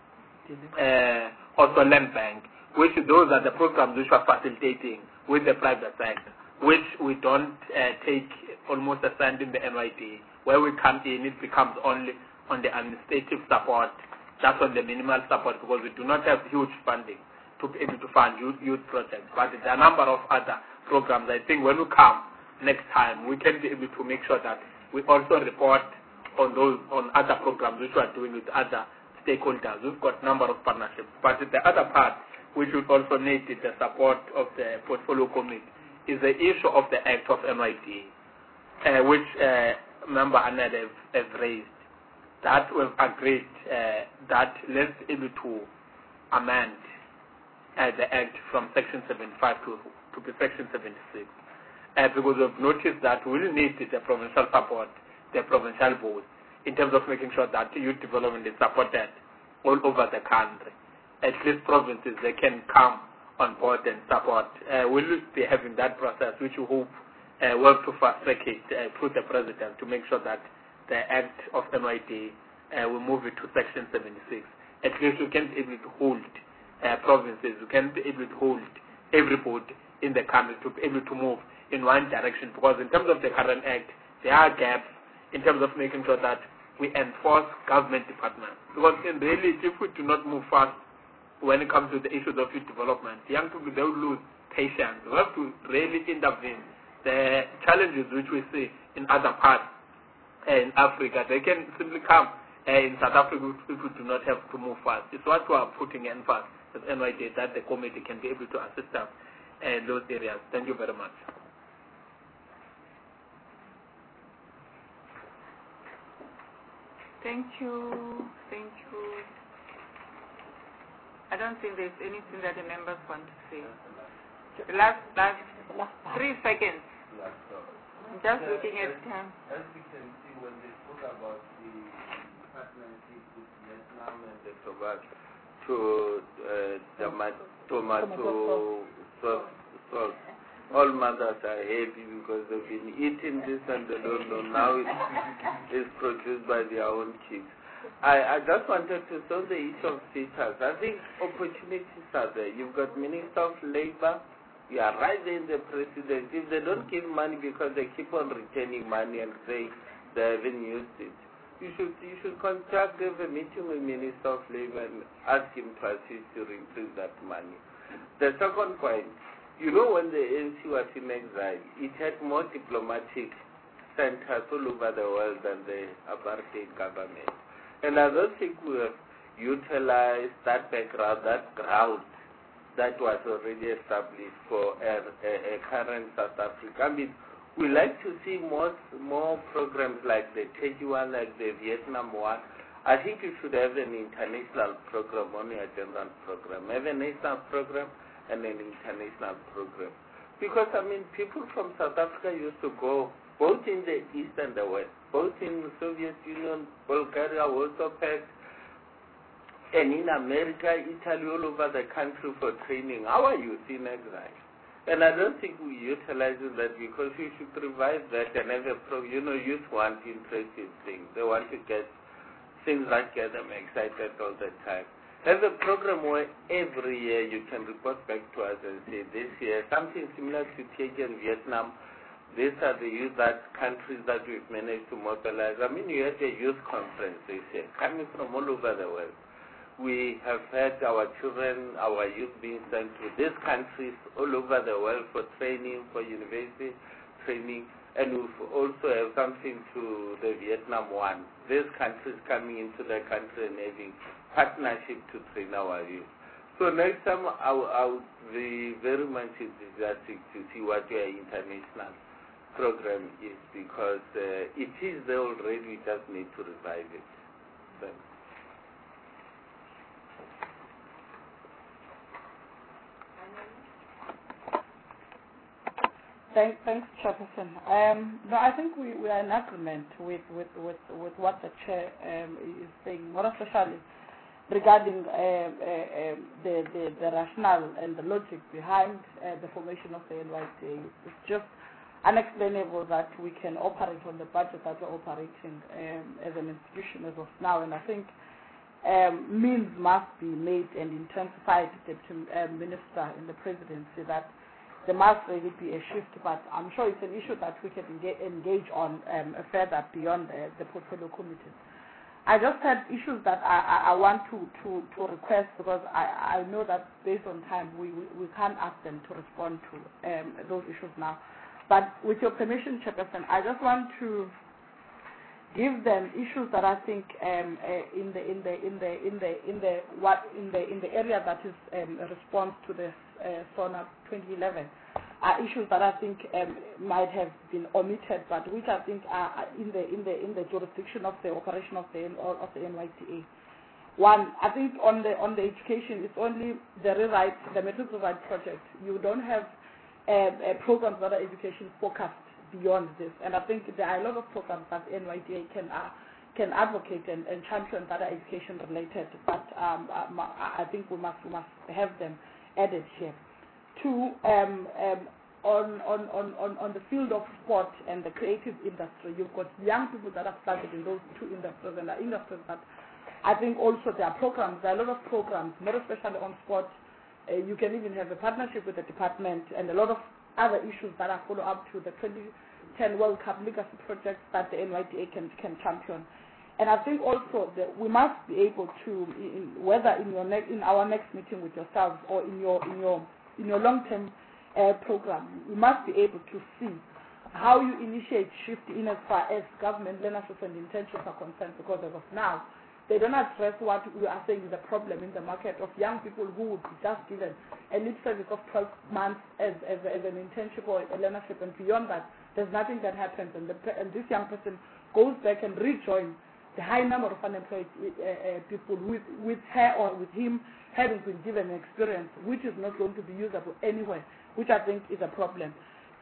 uh, also Land Bank, which those are the programs which are facilitating with the private sector, which we don't uh, take almost a cent in the N Y D. Where we come in, it becomes only on the administrative support, that's on the minimal support, because we do not have huge funding to be able to fund youth, youth projects. But there are a number of other programs. I think when we come next time, we can be able to make sure that we also report on those, on other programs which we are doing with other stakeholders. We've got a number of partnerships. But the other part, which would also need the support of the portfolio committee, is the issue of the Act of N Y D, uh, which uh, Member Annette have, have raised. That we've agreed uh, that let's be able to amend uh, the Act from Section seventy-five to, to be Section seventy-six. Uh, because we've noticed that we will need the provincial support, the provincial board, in terms of making sure that youth development is supported all over the country. At least provinces, they can come on board and support. Uh, we'll be having that process, which we hope uh, work to fast track it uh, through the president to make sure that the Act of N Y D uh, will move it to Section seventy-six. At least we can be able to hold uh, provinces, we can be able to hold everybody in the country to be able to move in one direction, because in terms of the current Act, there are gaps in terms of making sure that we enforce government departments. Because in reality, if we do not move fast when it comes to the issues of youth development, young people, they will lose patience. We have to really intervene. The challenges which we see in other parts uh, in Africa, they can simply come uh, in South Africa if we do not have to move fast. It's what we are putting emphasis as N Y D, that the committee can be able to assist us in those areas. Thank you very much. Thank you. Thank you. I don't think there's anything that the members want to say. The last, last, three seconds. Just looking at time. As we can see, when they spoke about the partnership with Vietnam and the Tobago to uh, the tomato sauce, sauce, all mothers are happy because they've been eating this and they don't know now it is produced by their own kids. I, I just wanted to solve the issue of teachers. I think opportunities are there. You've got Minister of Labor. You are right there in the president. If they don't give money because they keep on returning money and say they haven't used it, you should you should contact, have a meeting with Minister of Labor and ask him to assist you to increase that money. The second point, you know, when the A N C was in exile, it had more diplomatic centers all over the world than the apartheid government. And I don't think we have utilized that background, that ground that was already established for a, a, a current South Africa. I mean, we like to see more more programs like the Turkey one, like the Vietnam one. I think you should have an international program on your general program. Have a national program and an international program. Because, I mean, people from South Africa used to go both in the East and the West, both in the Soviet Union, Bulgaria, Warsaw Pact, and in America, Italy, all over the country for training our youth in exile. And I don't think we utilize that because we should revive that and have a pro. You know, youth want interesting things. They want to get things that get them excited all the time. Have a program where every year you can report back to us and say, this year, something similar to T H and Vietnam, these are the youth that countries that we've managed to mobilize. I mean, you had a youth conference this year, coming from all over the world. We have had our children, our youth being sent to these countries all over the world for training, for university training, and we've also have something to the Vietnam one. These countries coming into the country and having partnership to train our youth. So next time I will, I will be very much enthusiastic to see what your international program is, because uh, it is there already, we just need to revive it. Thanks. Thanks, thanks, Chairperson. Um, no, I think we, we are in agreement with, with, with, with what the Chair um, is saying, more especially regarding uh, uh, the, the, the rationale and the logic behind uh, the formation of the N Y T A. It's just unexplainable that we can operate on the budget that we're operating um, as an institution as of now, and I think um, means must be made and intensified, Deputy uh, Minister in the Presidency, that there must really be a shift, but I'm sure it's an issue that we can engage, engage on um, further beyond uh, the portfolio committees. I just had issues that I, I, I want to, to, to request, because I, I know that based on time we, we, we can't ask them to respond to um, those issues now. But with your permission, Chairperson, I just want to give them issues that I think um, uh, in the in the in the in the in the what in the in the area that is um, a response to the uh, SONA twenty eleven are issues that I think um, might have been omitted, but which I think are in the in the in the jurisdiction of the operation of the of the N Y T A. One, I think on the on the education, it's only the rewrite, the Matric Rewrite project. You don't have uh, uh, programs that are education focused beyond this, and I think there are a lot of programs that N Y T A can uh, can advocate and, and champion that are education related, but um, I think we must we must have them added here. Two, um, um, on, on, on, on, on the field of sport and the creative industry, you've got young people that are started in those two industries, and the industries that I think also there are programs, there are a lot of programs, more especially on sport. Uh, you can even have a partnership with the department and a lot of other issues that are follow up to the twenty ten World Cup legacy projects that the N Y T A can, can champion. And I think also that we must be able to, in, whether in your ne in our next meeting with yourselves or in your in your in your long-term uh, program, we must be able to see how you initiate shift in as far as government learnerships and internships are concerned, because as of now, they don't address what we are saying is a problem in the market of young people who would be just given a lip service of twelve months as, as, as an internship or a learnership, and beyond that, there's nothing that happens, and, the, and this young person goes back and rejoins the high number of unemployed uh, uh, people with, with her or with him having been given an experience which is not going to be usable anywhere, which I think is a problem.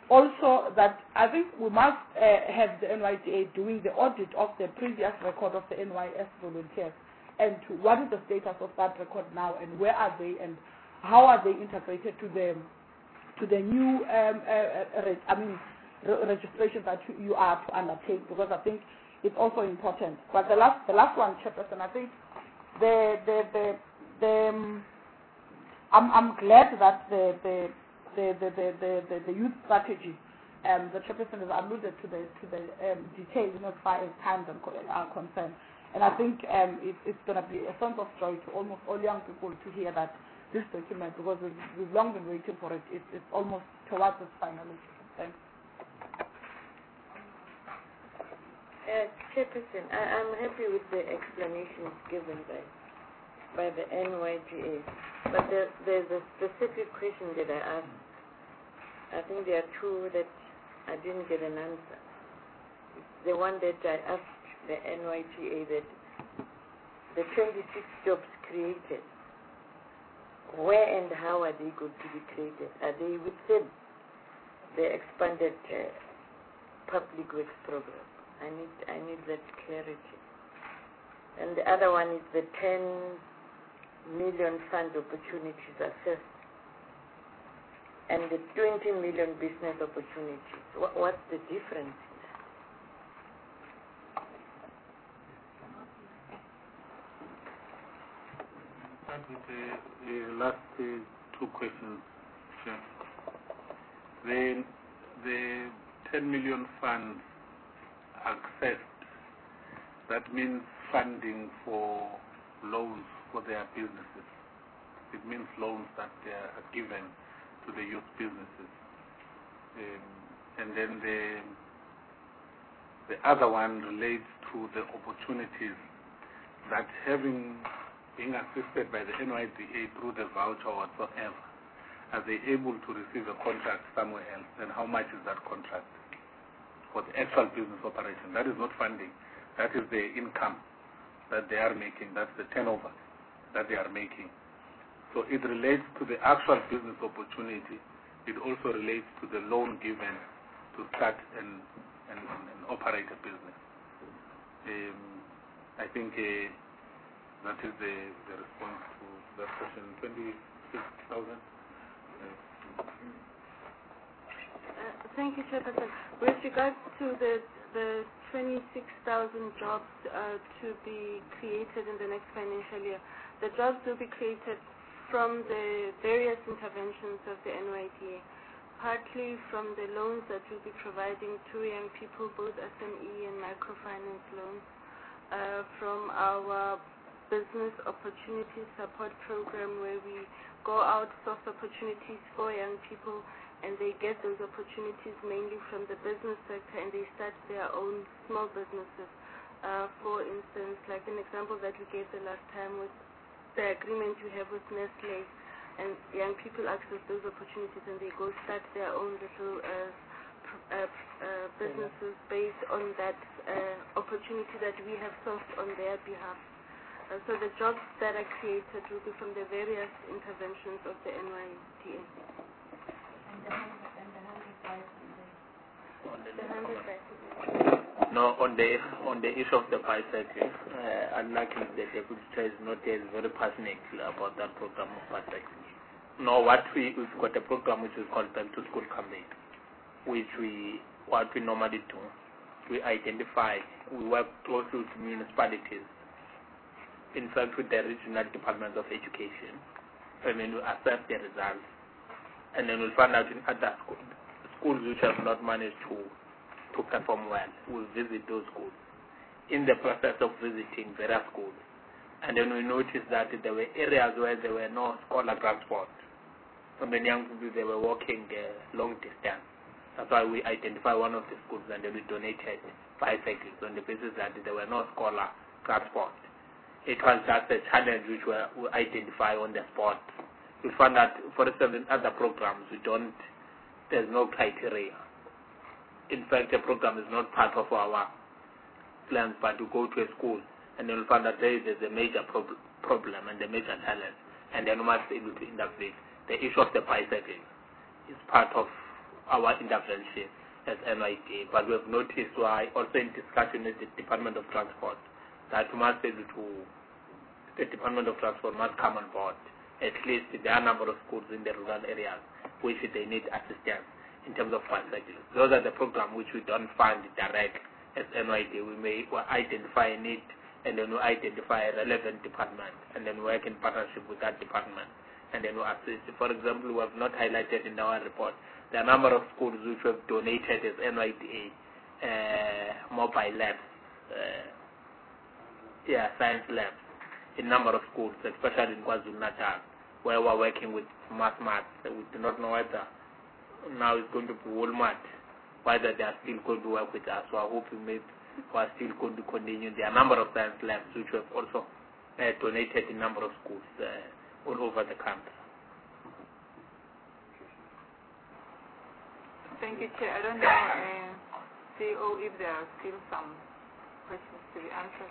Also, that I think we must uh, have the N Y T A doing the audit of the previous record of the N Y S volunteers, and to what is the status of that record now, and where are they, and how are they integrated to the to the new um, uh, uh, I mean re registration that you are to undertake, because I think it's also important. But the last the last one, Chairperson, I think the the the, the um, I'm I'm glad that the the The, the, the, the, the youth strategy, um, the Chairperson has alluded to the to the um, details, you know, as far as times are concerned. And I think um, it, it's going to be a sense of joy to almost all young people to hear that this document, because we've, we've long been waiting for it, it it's almost towards its finalization. Thanks. Uh, Chairperson, I, I'm happy with the explanations given by, by the N Y T A, but there, there's a specific question that I asked. I think there are two that I didn't get an answer. The one that I asked the N Y T A, that the twenty-six jobs created, where and how are they going to be created? Are they within the expanded uh, public works program? I need, I need that clarity. And the other one is the ten million fund opportunities assessed and the twenty million business opportunities? What, what's the difference? Start with the, the last uh, two questions, Chair. The, the ten million funds accessed, that means funding for loans for their businesses. It means loans that they are given to the youth businesses. Um, and then the, the other one relates to the opportunities that having being assisted by the N Y D A through the voucher or whatsoever, are they able to receive a contract somewhere else, and how much is that contract for the actual business operation? That is not funding. That is the income that they are making. That's the turnover that they are making. So it relates to the actual business opportunity. It also relates to the loan given to start and, and, and operate a business. Um, I think uh, that is the, the response to that question. twenty-six thousand? Uh, thank you, Chairperson. With regards to the the twenty-six thousand jobs uh, to be created in the next financial year, the jobs will be created from the various interventions of the N Y D A, partly from the loans that we'll be providing to young people, both S M E and microfinance loans, uh, from our business opportunity support program, where we go out, source opportunities for young people, and they get those opportunities mainly from the business sector, and they start their own small businesses. Uh, for instance, like an example that we gave the last time was the agreement we have with Nestle, and young people access those opportunities and they go start their own little uh, uh, uh, businesses based on that uh, opportunity that we have sourced on their behalf. Uh, so the jobs that are created will be from the various interventions of the N Y D A. No, on the on the issue of the bicycle, uh, unluckily the deputy chair is not is very passionate about that program of bicycle. No, what we we've got a program which is called Back to School campaign, which we what we normally do, we identify, we work closely with municipalities, in fact with the regional departments of education, and then we assess the results, and then we'll find out in other schools, schools which have not managed to to perform well. We'll visit those schools. In the process of visiting various schools, and then we noticed that there were areas where there were no scholar transport. So many young people, they were walking uh, long distance. That's why we identified one of the schools and then we donated bicycles on the basis that there were no scholar transport. It was just a challenge which we, we identify on the spot. We found that, for instance, in other programs, we don't, there's no criteria. In fact, the program is not part of our plans, but we go to a school and then we find that there is a major prob problem and a major challenge, and then we must be able to intervene. The issue of the bicycle is part of our intervention as N Y D A, but we have noticed why, also in discussion with the Department of Transport, that we must be able to, the Department of Transport must come on board. At least there are a number of schools in the rural areas which they need assistance in terms of bicycles. Those are the programs which we don't fund direct as N Y D A. We may identify a need and then we identify a relevant department and then work in partnership with that department and then we assist. For example, we have not highlighted in our report the number of schools which have donated as N Y D A uh, mobile labs, uh, yeah, science labs in number of schools, especially in KwaZulu-Natal, where we're working with math math. We do not know whether now it's going to be Walmart, whether they are still going to work with us. So I hope we may, we are still going to continue. There are a number of science labs which have also uh, donated in number of schools uh, all over the country. Thank you, Chair. I don't know, uh, C E O, if there are still some questions to be answered.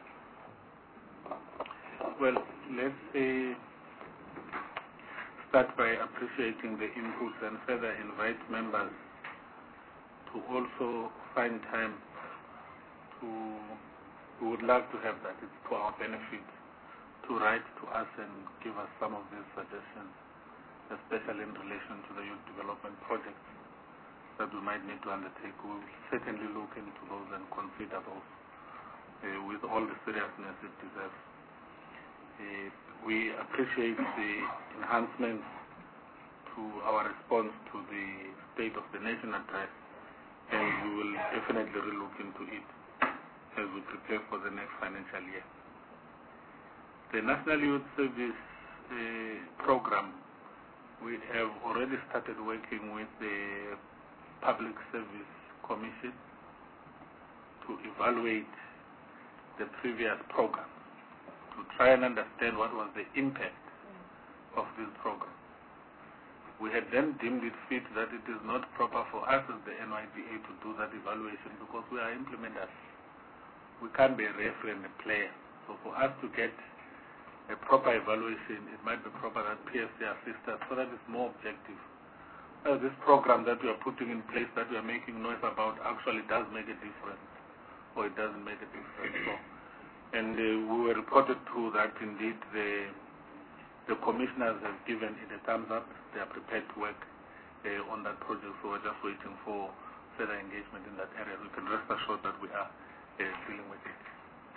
Well, let's say start by appreciating the inputs and further invite members to also find time to, we would love to have that, it's to our benefit, to write to us and give us some of these suggestions, especially in relation to the youth development projects that we might need to undertake. We'll certainly look into those and consider those uh, with all the seriousness it deserves. Uh, we appreciate the enhancements to our response to the State of the Nation address, and we will definitely relook into it as we prepare for the next financial year. The National Youth Service uh, Program, we have already started working with the Public Service Commission to evaluate the previous program, to try and understand what was the impact of this program. We had then deemed it fit that it is not proper for us as the N Y D A to do that evaluation because we are implementers. We can't be a referee and a player. So for us to get a proper evaluation, it might be proper that P S C assist us so that it's more objective. Uh, this program that we are putting in place, that we are making noise about, actually does make a difference, or it doesn't make a difference. So, and uh, we were reported to that indeed the the commissioners have given it a thumbs up. They are prepared to work uh, on that project. So we're just waiting for further engagement in that area. We can rest assured that we are uh, dealing with it.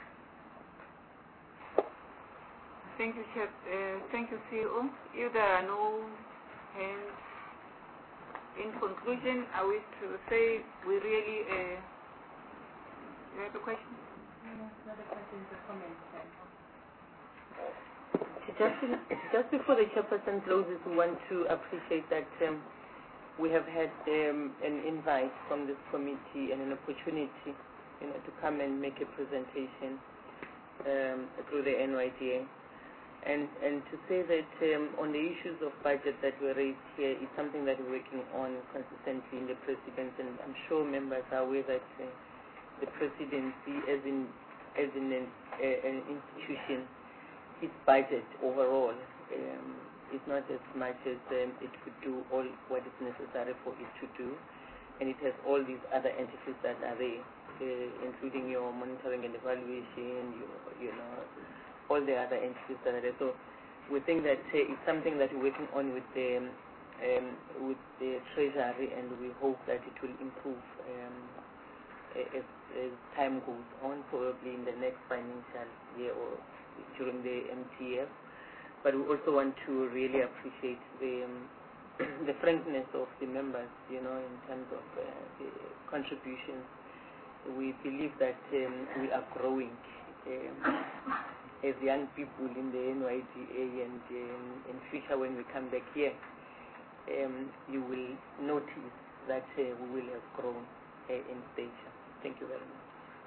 Thank you, Chef. Uh, thank you, C E O. If there are no hands, in conclusion, I wish to say we really. Uh, you have a question? No, not a question, it's a comment. Just, just before the chairperson closes, we want to appreciate that um, we have had um, an invite from this committee and an opportunity, you know, to come and make a presentation um, through the N Y D A. And, and to say that um, on the issues of budget that were raised here is something that we're working on consistently in the presidency, and I'm sure members are aware that uh, the presidency, as in, as in an, uh, an institution, its budget overall um, is not as much as um, it could do all what is necessary for it to do, and it has all these other entities that are there, uh, including your monitoring and evaluation, your, you know, all the other entities that are there. So we think that uh, it's something that we're working on with the um, with the Treasury, and we hope that it will improve um, as, as time goes on, probably in the next financial year or during the M T F. But we also want to really appreciate the um, the frankness of the members, you know, in terms of uh, the contributions. We believe that um, we are growing um, as young people in the N Y D A, and um, in future when we come back here, um, you will notice that uh, we will have grown uh, in stature. Thank you very much.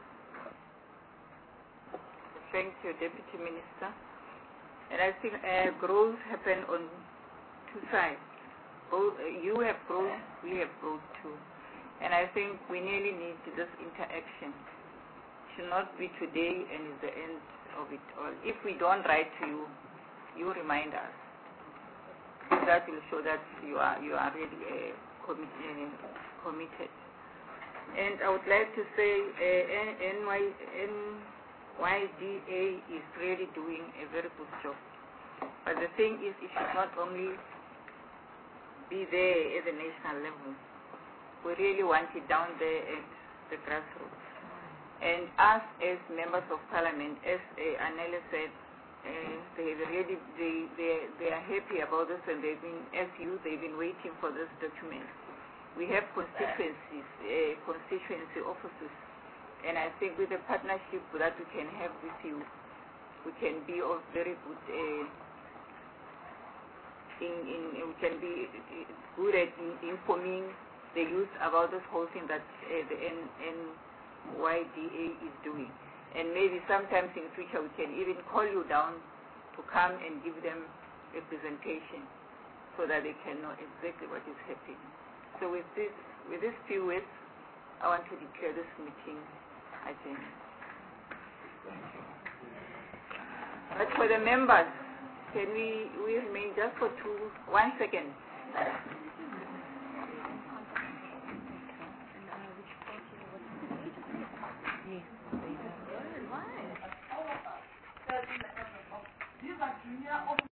Thank you, Deputy Minister. And I think uh, growth happened on two sides. Both, uh, you have grown, we have grown too. And I think we really need this interaction. It should not be today and is the end of it all. If we don't write to you, you remind us. That will show that you are you are really uh, commi uh, committed. And I would like to say uh, N Y Y D A is really doing a very good job. But the thing is, it should not only be there at the national level. We really want it down there at the grassroots. And us as members of parliament, as uh, Anele said, uh, they really they, they they are happy about this, and they've been, as you, they've been waiting for this document. We have constituencies, uh, constituency offices. And I think with the partnership that we can have with you, we can be of very good, uh, in, in, we can be good at in, informing the youth about this whole thing that uh, the N Y D A is doing. And maybe sometimes in the future we can even call you down to come and give them a presentation so that they can know exactly what is happening. So with this, with these few words, I want to declare this meeting adjourned. But for the members, can we, we remain just for two, one second. Yes. junior